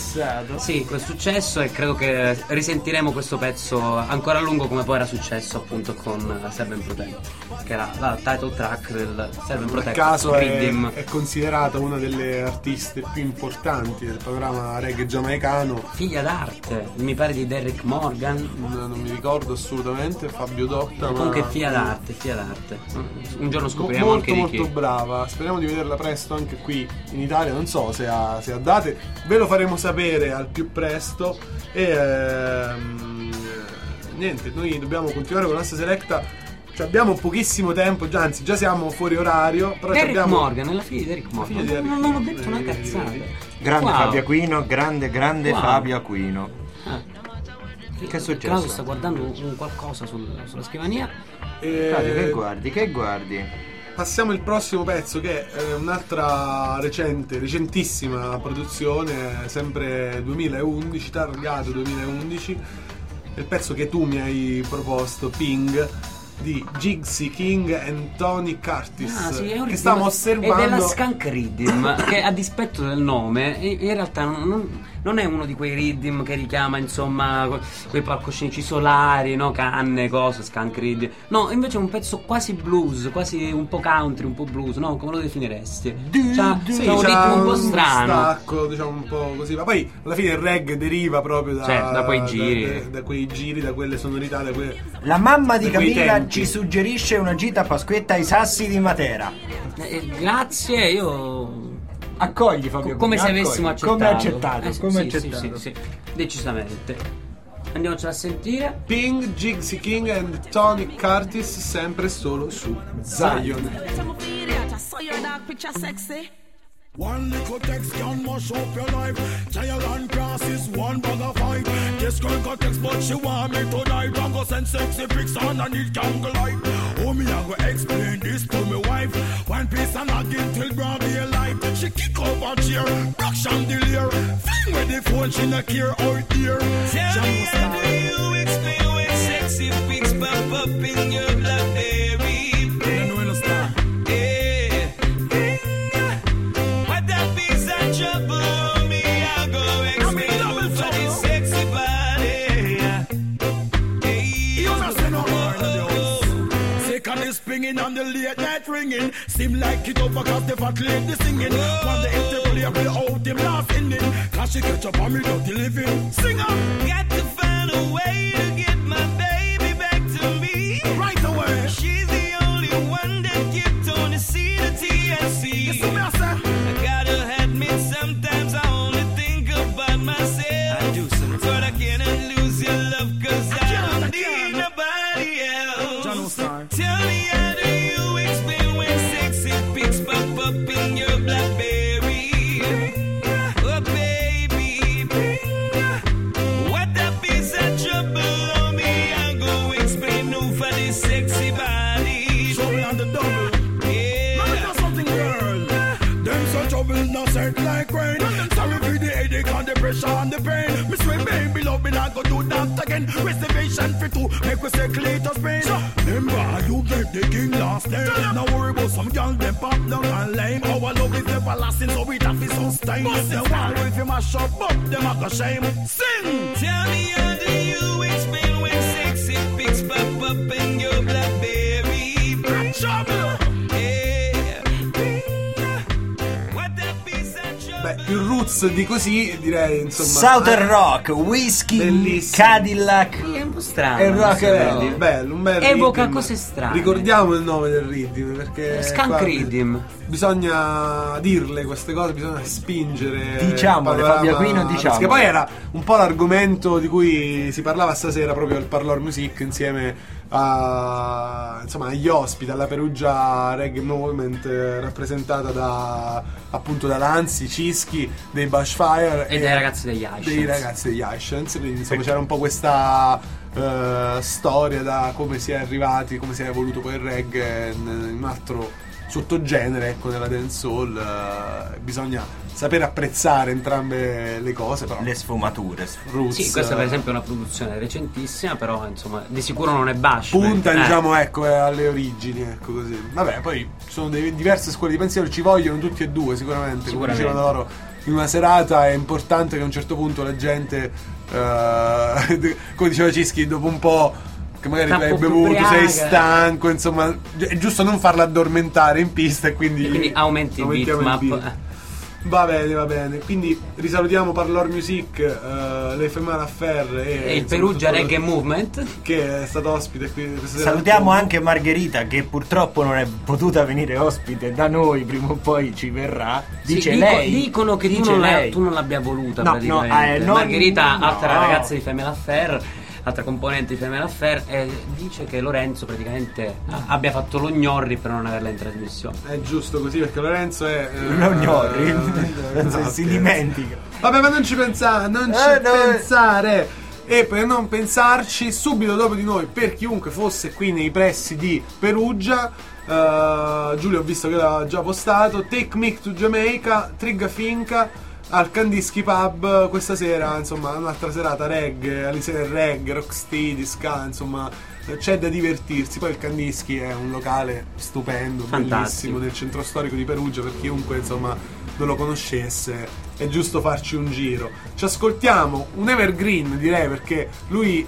Sì, quel successo, e credo che risentiremo questo pezzo ancora a lungo, come poi era successo appunto con Serve and Protect, che era la title track del Serve and Protect. Per caso Riddim. è considerata una delle artiste più importanti del panorama reggae giamaicano. Figlia d'arte, mi pare di Derrick Morgan. Non mi ricordo assolutamente, Fabio Dotta. Comunque figlia d'arte. Un giorno scopriremo molto, anche di chi. molto brava. Speriamo di vederla presto anche qui in Italia. Non so se ha date, ve lo faremo sapere al più presto. E niente, noi dobbiamo continuare con la nostra selecta. Cioè, abbiamo pochissimo tempo, anzi già siamo fuori orario. Però Derrick abbiamo... Morgan, è la figlia di Derrick Morgan. Non ho detto una cazzata. Grande Wow. Fabio Aquino, grande Wow. Fabio Aquino. Che è successo? Claudio sta guardando un qualcosa sulla scrivania. Claudio, che guardi? Passiamo al prossimo pezzo, che è un'altra recentissima produzione, sempre 2011, targato 2011. È il pezzo che tu mi hai proposto, Ping, di Gypsy King e Tony Curtis, Ah, sì, è un che ritmo- stiamo osservando. È della Skunk Riddim, che a dispetto del nome in realtà non è uno di quei riddim che richiama insomma quei palcoscenici solari, no? Canne, cose, Skunk Riddim. No, invece è un pezzo quasi blues, quasi un po' country, un po' blues, no? Come lo definiresti? C'ha un ritmo un po' strano. Stacco, diciamo un po' così. Ma poi alla fine il reggae deriva proprio da quei giri. da quei giri, da quelle sonorità, da quelle... La mamma di da quei Camilla tempi. ci suggerisce una gita a Pasquetta ai Sassi di Matera. Grazie, io accogli Fabio. come se accogli. avessimo accettato. Come accettato, Sì, come sì, accettato. sì, decisamente. Andiamocela a sentire. Ping, Gypsy King e Tony Curtis, sempre solo su Zion. One little text can mash up your life. Trial and cross is one bag of fight. This girl got text but she want me tonight. I go send sexy pics on and it can go light. Oh me I go explain this to my wife. One piece and I get till broad daylight. She kick over chair, rock chandelier. Fling with the phone, she not care out here. Tell me how do you explain when sexy pics pop up in your BlackBerry? You know understand? Springing on the late night ringing. Seem like it over cause the fat lady singing. Wonder if the player play out them last inning. Cause she catch up on me dirty living. Sing up! Got to find a way to get my baby back to me. Right away. She's the only one that kept on the scene of TNC. Yes, I say. I got her head pressure and the pain. Me sweet baby love me not go do that again. Reservation for two, make we circle it to Spain. Remember you get the king last name. Now worry about some girl them pop down and lame. Our love is everlasting, so we have to sustain. The wall if you mash up, but them a go shame. Sing. Tell me how do you explain when sexy pics pop up in your BlackBerry? Trouble. Beh, più roots di così direi, insomma. Southern Rock, Whiskey, bellissimo. Cadillac. È un po' strano. E rock questo and bello, un bel evoca rhythm. cose strane. Ricordiamo il nome del rhythm perché Skunk qua Rhythm. bisogna dirle queste cose, bisogna spingere. Diciamole, il panorama- Fabio Aquino, diciamole. Che poi era un po' l'argomento di cui si parlava stasera proprio al Parlor Music insieme insomma agli ospiti, alla Perugia Reggae Movement, rappresentata appunto da Lanzi, Cischi, dei Bushfire E dei ragazzi degli Ashens. dei ragazzi degli Ashens. Quindi insomma c'era un po' questa storia da come si è arrivati, come si è evoluto poi il reggae in un altro sottogenere, ecco, nella dancehall. Bisogna saper apprezzare entrambe le cose, però Le sfumature. roots, Sì, questa per esempio è una produzione recentissima, però insomma di sicuro non è bash. punta diciamo ecco alle origini, ecco così. Vabbè, poi ci sono diverse scuole di pensiero, ci vogliono tutti e due sicuramente. Come dicevano loro in una serata, è importante che a un certo punto la gente come diceva Cischi, dopo un po' che magari tu hai bevuto, sei stanco, insomma è giusto non farla addormentare in pista e quindi aumenti il aumentiamo beatmap. Va bene. Quindi risalutiamo Parlor Music, le Female Affair E il Perugia Reggae Movement, che è stato ospite qui questa sera. Salutiamo anche Margherita, che purtroppo non è potuta venire ospite da noi, prima o poi ci verrà. Dice lei. Dicono che dice tu non lei. l'abbia voluta, No, praticamente. no, Margherita, no. altra ragazza di Female Affair, altra componente di Female Affair, dice che Lorenzo praticamente abbia fatto lo gnorri per non averla in trasmissione. È giusto così, perché Lorenzo è Lo gnorri. no, Si dimentica. Vabbè, ma non ci pensare, pensare. E per non pensarci, subito dopo di noi, per chiunque fosse qui nei pressi di Perugia, Giulio ho visto che l'ha già postato, Take Mick to Jamaica, Trigga Finca al Kandinsky Pub questa sera, insomma un'altra serata reggae, all'insieme reggae, rocksteady, ska, insomma c'è da divertirsi. Poi il Kandinsky è un locale stupendo, Fantastico, bellissimo, nel centro storico di Perugia, per chiunque insomma non lo conoscesse è giusto farci un giro. Ci ascoltiamo un evergreen, direi, perché lui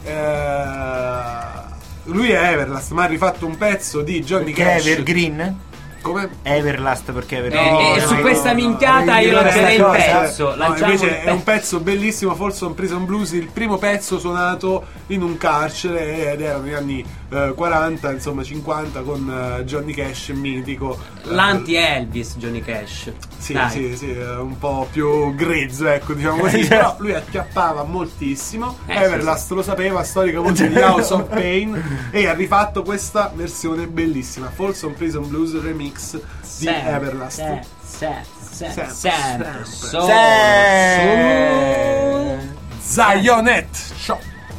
è Everlast, ma ha rifatto un pezzo di Johnny Che Cash. Evergreen? Come? Everlast, perché Evergreen. E su questa minchiata io lancerei il pezzo. No, invece è un pezzo bellissimo, Folsom Prison Blues, il primo pezzo suonato in un carcere, ed era negli anni 40, insomma 50, con Johnny Cash mitico. L'anti-Elvis Johnny Cash. Sì, Dai. sì, un po' più grezzo, ecco, diciamo così. Però lui acchiappava moltissimo. Everlast lo sapeva, storica voce di House of Pain, e ha rifatto questa versione bellissima, Folsom Prison Blues remix di Everlast. Sempre. Zionet Show.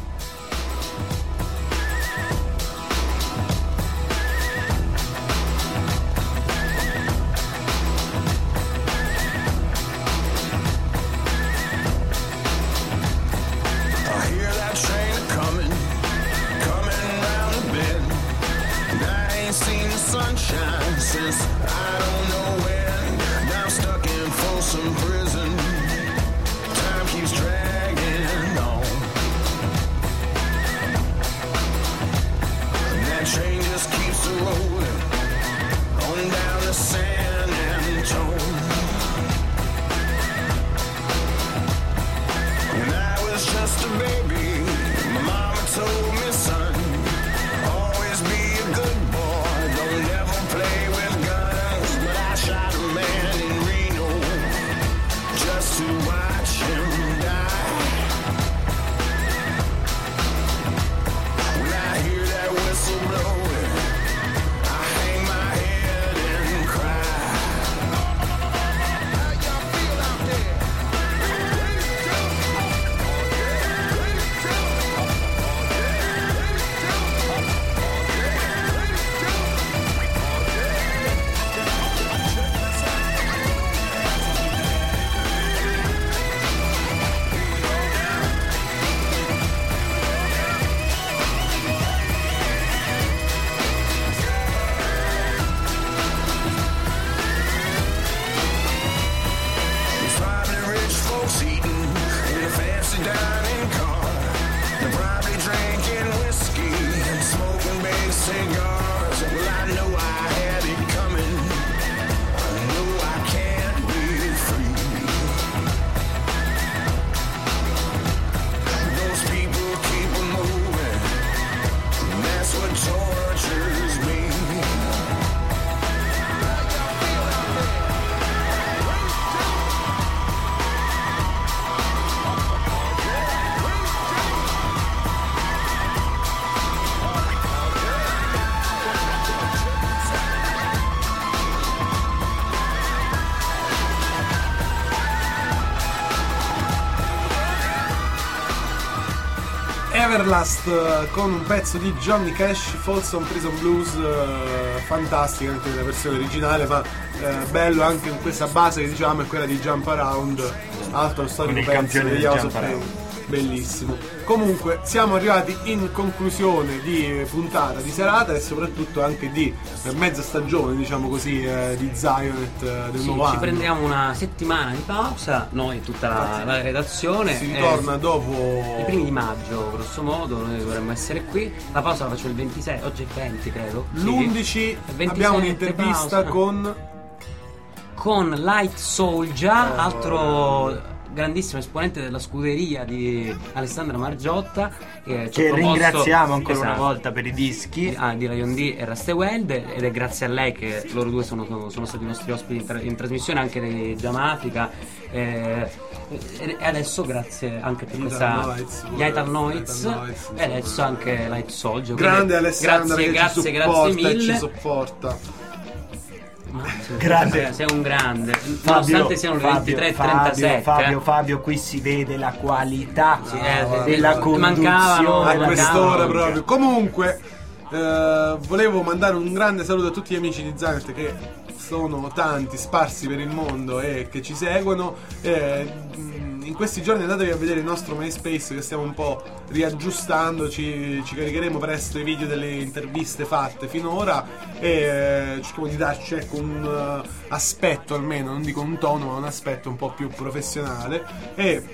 I hear that train coming round the bend. And I ain't seen the sunshine since I don't know when. Now I'm stuck in Folsom Prison. Time keeps dragging on. And that train just keeps rolling on down to San Antone. When I was just a baby, my mama told me, son, always be a good boy, don't ever play with guns. Everlast con un pezzo di Johnny Cash, Folsom Prison Blues, fantastica anche nella versione originale, ma bello anche in questa base che diciamo è quella di Jump Around, altro storico pezzo degli House of Pain, bellissimo. Comunque siamo arrivati in conclusione di puntata di serata e soprattutto anche di mezza stagione, diciamo così, di Zionet del nuovo anno. Ci prendiamo una settimana di pausa, noi tutta la redazione. Si ritorna dopo i primi di maggio, grosso modo, noi dovremmo essere qui. La pausa la faccio il 26, oggi è 20 credo. L'11 abbiamo un'intervista con Light Soulja, altro grandissimo esponente della scuderia di Alessandra Margiotta, che ringraziamo ancora una volta per i dischi di Lion D e Rasteweld, ed è grazie a lei che loro due sono stati i nostri ospiti in trasmissione anche di Jamafrica, e adesso grazie anche per questa Yaital Noiz e adesso anche Light Soulja. Grande Alessandra, grazie mille, ci sopporta. Grande. Sei un grande, nonostante siano le 23:37. Fabio, qui si vede la qualità della conduzione. Mancavano a quest'ora proprio. Comunque volevo mandare un grande saluto a tutti gli amici di Zionet, che sono tanti, sparsi per il mondo e che ci seguono. In questi giorni andatevi a vedere il nostro MySpace, che stiamo un po' riaggiustando, ci caricheremo presto i video delle interviste fatte finora e cerchiamo di darci un aspetto, almeno non dico un tono, ma un aspetto un po' più professionale, e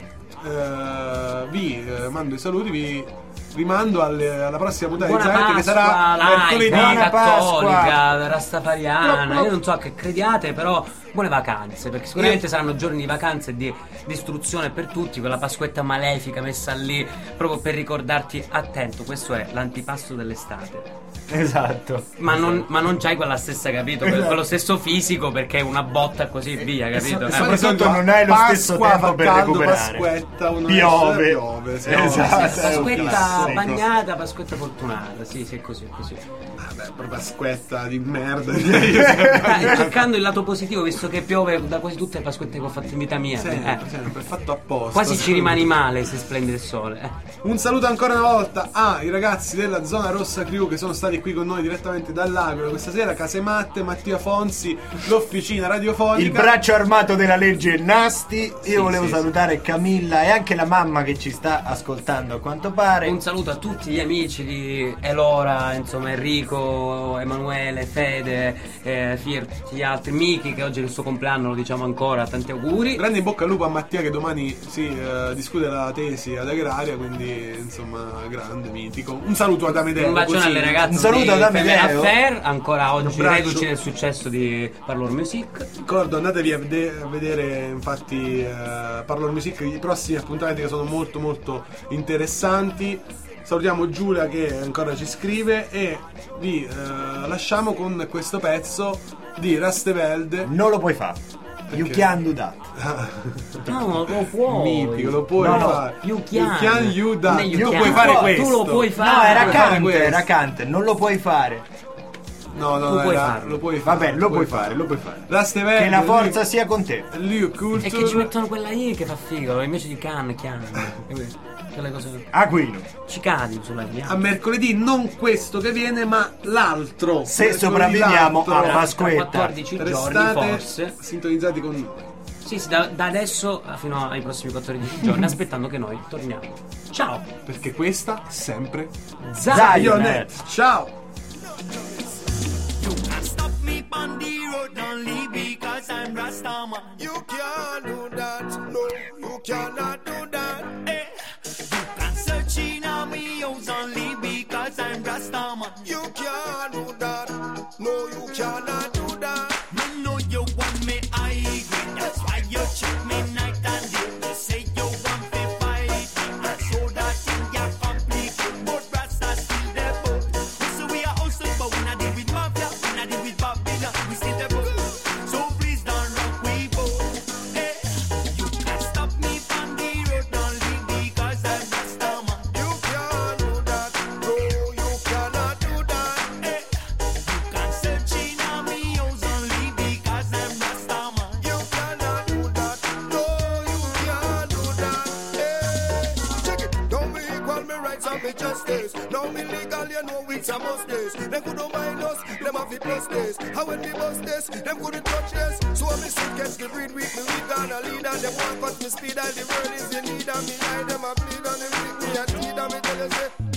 vi mando i saluti, vi rimando alla prossima puntata di Zionet, che sarà mercoledì. Buona cattolica, rastafariana, io non so a che crediate, però buone vacanze, perché sicuramente saranno giorni di vacanze e di istruzione per tutti, quella Pasquetta malefica messa lì proprio per ricordarti: attento, questo è l'antipasto dell'estate. Esatto. Ma non c'hai quella stessa, capito? Quello stesso fisico, perché è una botta così via, capito? E soprattutto non hai lo stesso tempo per recuperare. Pasquetta, piove. Esatto. Pasquetta bagnata, Pasquetta fortunata. Sì, è così. Vabbè, proprio Pasquetta di merda. Cercando il lato positivo, visto che piove da quasi tutte le Pasquette che ho fatto in vita mia. Sempre fatto apposta. Quasi ci rimani male se splende il sole. Un saluto ancora una volta ai ragazzi della Zona Rossa Crew, che sono stati qui con noi direttamente dall'Aquila questa sera: Casematte, Mattia Fonzi, l'Officina Radiofonica, il braccio armato della legge Nasti. Io volevo salutare Camilla e anche la mamma che ci sta ascoltando, a quanto pare. Un saluto a tutti gli amici di Elora, insomma Enrico, Emanuele, Fede, Fier, tutti gli altri, Miki che oggi è il suo compleanno, lo diciamo ancora, tanti auguri. Grande in bocca al lupo a Mattia, che domani si discute la tesi ad Agraria, quindi insomma grande, mitico. Un saluto ad Amedeo, un bacione alle ragazze, un saluto ad Amedeo Fair, ancora oggi reduci del successo di Parlor Music. Ricordo, andatevi a vedere infatti Parlor Music, i prossimi appuntamenti, che sono molto molto interessanti. Salutiamo Giulia che ancora ci scrive e vi lasciamo con questo pezzo di Rasteweld. Non lo puoi fare. You can do that. No, lo puoi. Mitico, lo puoi fare. You can that. Tu puoi fare questo. Tu lo puoi fare. No, era Cante, non lo puoi fare. No, lo puoi fare. Vabbè, lo puoi fare. Rasteweld, che la forza sia con te. E che ci mettono quella I che fa figo, invece di can. Quelle cose. Aquino. Ci cadi sulla I. A mercoledì, non questo che viene, ma l'altro. Se sopravviviamo a Pasquetta. 14 giorni forse. Sintonizzati con noi. Sì, da adesso fino ai prossimi 14 giorni, aspettando che noi torniamo. Ciao. Perché questa è sempre Zionet. Ciao. You can't stop me on the road only because I'm Rastaman. You can't do that, no, you cannot do that. You can't search in on me house only because I'm Rastaman. You can't do that, no, you cannot do that. Me know you want me high grade, that's why you check me night and day. You say you want me fighting, I show that thing you're complicated, but Rasta still the boat. So we are also bound, I deal with mafia. We see the boat, so please don't rock we boat. You can't stop me from the road only because I'm Rastaman. You can't do that, no, you cannot do that. justice. Now me legal, you know it's a must this. Them couldn't mind us, them have to plus this. How when we bust this, them couldn't touch this. So when me sit, catch the breed with me, we gonna lead and them want cut me speed. All the world is in need of me, I them a bleed on them with me and feed and me tell you say.